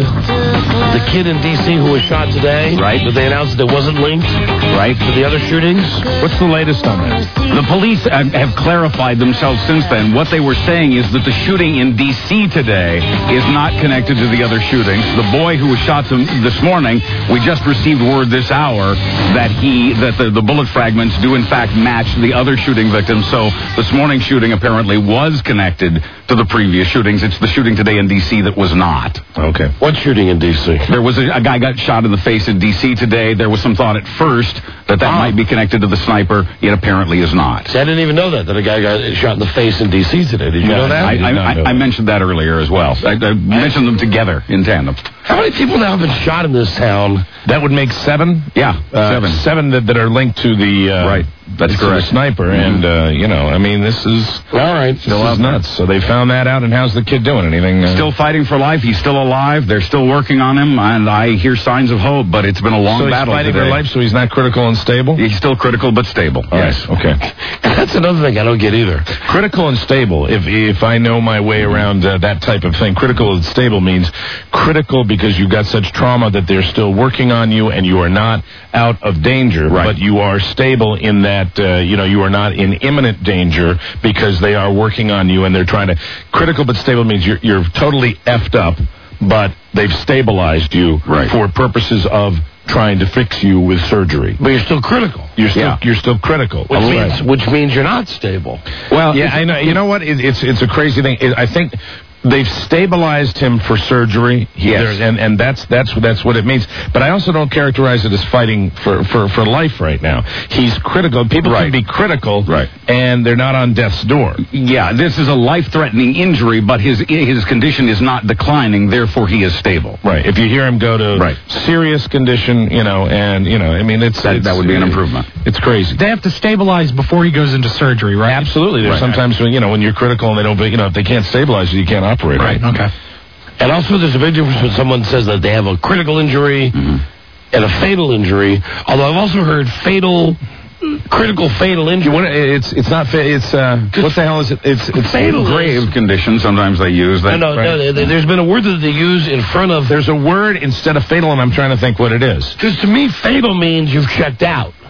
the kid in D C who was shot today, Right. that they announced that it wasn't linked Right. to the other shootings. What's the latest on that? The police have have clarified themselves since then. What they were saying is that the shooting in D C today is not connected to the other shootings. The boy who was shot to, this morning, we just received word this hour that he that the, the bullet fragments do in fact match the other shooting victims. So this morning's shooting apparently was connected to the previous shootings. It's the shooting today in D C that was not. Okay. What shooting in D C? There was a, a guy got shot in the face in D C today. There was some thought at first that that Ah. might be connected to the sniper. It apparently is not. See, I didn't even know that, that a guy got shot in the face in D C today. Did you know that? I, I, did not I, know I that. mentioned that earlier as well. I, I mentioned them together in tandem. How many people now have been shot in this town? That would make seven? Yeah, Uh, seven. Seven that, that are linked to the... Uh, Right. That's to the correct. sniper. And, uh, you know, I mean, this is... All right. Still this is nuts. So they found that out, and how's the kid doing? Anything... Uh, Still fighting for life. He's still alive. They're still working on him, and I hear signs of hope, but it's been a long so he's battle fighting today. for life, so he's not critical and stable? He's still critical but stable. All yes. right, okay. That's another thing I don't get either. Critical and stable, if if I know my way around uh, that type of thing, critical and stable means critical because you got such trauma that they're still working on you and you are not out of danger, Right. but you are stable in that, uh, you know, you are not in imminent danger because they are working on you and they're trying to... Critical but stable means you're, you're totally effed up, but they've stabilized you Right. for purposes of trying to fix you with surgery. But you're still critical. You're still Yeah. you're still critical. Which means, which means you're not stable. Well, yeah, I know. You know what? It, it's it's a crazy thing. It, I think they've stabilized him for surgery. He, Yes. there- and and that's that's that's what it means. But I also don't characterize it as fighting for, for, for life right now. He's critical. People Right. can be critical, Right. and they're not on death's door. Yeah, this is a life-threatening injury, but his his condition is not declining, therefore he is stable. Right. If you hear him go to Right. serious condition, you know, and you know, I mean, it's That, it's, that would be an improvement. It's crazy. They have to stabilize before he goes into surgery, right? Absolutely. There's Right. sometimes when you know when you're critical and they don't, you know, if they can't stabilize you, you can't operate. Right. Okay. And also, there's a big difference when someone says that they have a critical injury Mm-hmm. and a fatal injury. Although I've also heard fatal, critical fatal injury. You want it's it's not fa- it's uh what the hell is it? It's it's Fatal is- Grave condition, sometimes they use that. No, no, no. there- There's been a word that they use in front of. There's a word instead of fatal, and I'm trying to think what it is. Because to me, fatal means you've checked out.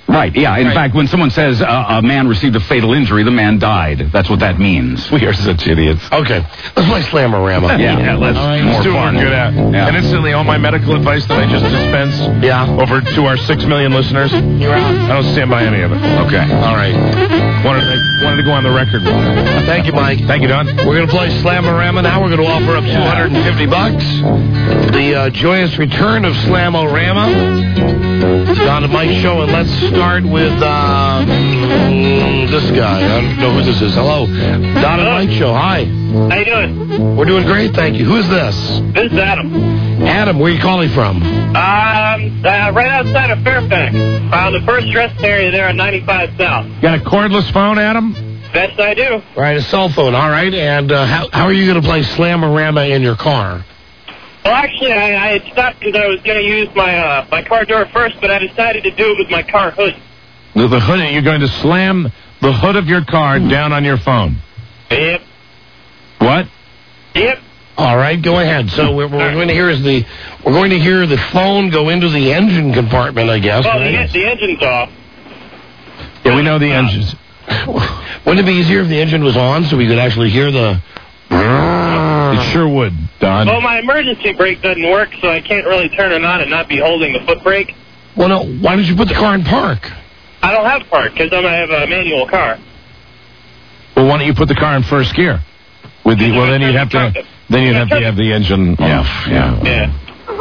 Right, yeah. In Right. fact, when someone says uh, a man received a fatal injury, the man died. That's what that means. We are such idiots. Okay. Let's play Slamorama. Yeah, yeah, let's. All right. More Let's do what fun. we're good at. Yeah. And instantly, all my medical advice that I just dispense Yeah. over to our six million listeners, You're out. I don't stand by any of it. Okay. All right. Wanted to, wanted to go on the record with it. Thank you, Mike. Thank you, Don. We're going to play Slamorama now. We're going to offer up two hundred fifty bucks. The uh, joyous return of Slamorama. It's on the Mike Show, and let's start with uh, mm, this guy. I don't know who this is. Hello. Don and Mike Show. Hi. How you doing? We're doing great, thank you. Who's this? This is Adam. Adam, where are you calling from? Um, uh, right outside of Fairfax. On the first rest area there on ninety-five South. Got a cordless phone, Adam? Best I do. All right, a cell phone. All right. And uh, how, how are you going to play Slamorama in your car? Well, actually, I, I had stopped because I was going to use my uh, my car door first, but I decided to do it with my car hood. The, the hood, you're going to slam the hood of your car down on your phone. Yep. What? Yep. All right, go ahead. So what we're going to hear is the we're going to hear the phone go into the engine compartment, I guess. Well, right? the, the engine's off. Yeah, we know the engines. Wouldn't it be easier if the engine was on so we could actually hear the... It sure would, Don. Well, my emergency brake doesn't work, so I can't really turn it on and not be holding the foot brake. Well, no, why don't you put the car in park? I don't have park because I have a manual car. Well, why don't you put the car in first gear? With the well, then you'd have to then you'd have to have the engine off. Yeah. Yeah.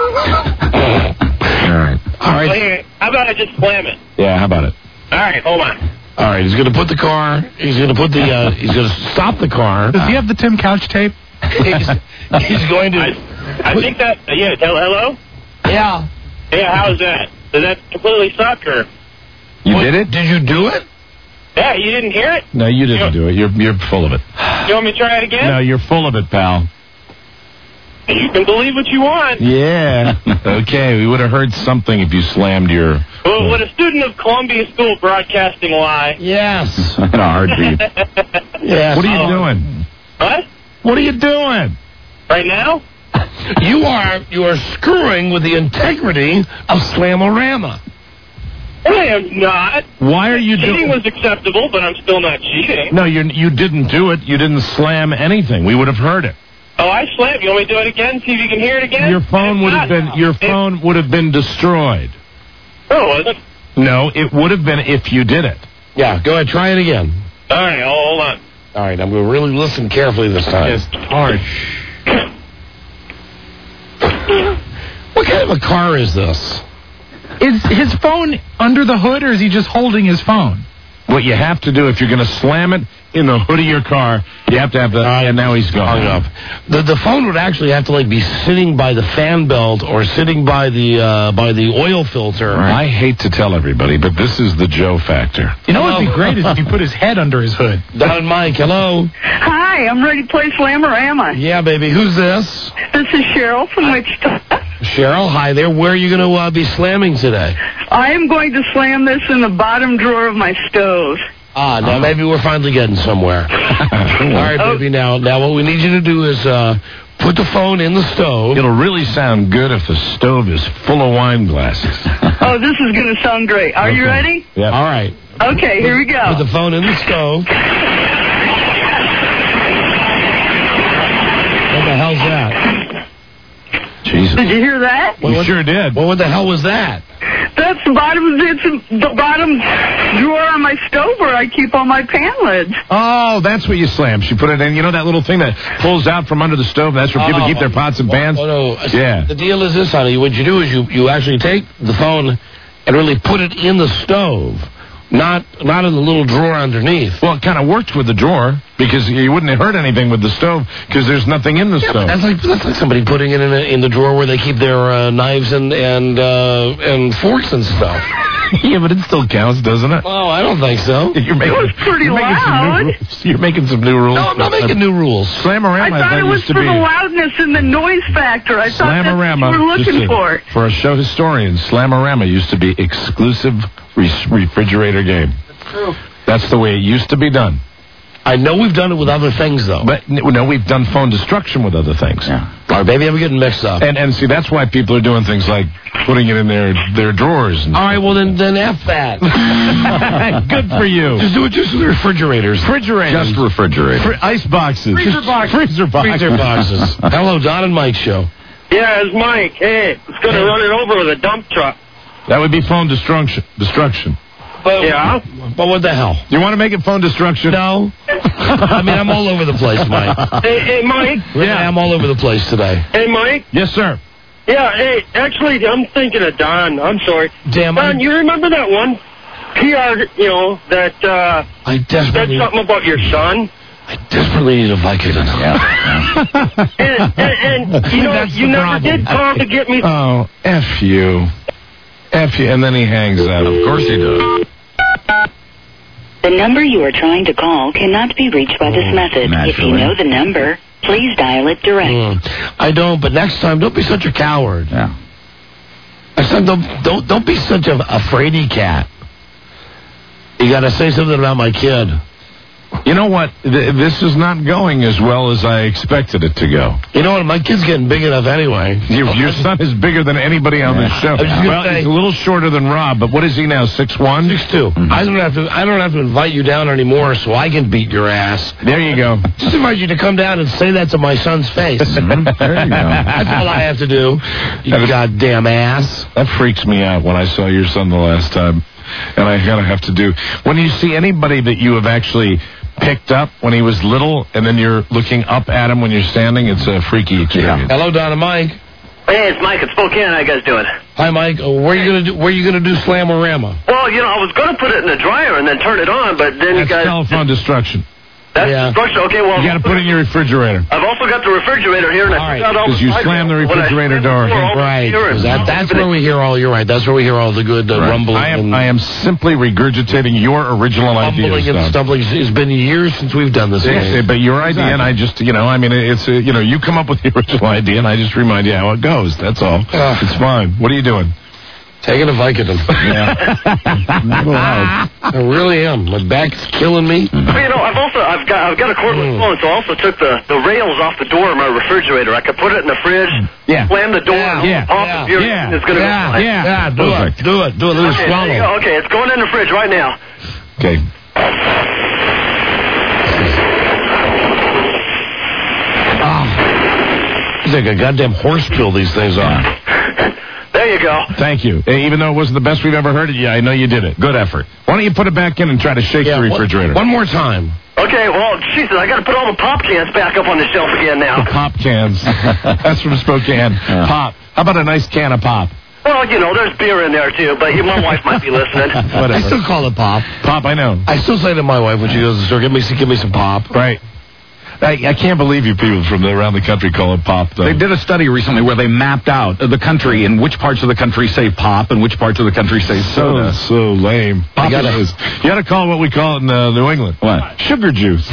All right. All right. Well, here, how about I just slam it? Yeah. How about it? All right, hold on. All right, he's going to put the car, he's going to put the, uh, he's going to stop the car. Does he have the Tim Couch tape? he's, he's going to... I, I think that, uh, yeah, tell hello? Yeah. Yeah, how's that? Did that completely suck, or? You What, did it? Did you do it? Yeah, you didn't hear it? No, you didn't do it. You're you're full of it. You want me to try it again? No, you're full of it, pal. You can believe what you want. Yeah. Okay, we would have heard something if you slammed your... Well, would a student of Columbia School Broadcasting lie? Yes. In a heartbeat. Yes. What are you Oh. doing? What? What are you doing? Right now? You are, you are screwing with the integrity of Slamorama. I am not. Why are you Cheating doing... was acceptable, but I'm still not cheating. No, you you didn't do it. You didn't slam anything. We would have heard it. Oh, I slammed. You want me to do it again? See if you can hear it again? Your phone If would have not, been your if- phone would have been destroyed. Oh, was it? No, it would have been if you did it. Yeah, go ahead, try it again. All right, hold on. All right, I'm going to really listen carefully this time. It's harsh. What kind of a car is this? Is his phone under the hood, or is he just holding his phone? What you have to do if you're going to slam it in the hood of your car, you have to have the. And now he's gone. Hung up. The the phone would actually have to like be sitting by the fan belt or sitting by the uh, by the oil filter. I hate to tell everybody, but this is the Joe factor. You know what would be great is if he put his head under his hood. Don and Mike, hello. Hi, I'm ready to play Slamorama. Yeah, baby. Who's this? This is Cheryl from Wichita. Cheryl, hi there. Where are you going to uh, be slamming today? I am going to slam this in the bottom drawer of my stove. Ah, now maybe we're finally getting somewhere. All right, baby. Now, now what we need you to do is uh, put the phone in the stove. It'll really sound good if the stove is full of wine glasses. Oh, this is going to sound great. Are you Okay. ready? Yeah. All right. Okay, here we go. Put the phone in the stove. What the hell's that? Jesus. Did you hear that? You sure did. Well, what the hell was that? That's the bottom. It's the bottom drawer on my stove where I keep all my pan lids. Oh, that's what you slammed. She put it in. You know that little thing that pulls out from under the stove? That's where people Oh. keep their pots and pans? Oh, no. Yeah. The deal is this, honey. What you do is you, you actually take the phone and really put it in the stove, not not in the little drawer underneath. Well, it kind of worked with the drawer because you wouldn't have heard anything with the stove because there's nothing in the Yeah, stove. but that's like that's like somebody putting it in a, in the drawer where they keep their uh, knives and and uh, and forks and stuff. Yeah, but it still counts, doesn't it? Oh, I don't think so. You're making, It was pretty you're making some loud. new rules. You're making some new rules. No, I'm not making new rules. Slamorama, I thought it was used to for be. the loudness and the noise factor. I thought that's what Slamorama, you were just looking a- for. for a show historian, Slamorama used to be exclusive re- refrigerator game. True. That's the way it used to be done. I know we've done it with other things though. But n- no, we've done phone destruction with other things. Like Or maybe I'm getting mixed up. And and see, that's why people are doing things like putting it in their their drawers. And All right, well then then F that. Good for you. Just do it just with the refrigerators. Refrigerators. Just refrigerator. Fr- ice boxes. Freezer boxes. Freezer boxes. Freezer boxes. Hello, Don and Mike show. Yeah, it's Mike. Hey, it's going to run it over with a dump truck. That would be phone destruction. Destruction. But, Yeah? But what the hell? You want to make it phone destruction? No. I mean, I'm all over the place, Mike. Hey, hey, Mike. Really, I'm all over the place today. Hey, Mike. Yes, sir. Yeah, hey, actually, I'm thinking of Don. I'm sorry. Damn, Don, I- you remember that one P R, you know, that uh, I said desperately, something about your son? I desperately need a Vicodin. And, and, and you know, That's you the never problem. did call to get me. Oh, F you. F you. And then he hangs up. Of course he does. The number you are trying to call cannot be reached by this method. If you naturally. know the number, please dial it direct. Mm. I don't, but next time, don't be such a coward. Yeah. Next time, don't, don't, don't be such a, a fraidy cat. You got to say something about my kid. You know what? Th- this is not going as well as I expected it to go. You know what? My kid's getting big enough anyway. Your, your son is bigger than anybody on this show. I was just gonna Well, say- he's a little shorter than Rob, but what is he now? Six one. Six two. I don't have to. I don't have to invite you down anymore, so I can beat your ass. There you go. Just invite you to come down and say that to my son's face. There you go. That's all I have to do. You goddamn ass. That freaks me out when I saw your son the last time, and I gotta have to do when you see anybody that you have actually picked up when he was little, and then you're looking up at him when you're standing. It's a freaky experience. Hello, Don and Mike. Hey, it's Mike at Spokane. How you guys doing? Hi, Mike. Uh, where are you gonna do? Where are you gonna do Slamorama? Well, you know, I was going to put it in the dryer and then turn it on, but then you That's guys... telephone destruction. That's Yeah. destruction. Okay, well... You got to put it in your refrigerator. I've also got the refrigerator here, and I All right, took out all because the you side slam the rails. When I refrigerator slammed the door. door, all the Right. here and- That, that's where we hear all. You're right. That's where we hear all the good uh, rumbling. I am, and I am simply regurgitating your original mumbling idea. and Stump. stumbling. It's been years since we've done this. Yeah, game. but your idea, and I just, you know, I mean, it's, uh, you know, you come up with the original idea, and I just remind you how it goes. That's all. Ah. It's fine. What are you doing? Taking a Vicodin. Yeah. I really am. My back's killing me. Well, you know, I've also I've got I've got a cordless Mm. phone, so I also took the, the rails off the door of my refrigerator. I could put it in the fridge, Yeah. slam the door, Yeah, yeah, off yeah, the beer, yeah, and it's gonna yeah, go fine. yeah. Yeah, do Perfect. it. Do it. Do it. Let it Okay, there you swallow. go. Okay, it's going in the fridge right now. Okay. Oh. It's like a goddamn horse pill, these things are. There you go. Thank you. Uh, Even though it wasn't the best we've ever heard it, yeah, I know you did it. Good effort. Why don't you put it back in and try to shake Yeah, the one- refrigerator? One more time. Okay, well, Jesus, I got to put all the pop cans back up on the shelf again now. The pop cans. That's from Spokane. Pop. How about a nice can of pop? Well, you know, there's beer in there too, but my wife might be listening. Whatever. I still call it pop. Pop, I know. I still say to my wife when she goes to the store, "Give me, some, give me some pop." Right. I, I can't believe you people from around the country call it pop, though. They did a study recently where they mapped out the country and which parts of the country say pop and which parts of the country say so, soda. so lame. Pop gotta- is, you got to call it what we call it in uh, New England. What? Sugar juice.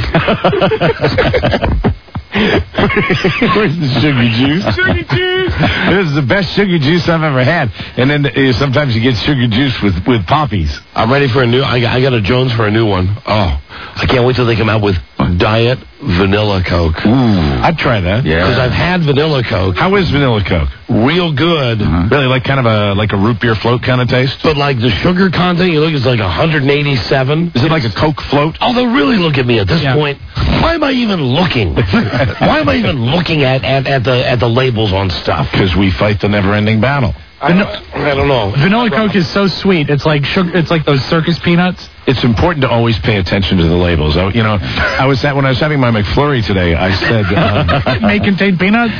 Where's the sugar juice? Sugar juice. This is the best sugar juice I've ever had. And then uh, sometimes you get sugar juice with, with poppies. I'm ready for a new. I got, I got a Jones for a new one. Oh, I can't wait till they come out with Diet Vanilla Coke. Ooh, I'd try that. Yeah. Because I've had Vanilla Coke. How is vanilla Coke? Real good. Really, like kind of a like a root beer float kind of taste. But like the sugar content, you look, it's like one eighty-seven. Is it like a Coke float? Oh, they'll really look at me at this Yeah. point. Why am I even looking? Why am I even looking at, at, at the at the labels on stuff? Because we fight the never-ending battle. I don't, I don't know. Vanilla Coke is so sweet. It's like sugar. It's like those circus peanuts. It's important to always pay attention to the labels. I, you know, I was at, when I was having my McFlurry today, I said um, May contain peanuts.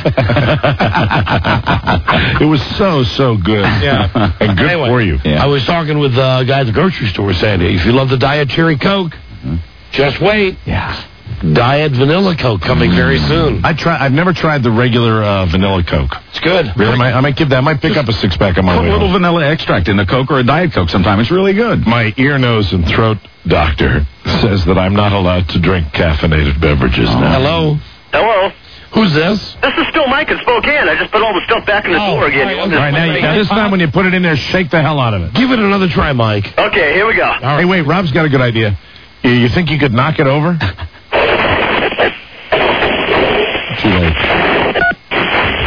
it was so so good. Yeah. And good Anyway, for you. I was talking with uh, a guy at the grocery store saying, if you love the Diet Cherry Coke, just wait. Yeah. Diet Vanilla Coke coming very soon. I try. I've never tried the regular uh, vanilla Coke. It's good. Really? I might, I might give that. I might pick up a six pack on my Put way a little home. vanilla extract in a Coke or a Diet Coke sometime. It's really good. My ear, nose, and throat doctor says that I'm not allowed to drink caffeinated beverages now. Hello? Hello. Who's this? This is still Mike in Spokane. I just put all the stuff back in the Oh, door again. all right, You okay. want All right, now, you, now this time when you put it in there, shake the hell out of it. Give it another try, Mike. Okay, here we go. Hey, wait, Rob's got a good idea. You, you think you could knock it over? Too late.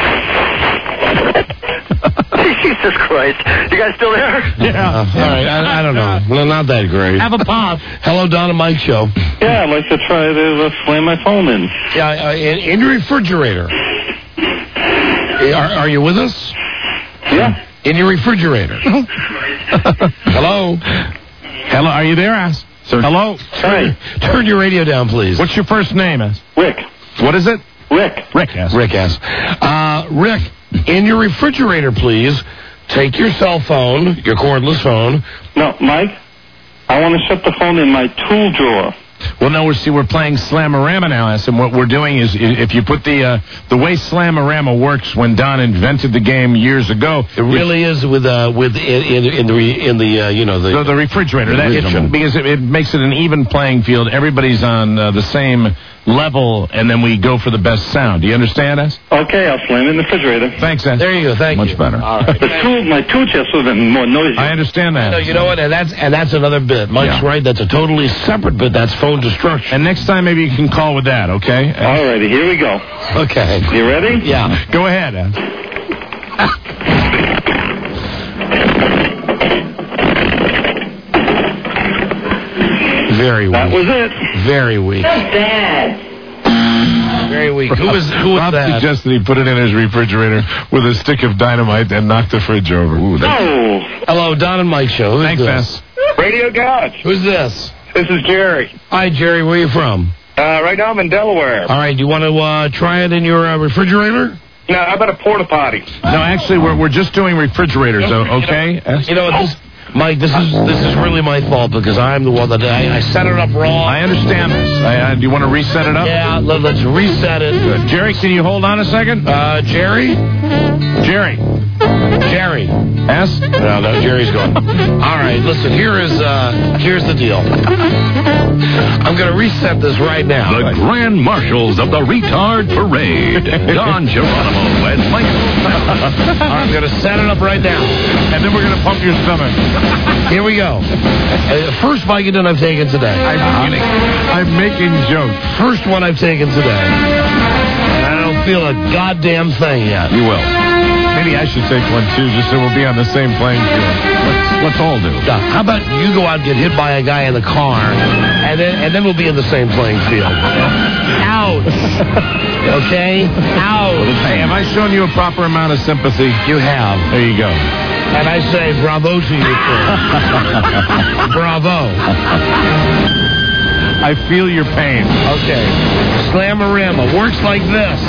Jesus Christ. You guys still there? Yeah. Uh, all right. I, I don't know. Well, not that great. Have a pop. Hello, Don and Mike show. Yeah, I'd like to try to uh, slam my phone in. Yeah, uh, in, in your refrigerator. Are, are you with us? Yeah. In your refrigerator. Hello? Hello, are you there, Ass? Sir. Hello? Hi. Turn your radio down, please. What's your first name, Ass? Rick. What is it? Rick. Rick, Ass. Rick, Ass. Uh, Rick, in your refrigerator, please, take your cell phone, your cordless phone. No, Mike, I want to shut the phone in my tool drawer. Well, no, we're, see, we're playing Slamorama now, Ass, and what we're doing is, if you put the uh, the way Slamorama works when Don invented the game years ago, it really is with uh with in, in, in the re, in the uh, you know the the, the refrigerator. That it should, because it, it makes it an even playing field. Everybody's on uh, the same level, and then we go for the best sound. Do you understand us? Okay, I'll slam it in the refrigerator. Thanks, Ass. There you go. Thank Much you. better. All right. The tool, my tool chest would have been more noisy. I understand that. No, you know what? And that's and that's another bit. Mike's Yeah. right. That's a totally separate bit. That's phone destruction. And next time, maybe you can call with that, okay? All righty, here we go. Okay. You ready? Yeah. Go ahead, Ass. Very weak. That was it. Very weak. That's bad. Very weak. Who was who was Rob that? suggested he put it in his refrigerator with a stick of dynamite and knocked the fridge over. Ooh, that's... Oh. Hello, Don and Mike show. Who's Thanks, this? Ass. Radio Couch. Who's this? This is Jerry. Hi, Jerry. Where are you from? Uh, right now I'm in Delaware. All right. Do you want to uh, try it in your uh, refrigerator? No, how about a porta potty? No, actually, we're we're just doing refrigerators, so, okay? You know what? This, Mike, this is this is really my fault because I'm the one that I, I set it up wrong. I understand this. I, uh, do you want to reset it up? Yeah, let, let's reset it. Good. Jerry, can you hold on a second? Uh, Jerry? Jerry. Jerry. S? No, no, Jerry's gone. All right, listen, here is, uh, here's the deal. I'm going to reset this right now. The Grand Marshals of the Retard Parade. Don Geronimo and Mike. I'm going to set it up right now. And then we're going to pump your stomach. Here we go. Uh, first Vicodin I've taken today. I'm, I'm making jokes. First one I've taken today. And I don't feel a goddamn thing yet. You will. Maybe I should take one, too, just so we'll be on the same playing field. Let's, let's all do it. Uh, how about you go out and get hit by a guy in the car, and then and then we'll be in the same playing field. Ouch. Okay? Ouch. Hey, have I shown you a proper amount of sympathy? You have. There you go. And I say bravo to you, sir. Bravo. I feel your pain. Okay. Slamorama works like this.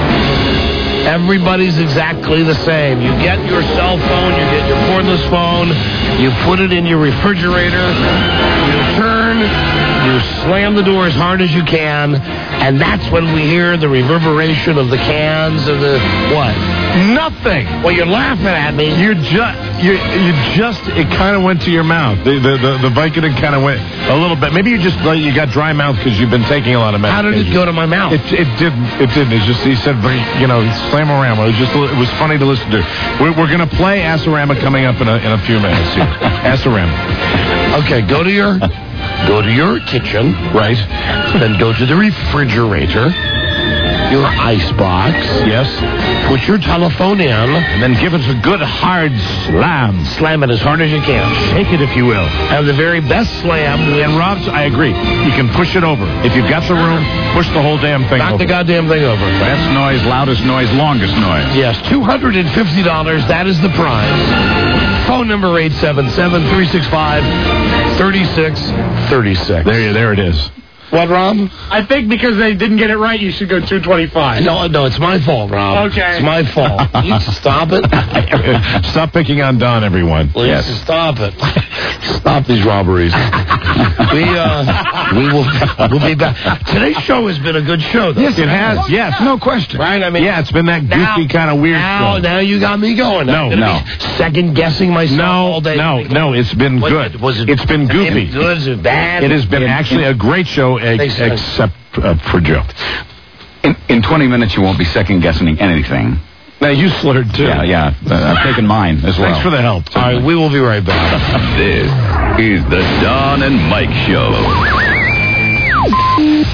Everybody's exactly the same. You get your cell phone, you get your cordless phone, you put it in your refrigerator, you turn, you slam the door as hard as you can, and that's when we hear the reverberation of the cans and the what? Nothing. Well, you're laughing at me. You're just, you you just, it kind of went to your mouth. The the the, the Vicodin kind of went a little bit. Maybe you just like you got dry mouth because you've been taking a lot of medication. How did it go to my mouth? It it didn't. It didn't. It's just he said, you know, Slamorama. It was just it was funny to listen to. We're we're gonna play Assorama coming up in a in a few minutes here. Assorama. Okay, go to your go to your kitchen, right? Then go to the refrigerator. Your ice box. Yes. Put your telephone in. And then give it a good hard slam. Slam it as hard as you can. Shake it if you will. Have the very best slam. And Rob's, I agree. You can push it over. If you've got the room, push the whole damn thing Knock over. the goddamn thing over. Best noise, loudest noise, longest noise. Yes, two hundred fifty dollars. That is the prize. Phone number eight seven seven, three six five, three six three six. There, there it is. What, Rob? I think because they didn't get it right, you should go two twenty-five. No, no, it's my fault, Rob. Okay. It's my fault. You stop it. Stop picking on Don, everyone. Please yes. stop it. Stop these robberies. we uh, we will we'll be back. Today's show has been a good show, though. Yes, it has. Yes, no question. Right? I mean, yeah, it's been that goofy kind of weird now, show. Now you got me going. No, I'm no. Second guessing myself no, all day. No, no, it's been was good. It, was it? It's been goofy. Good? Is it bad? It has been actually a great show, ex- except uh, for Joe. In, in twenty minutes, you won't be second guessing anything. Now you slurred too. Yeah, yeah. Uh, I've taken mine as well. Thanks for the help. All right, we will be right back. This is the Don and Mike Show.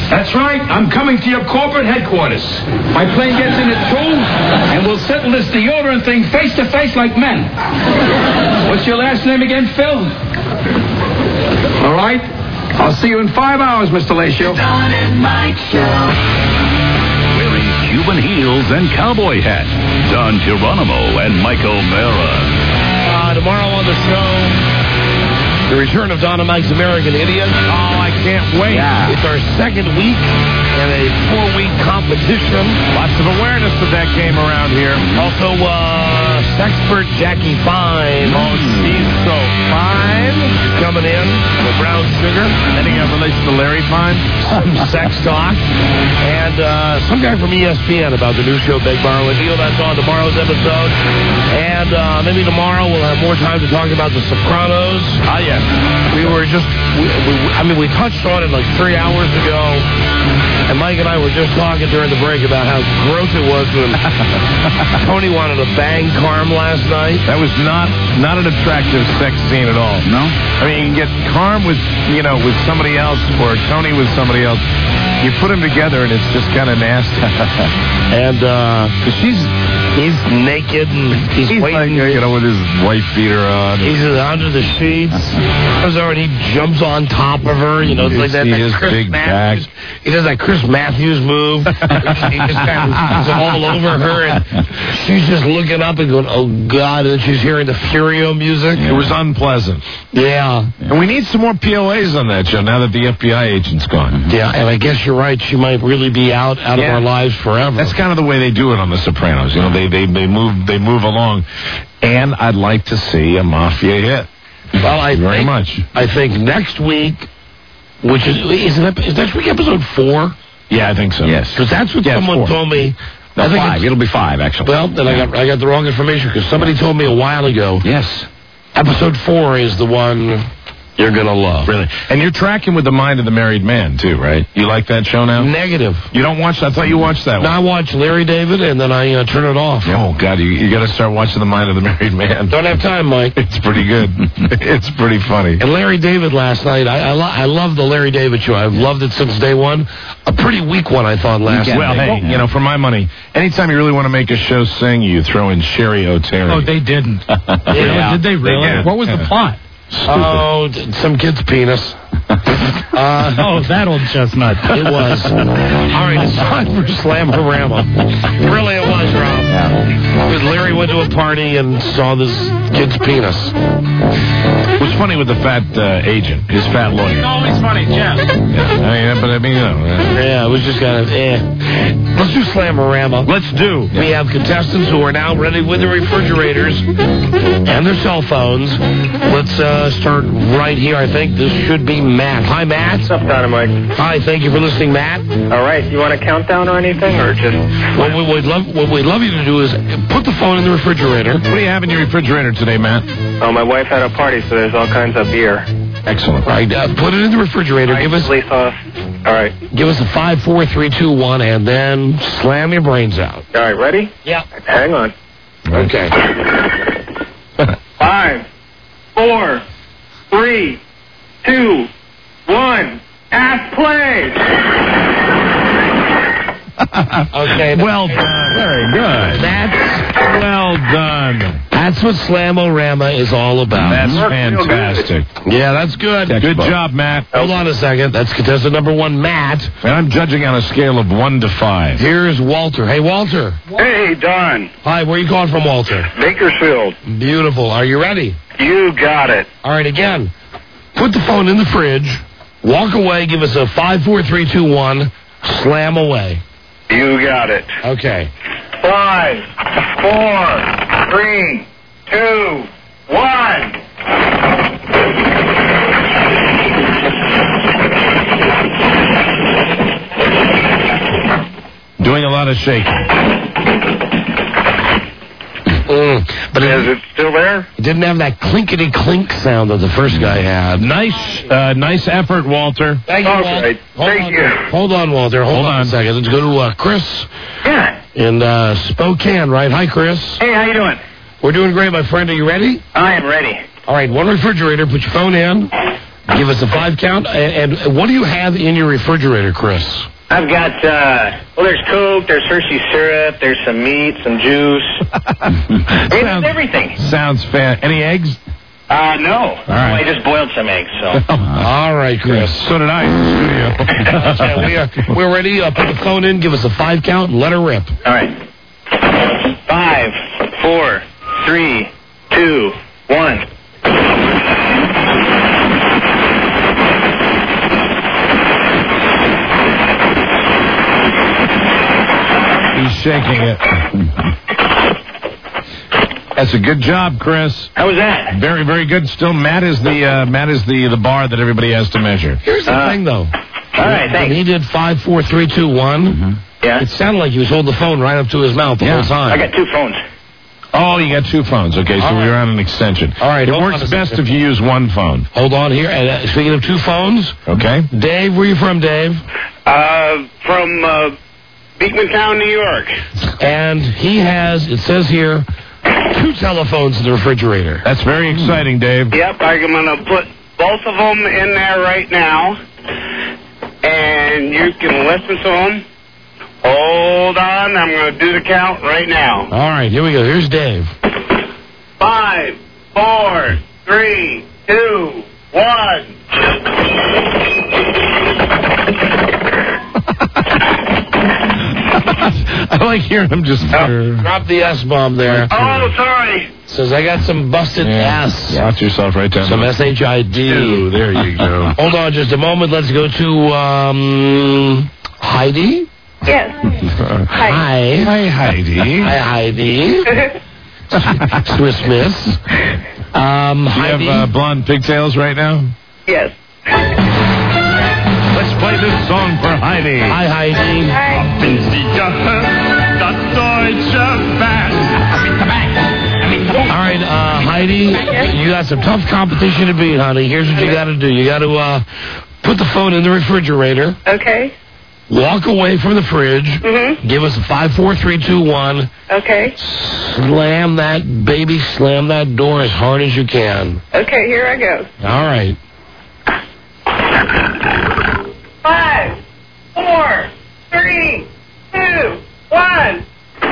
That's right. I'm coming to your corporate headquarters. My plane gets in at two, and we'll settle this deodorant thing face to face like men. What's your last name again, Phil? All right. I'll see you in five hours, Mister Lacio. Don and Mike Show. Wearing Cuban heels and cowboy hats, Don Geronimo and Mike O'Mara. Uh, tomorrow on the show, the return of Don and Mike's American Idiot. Oh, I can't wait. Yeah. It's our second week in a four-week competition. Lots of awareness of that game around here. Also, uh, Sexpert Jackie Fine. Oh, she's so fine. Coming in with brown sugar. Any uh, relation to Larry Fine? Some sex talk. And uh, some guy from E S P N about the new show, Big Borrow and Deal. That's on tomorrow's episode. And uh, maybe tomorrow we'll have more time to talk about The Sopranos. Ah, yes. We were just, we, we, I mean, we touched on it like three hours ago. And Mike and I were just talking during the break about how gross it was when Tony wanted to bang Carm last night. That was not not an attractive sex scene at all. No? I mean, you can get Carm with, you know, with somebody else or Tony with somebody else. You put them together and it's just kind of nasty. And uh, she's he's naked and he's, he's waiting. Like, you know, with his wife beater on. He's under the sheets. He jumps on top of her. You know, it's like that, that Chris big Matthews. back. He does that Chris Matthews move. He just kind of is all over her, and she's just looking up and going, "Oh God!" And then she's hearing the Furio music. Yeah. It was unpleasant. Yeah. And we need some more P O As on that show now that the F B I agent's gone. Yeah, and I guess you're right. She might really be out out yeah. of our lives forever. That's kind of the way they do it on The Sopranos. You know, they they they move they move along. And I'd like to see a mafia hit. Well, I very think, much. I think next week, which is is, it, is next week episode four? Yeah, I think so. Yes, because that's what yeah, someone four. told me. No, I think five. It'll be five, actually. Well, then yeah. I got I got the wrong information because somebody told me a while ago. Yes, episode four is the one you're gonna love. Really? And you're tracking with The Mind of the Married Man too, right? You like that show now? Negative. You don't watch? I thought you watched that one. No, I watch Larry David and then I uh, turn it off. Oh God, you you got to start watching The Mind of the Married Man. Don't have time, Mike. It's pretty good. It's pretty funny. And Larry David last night, I I, lo- I love the Larry David show. I've loved it since day one. A pretty weak one, I thought last night. Well, hey, you know, for my money, anytime you really want to make a show sing, you throw in Sherry O'Terry. Oh, they didn't. Yeah. Did they really? They what was the plot? Stupid. Oh, d- some kid's penis. Uh, oh, that old chestnut. It was. All right, it's time for Slamorama. Really, it was, Rob. Because Larry went to a party and saw this kid's penis. It was funny with the fat uh, agent, his fat lawyer. It's always funny, Jeff. Yeah, I mean, but I mean, you know. Uh, yeah, it was just kind of, eh. Let's do Slamorama. Let's do. We have contestants who are now ready with their refrigerators and their cell phones. Let's uh, start right here. I think this should be Matt. Hi, Matt. What's up, Dynamite? Hi, thank you for listening, Matt. All right, you want a countdown or anything, or just... What we would love, what we'd love you to do is put the phone in the refrigerator. What do you have in your refrigerator today, Matt? Oh, my wife had a party, so there's all kinds of beer. Excellent. Right, uh, put it in the refrigerator. Right, give us, police off. All right. Give us a five, four, three, two, one, and then slam your brains out. All right, ready? Yeah. Hang on. Okay. Five, four, three, two, one. Ass play. Okay. Well done. Very good. That's well done. That's what Slamorama is all about. That's fantastic. Yeah, that's good. Good job, Matt. Hold on a second. That's contestant number one, Matt. And I'm judging on a scale of one to five. Here's Walter. Hey, Walter. Hey, Don. Hi, where are you calling from, Walter? Bakersfield. Beautiful. Are you ready? You got it. All right, again. Put the phone in the fridge. Walk away. Give us a five, four, three, two, one. Slam away. You got it. Okay. Five, four, three, two, one. Doing a lot of shaking. Mm, but is it still there? It didn't have that clinkety clink sound that the first guy had. Nice, uh, nice effort, Walter. Thank you, All Walter. right. Hold Thank on. you. Hold on, Walter. Hold, Hold on. on a second. Let's go to uh, Chris Yeah. in uh, Spokane, right? Hi, Chris. Hey, how you doing? We're doing great, my friend. Are you ready? I am ready. All right, one refrigerator. Put your phone in. Give us a five count. And, and what do you have in your refrigerator, Chris? I've got, uh, well, there's Coke, there's Hershey syrup, there's some meat, some juice. I mean, Sounds- everything. Sounds fair. Any eggs? Uh, no. All right. I just boiled some eggs, so. All right, Chris. So did I in the studio. Yeah, we are, we're ready. Uh, put the phone in. Give us a five count and let her rip. All right. Five, four, three, two, one. He's shaking it. That's a good job, Chris. How was that? Very, very good. Still, Matt is the uh, Matt is the the bar that everybody has to measure. Here's the Uh, thing, though. All right, When thanks. he did five, four, three, two, one. Yeah. It sounded like he was holding the phone right up to his mouth the Yeah. whole time. I got two phones. Oh, you got two phones. Okay, so All right. we're on an extension. All right, It hold on works a best second. if you use one phone. Hold on here. And uh, speaking of two phones, Okay. Dave, where you from, Dave? Uh, from uh, Beekmantown, New York. And he has, it says here, two telephones in the refrigerator. That's very exciting, Dave. Yep, I'm going to put both of them in there right now, and you can listen to them. Hold on, I'm going to do the count right now. All right, here we go. Here's Dave. Five, four, three, two, one. I like hearing him just. Drop the S-bomb there. Oh, sorry. Says, I got some busted S. Watch yourself right down. Some S H I D. Ew, there you go. Hold on just a moment. Let's go to um, Heidi. Yes. Hi. Hi, Heidi. Hi, Heidi. Swiss Miss. Um, Do you Heidi. have uh, blonde pigtails right now? Yes. Let's play this song for Heidi. Hi, Heidi. All right, uh, Heidi, you got some tough competition to beat, honey. Here's what you got to do. You got to uh, put the phone in the refrigerator. Okay. Walk away from the fridge. Mm-hmm. Give us a five, four, three, two, one. Okay. Slam that baby, slam that door as hard as you can. Okay, here I go. All right. Five, four, three, two, one.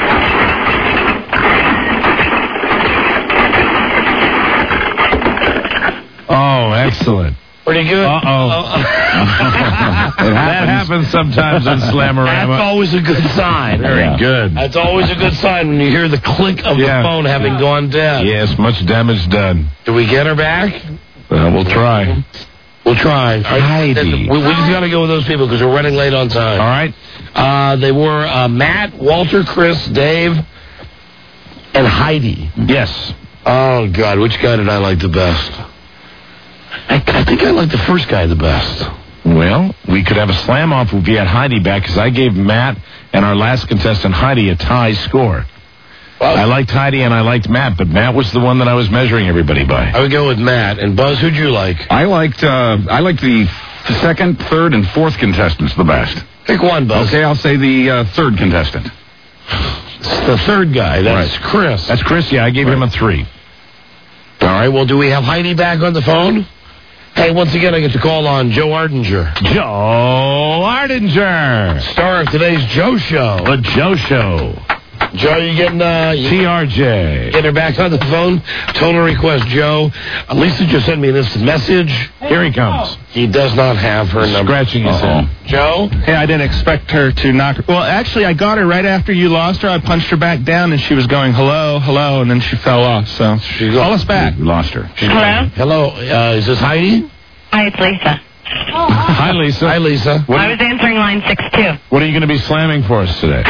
Oh, excellent. Pretty good. Uh-oh. That happens sometimes on Slamorama. That's always a good sign. Very Yeah. good. That's always a good sign when you hear the click of Yeah. the phone having gone dead. Yes, much damage done. Do we get her back? Uh, we'll try. We'll try. Heidi. We, we just got to go with those people because we're running late on time. All right. Uh, they were uh, Matt, Walter, Chris, Dave, and Heidi. Yes. Oh, God. Which guy did I like the best? I, I think I like the first guy the best. Well, we could have a slam off if we had Heidi back because I gave Matt and our last contestant Heidi a tie score. Well, I liked Heidi and I liked Matt, but Matt was the one that I was measuring everybody by. I would go with Matt. And Buzz, who'd you like? I liked uh, I liked the second, third, and fourth contestants the best. Pick one, Buzz. Okay, I'll say the uh, third contestant. It's the third guy. That's Right. Chris. That's Chris. Yeah, I gave him a three. All right. Well, do we have Heidi back on the phone? Hey, once again, I get to call on Joe Ardinger. Joe Ardinger. Star of today's Joe Show. The Joe Show. Joe, you getting, uh... You T R J. Get her back on the phone. Total request, Joe. Uh, Lisa just sent me this message. Here he comes. He does not have her number. Scratching his head. Joe? Hey, I didn't expect her to knock her. Well, actually, I got her right after you lost her. I punched her back down, and she was going, hello, hello, and then she fell off. So call us back. We lost her. Hello? Hello. Uh, is this Heidi? Hi, it's Lisa. Hi, Lisa. Hi, Lisa. What, I was answering line six two. what are you going to be slamming for us today?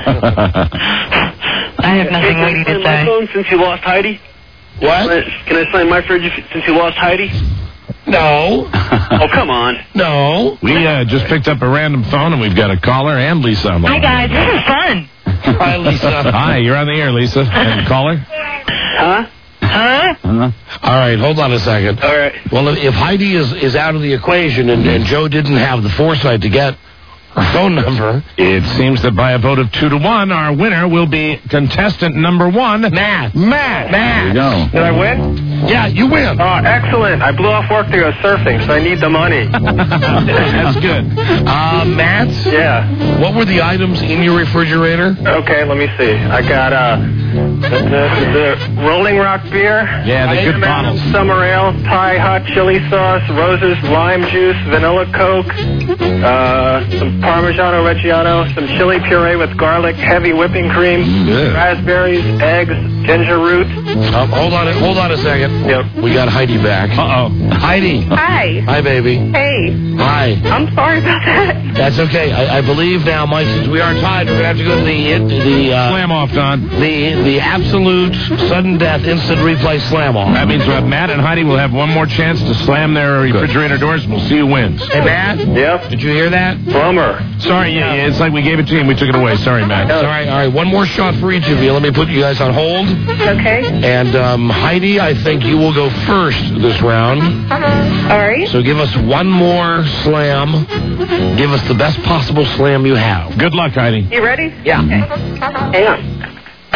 I have nothing witty to My say. phone since you lost Heidi? What? Can I sign my fridge if- since you lost Heidi? No. Oh, come on. No. We uh, just picked up a random phone, and we've got a caller and Lisa on the Hi, line. guys. This is fun. Hi, Lisa. Hi, you're on the air, Lisa. And caller? Huh? Huh? Uh-huh. All right, hold on a second. All right. Well, if, if Heidi is, is out of the equation and, and Joe didn't have the foresight to get her phone number... It seems that by a vote of two to one, our winner will be contestant number one, Matt. Matt. Matt. There you go. Did I win? Yeah, you win. Oh, excellent. I blew off work to go surfing, so I need the money. That's good. Uh, Matt? Yeah. What were the items in your refrigerator? Okay, let me see. I got uh, the, the, the Rolling Rock beer. Yeah, the good Mountain bottles. Summer Ale, Thai hot chili sauce, Roses lime juice, vanilla Coke, uh, some Parmigiano Reggiano, some chili puree with garlic, heavy whipping cream, Yeah. raspberries, eggs, ginger root. Um, hold on, hold on a second. Yep. We got Heidi back. Uh oh, Heidi. Hi. Hi, baby. Hey. Hi. I'm sorry about that. That's okay. I, I believe now, Mike, since we are tied, we're gonna have to go to the the uh, Slam off, Don. the the absolute sudden death instant replay slam off. That means uh, Matt and Heidi will have one more chance to slam their refrigerator doors, and we'll see who wins. Hey, Matt. Yep. Did you hear that? Plumber. Sorry, yeah, yeah, it's like we gave it to you and we took it away. Sorry, Matt. All right, all right. One more shot for each of you. Let me put you guys on hold. Okay. And um, Heidi, I think you will go first this round. All right. So give us one more slam. Give us the best possible slam you have. Good luck, Heidi. You ready? Yeah. Hang on.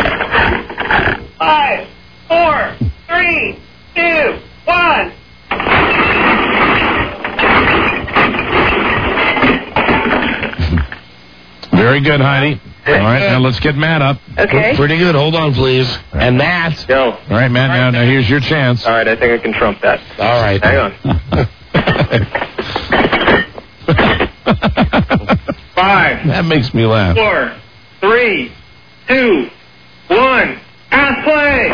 Five, four, three, two, one. Very good, Heidi. All right, now let's get Matt up. Okay. Pretty good. Hold on, please. And Matt. Go. All right, Matt, now, now here's your chance. All right, I think I can trump that. All right. Hang on. Five, That makes me laugh. four, three, two, one. Pass play.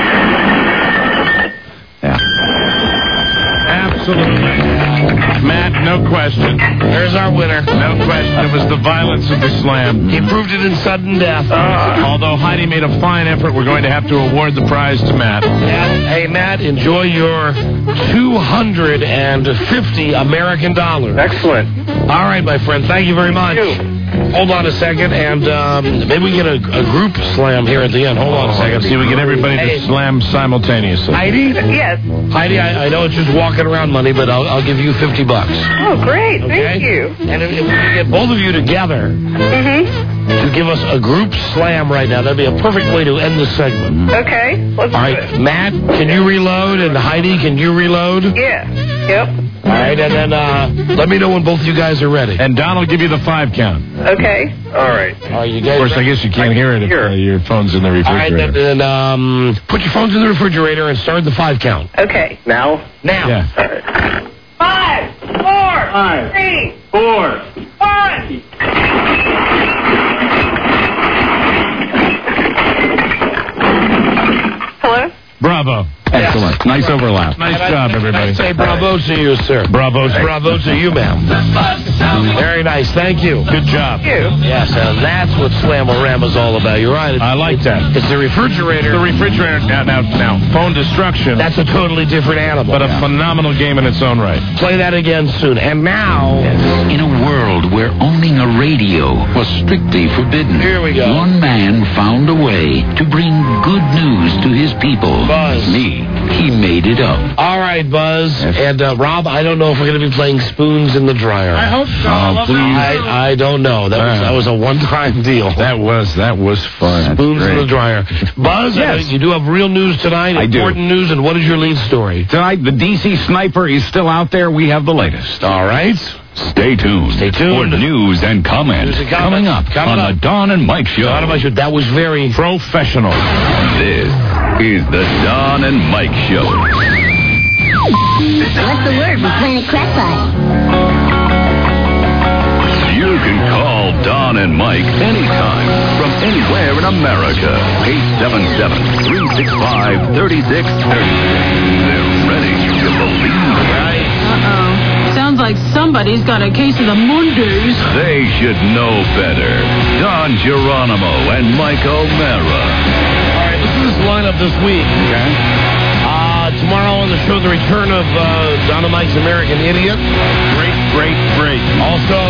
Absolutely. Matt, no question. There's our winner. No question. It was the violence of the slam. He proved it in sudden death. Uh, although Heidi made a fine effort, we're going to have to award the prize to Matt. And, hey, Matt, enjoy your two hundred fifty American dollars. Excellent. All right, my friend. Thank you very much. Hold on a second, and um, maybe we get a, a group slam here at the end. Hold on a second. See, we get everybody Hey. to slam simultaneously. Heidi? Yes. Heidi, I, I know it's just walking around money, but I'll, I'll give you fifty bucks. Oh, great. Okay? Thank you. And if, if we can get both of you together Mm-hmm. to give us a group slam right now, that'd be a perfect way to end this segment. Okay. Let's All do right, it. Matt, can you reload? And Heidi, can you reload? Yeah. Yep. All right, and then uh, let me know when both you guys are ready. And Don will give you the five count. Okay. All right. All right, you Of guys. course, I guess you can't hear it if uh, your phone's in the All right, refrigerator. then, then um, put your phones in the refrigerator and start the five count. Okay. Now? Now. Yeah. All right. Five, four, Five. three, Four. one. Hello? Bravo. Excellent. Nice overlap. Nice And I- job, and everybody. I say bravo to you, sir. Bravo. Bravo to you, ma'am. Very nice. Thank you. Good job. Yes, and that's what Slamorama's all about. You're right. It's, I like that. It's the refrigerator. The refrigerator, now, now, now, phone destruction. That's a totally different animal. But a phenomenal game in its own right. Play that again soon. And now, In a world where owning a radio was strictly forbidden, Here we go. one man found a way to bring good news to his people. Buzz. Me. He made it up. all right, Buzz. And uh, Rob, I don't know if we're going to be playing spoons in the dryer. I hope so. Oh, please. I, I don't know. That was, that was a one-time deal. That was that was fun. Spoons in the dryer. Buzz, Yes. uh, you do have real news tonight, I do. important news, and what is your lead story? Tonight, the D C sniper is still out there. We have the latest. All right. Stay tuned. Stay tuned. For news and comments News and coming comments. up Coming on up. the Don and Mike Show. Don and Mike Show. That was very Professional. This is the Don and Mike Show. What's the word from Planet Crackpot? You can call Don and Mike anytime from anywhere in America. eight seven seven, three six five, three six three six. They're ready to believe. Uh-oh. Sounds like somebody's got a case of the Mondays. They should know better. Don Geronimo and Mike O'Mara. All right, listen to this lineup this week. Okay. Uh, tomorrow on the show, the return of uh, Don and Mike's American Idiot. Great, great, great. Also,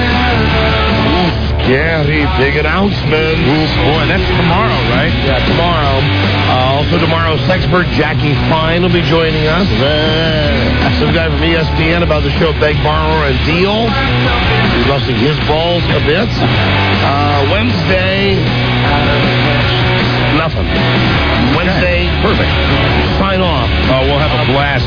scary big announcement. Boy, that's tomorrow, right? Yeah, tomorrow. Uh, also tomorrow, Sexpert Jackie Fine will be joining us. Some guy from E S P N about the show Beg, Borrow, and Deal. He's busting his balls a bit. Uh, Wednesday, nothing. Wednesday, Perfect. sign off. Oh,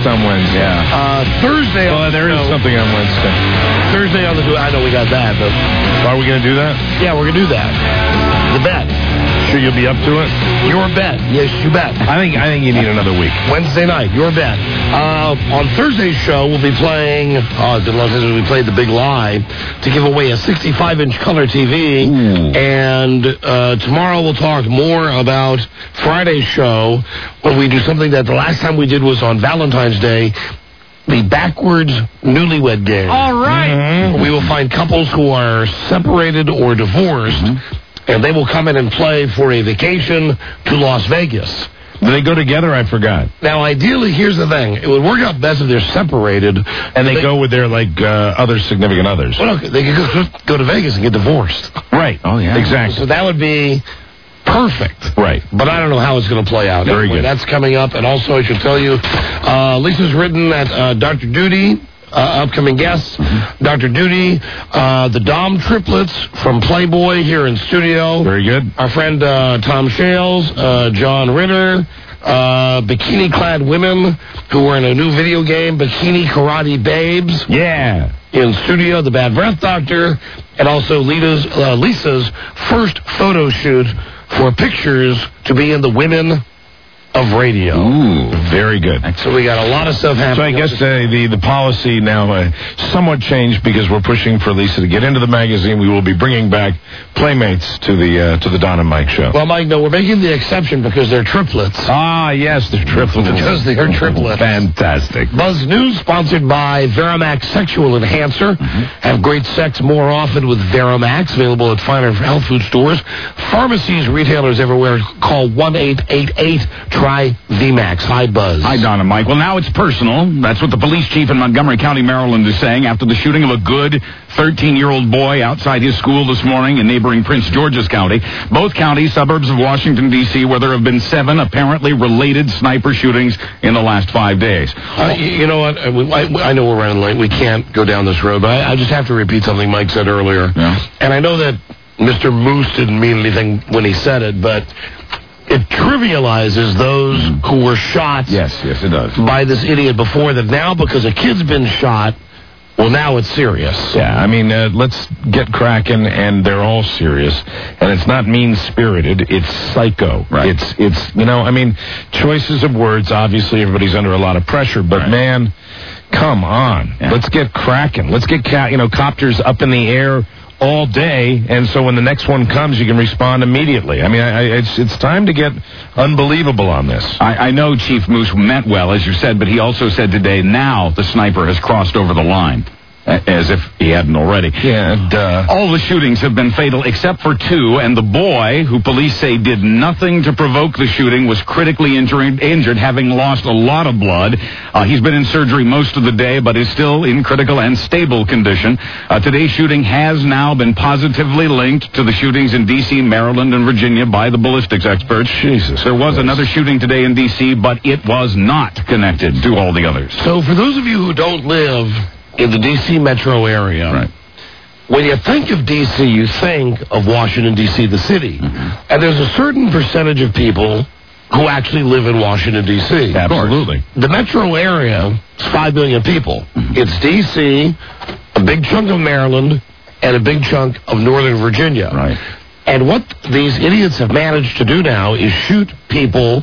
just on Wednesday. Yeah. Uh, Thursday. Well, there is something on Wednesday. Thursday on the. I know we got that, but are we going to do that? Yeah, we're going to do that. The bet. Sure, you'll be up to it. Your bet. Yes, you bet. I think. I think you need another week. Wednesday night. Your bet. Uh, on Thursday's show, we'll be playing. Oh, it's been long since we played the Big Lie to give away a sixty-five inch color T V. Ooh. And uh, tomorrow we'll talk more about Friday's show when we do something that the last time we did was on Valentine's Day. The backwards newlywed game. All right. Mm-hmm. We will find couples who are separated or divorced, mm-hmm. and they will come in and play for a vacation to Las Vegas. Do they go together? I forgot. Now, ideally, here's the thing. It would work out best if they're separated. And they, they go with their, like, uh, other significant others. Well, okay, they could go, go to Vegas and get divorced. Right. Oh, yeah. Exactly. So that would be perfect. Right. But I don't know how it's going to play out. Very anyway, good. That's coming up. And also, I should tell you, uh, Lisa's written that uh, Doctor Duty, uh, upcoming guests, mm-hmm. Doctor Duty, uh, the Dom triplets from Playboy here in studio. Very good. Our friend uh, Tom Shales, uh, John Ritter, uh, bikini-clad women who are in a new video game, Bikini Karate Babes. Yeah. In studio, the Bad Breath Doctor, and also Lisa's, uh, Lisa's first photo shoot for pictures to be in the Women of Radio. Ooh, very good. So we got a lot of stuff happening. So I guess uh, the the policy now uh, somewhat changed because we're pushing for Lisa to get into the magazine. We will be bringing back Playmates to the uh, to the Don and Mike show. Well, Mike, no, we're making the exception because they're triplets. Ah, yes, they're triplets. Because they are triplets. Fantastic. Buzz News, sponsored by Verimax Sexual Enhancer. Mm-hmm. Have great sex more often with Verimax. Available at finer health food stores, pharmacies, retailers everywhere. Call one eight eight eight try V MAX. Hi, Buzz. Hi, Don and Mike. Well, now it's personal. That's what the police chief in Montgomery County, Maryland is saying after the shooting of a good thirteen-year-old boy outside his school this morning in neighboring Prince George's County. Both counties, suburbs of Washington, D C, where there have been seven apparently related sniper shootings in the last five days. Uh, you know what? I, I know we're running late. We can't go down this road, but I, I just have to repeat something Mike said earlier. Yeah. And I know that Mister Moose didn't mean anything when he said it, but it trivializes those who were shot yes, yes, it does. by this idiot before that now because a kid's been shot, well, now it's serious. Yeah, I mean, uh, let's get cracking, and they're all serious. And it's not mean-spirited. It's psycho. Right. It's, it's you know, I mean, choices of words, obviously everybody's under a lot of pressure, but, right. man, come on. Yeah. Let's get cracking. Let's get, ca- you know, copters up in the air all day, and so when the next one comes, you can respond immediately. I mean, I, I, it's it's time to get unbelievable on this. I, I know Chief Moose meant well, as you said, but he also said today, now the sniper has crossed over the line. As if he hadn't already. Yeah, duh. All the shootings have been fatal except for two, and the boy, who police say did nothing to provoke the shooting, was critically injured, injured having lost a lot of blood. Uh, he's been in surgery most of the day, but is still in critical and stable condition. Uh, today's shooting has now been positively linked to the shootings in D C, Maryland, and Virginia by the ballistics experts. Jesus. There was Christ. another shooting today in D C, but it was not connected to all the others. So for those of you who don't live in the D C metro area, right. when you think of D C, you think of Washington, D C, the city. Mm-hmm. And there's a certain percentage of people who actually live in Washington, D C. Absolutely. The metro area is five million people. Mm-hmm. It's D C, a big chunk of Maryland, and a big chunk of Northern Virginia. Right. And what these idiots have managed to do now is shoot people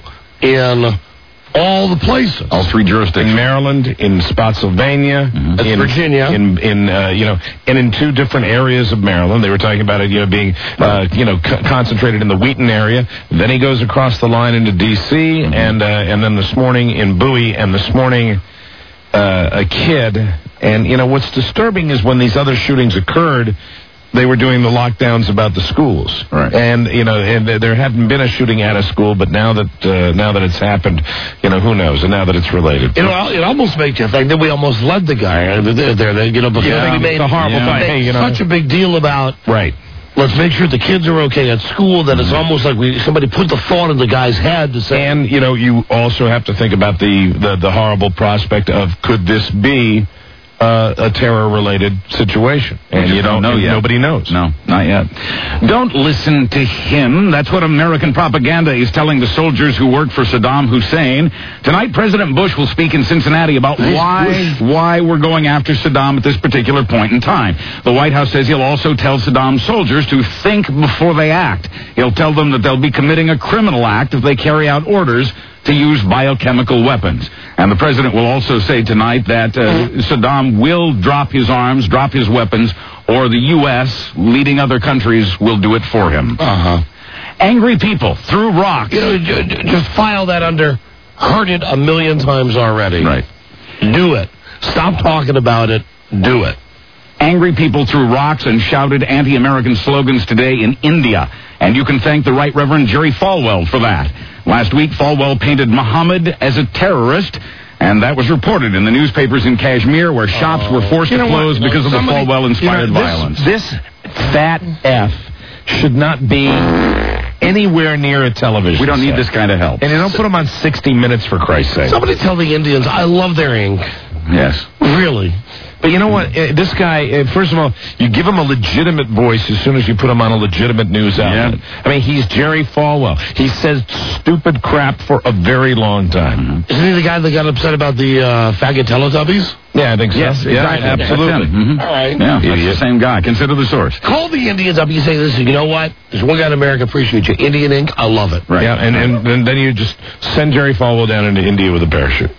in all the places. All three jurisdictions. In Maryland, in Spotsylvania, mm-hmm. in Virginia, in in uh, you know, and in two different areas of Maryland. They were talking about it, you know, being uh, you know c- concentrated in the Wheaton area. Then he goes across the line into D C, mm-hmm. and uh, and then this morning in Bowie, and this morning uh, a kid. And you know what's disturbing is when these other shootings occurred, they were doing the lockdowns about the schools, right? And you know, and there hadn't been a shooting at a school, but now that uh, now that it's happened, you know, who knows? And now that it's related, you know, it almost makes you think that we almost led the guy there. there you know, because yeah, we made a horrible yeah. fight. Hey, you know, such a big deal about right. Let's make sure the kids are okay at school. That it's almost like we somebody put the thought in the guy's head to say. And you know, you also have to think about the the, the horrible prospect of could this be uh, a terror-related situation. And you, you don't know yet. Nobody knows. No, not yet. Don't listen to him. That's what American propaganda is telling the soldiers who worked for Saddam Hussein. Tonight, President Bush will speak in Cincinnati about nice why Bush. why we're going after Saddam at this particular point in time. The White House says he'll also tell Saddam's soldiers to think before they act. He'll tell them that they'll be committing a criminal act if they carry out orders to use biochemical weapons. And the president will also say tonight that uh, Saddam will drop his arms, drop his weapons, or the U S, leading other countries, will do it for him. Uh-huh. Angry people threw rocks. You know, j- j- just file that under, heard it a million times already. Right. Do it. Stop talking about it. Do it. Angry people threw rocks and shouted anti-American slogans today in India. And you can thank the Right Reverend Jerry Falwell for that. Last week, Falwell painted Muhammad as a terrorist, and that was reported in the newspapers in Kashmir, where shops were forced You know to close what? because of Somebody- the Falwell-inspired you know, this- violence. This fat F should not be anywhere near a television We don't need set. this kind of help. And you don't put them on sixty minutes, for Christ's sake. Somebody tell the Indians, I love their ink. Yes. Really. But you know what? Uh, this guy, uh, first of all, you give him a legitimate voice as soon as you put him on a legitimate news outlet. I mean, he's Jerry Falwell. He says stupid crap for a very long time. Mm-hmm. Isn't he the guy that got upset about the uh, faggot Teletubbies? Yeah, I think so. Yes, yeah, exactly. absolutely. Mm-hmm. All right. Yeah, that's the same guy. Consider the source. Call the Indians up. You say, listen, you know what? There's one guy in America appreciates you. Indian ink, I love it. Right. Yeah, and, and, and then you just send Jerry Falwell down into India with a parachute.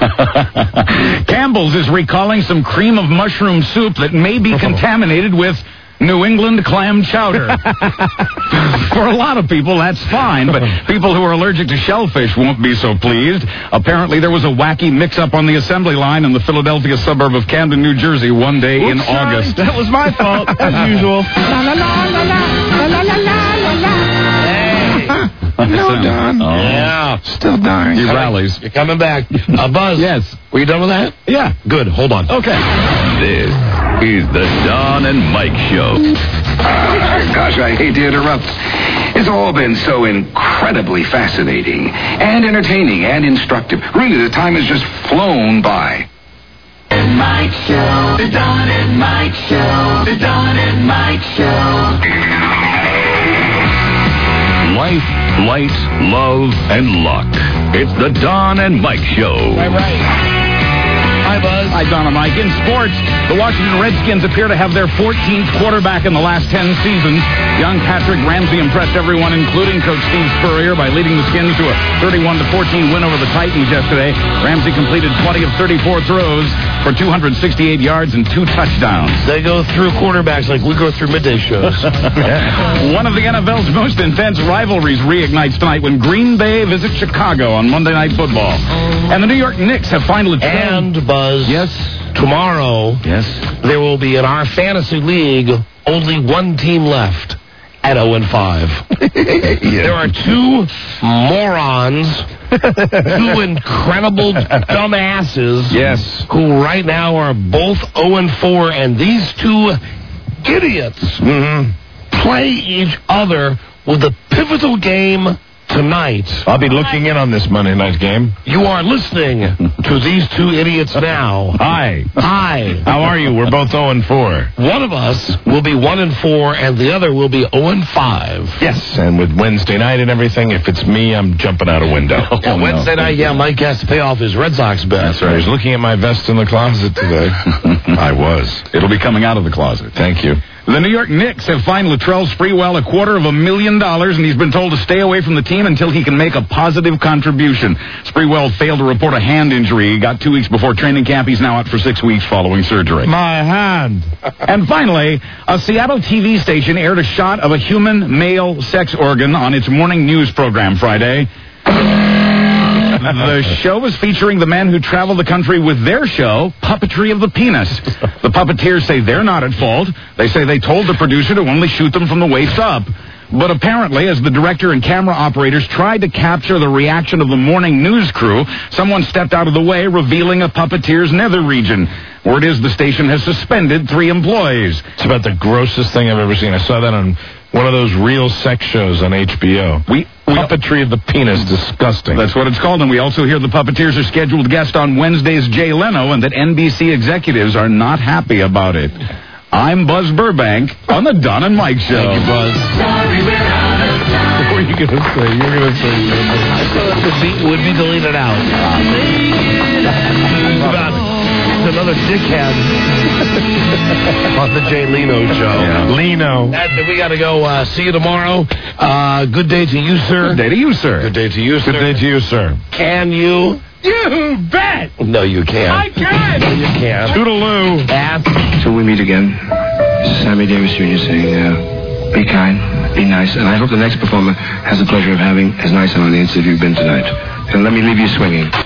Campbell's is recalling some cream of mushroom soup that may be contaminated with New England clam chowder. For a lot of people, that's fine, but people who are allergic to shellfish won't be so pleased. Apparently, there was a wacky mix-up on the assembly line in the Philadelphia suburb of Camden, New Jersey, one day in Oops, sorry. August. That was my fault, as usual. La la la la la la la la la la. No, Don. Oh. Yeah. Still dying. He rallies. You're coming back. Uh, Buzz. Yes. Were you done with that? Yeah. Good. Hold on. Okay. This is the Don and Mike Show. Uh, gosh, I hate to interrupt. It's all been so incredibly fascinating and entertaining and instructive. Really, the time has just flown by. Mike Show, the Don and Mike Show, the Don and Mike Show. Life, light, love, and luck. It's the Don and Mike Show. Right, right. Hi, Buzz. Hi, Don and Mike. In sports, the Washington Redskins appear to have their fourteenth quarterback in the last ten seasons. Young Patrick Ramsey impressed everyone, including Coach Steve Spurrier, by leading the Skins to a thirty-one to fourteen win over the Titans yesterday. Ramsey completed twenty of thirty-four throws for two hundred sixty-eight yards and two touchdowns. They go through quarterbacks like we go through midday shows. One of the N F L's most intense rivalries reignites tonight when Green Bay visits Chicago on Monday Night Football. And the New York Knicks have finally... And, Buzz, yes, tomorrow, yes, there will be in our fantasy league only one team left at oh and five. Yeah. There are two morons, two incredible dumbasses, yes, who right now are both oh and four, and these two idiots Mm-hmm. play each other with a pivotal game tonight. I'll be looking in on this Monday night game. You are listening to these two idiots now. Hi. Hi. How are you? We're both oh and four. One of us will be one and four, and the other will be oh and five. Yes, and with Wednesday night and everything, if it's me, I'm jumping out a window. Oh, yeah, Wednesday no. night, yeah, Mike has to pay off his Red Sox bet. That's right. I was looking at my vest in the closet today. I was. It'll be coming out of the closet. Thank you. The New York Knicks have fined Latrell Sprewell a quarter of a million dollars, and he's been told to stay away from the team until he can make a positive contribution. Sprewell failed to report a hand injury. He got two weeks before training camp. He's now out for six weeks following surgery. My hand. And finally, a Seattle T V station aired a shot of a human male sex organ on its morning news program Friday. The show was featuring the men who traveled the country with their show, Puppetry of the Penis. The puppeteers say they're not at fault. They say they told the producer to only shoot them from the waist up. But apparently, as the director and camera operators tried to capture the reaction of the morning news crew, someone stepped out of the way, revealing a puppeteer's nether region. Word is the station has suspended three employees. It's about the grossest thing I've ever seen. I saw that on one of those real sex shows on H B O. We we puppetry of the penis, disgusting. That's what it's called. And we also hear the Puppeteers are scheduled guest on Wednesday's Jay Leno, and that N B C executives are not happy about it. I'm Buzz Burbank on the Don and Mike Show. Thank you, Buzz. What were you going to say? You were going to say something. I thought the beat would be deleted out. It's another dickhead on the Jay Leno show. Yeah. Leno. And we got to go. Uh, see you tomorrow. Uh, good day to you, sir. Good day to you, sir. Good day to you, sir. Good day to you, sir. Can you? You bet. No, you can't. I can. No, you can't. Toodaloo. Ass. Till we meet again, this is Sammy Davis Junior saying, uh, be kind, be nice, and I hope the next performer has the pleasure of having as nice an audience as you've been tonight. And let me leave you swinging.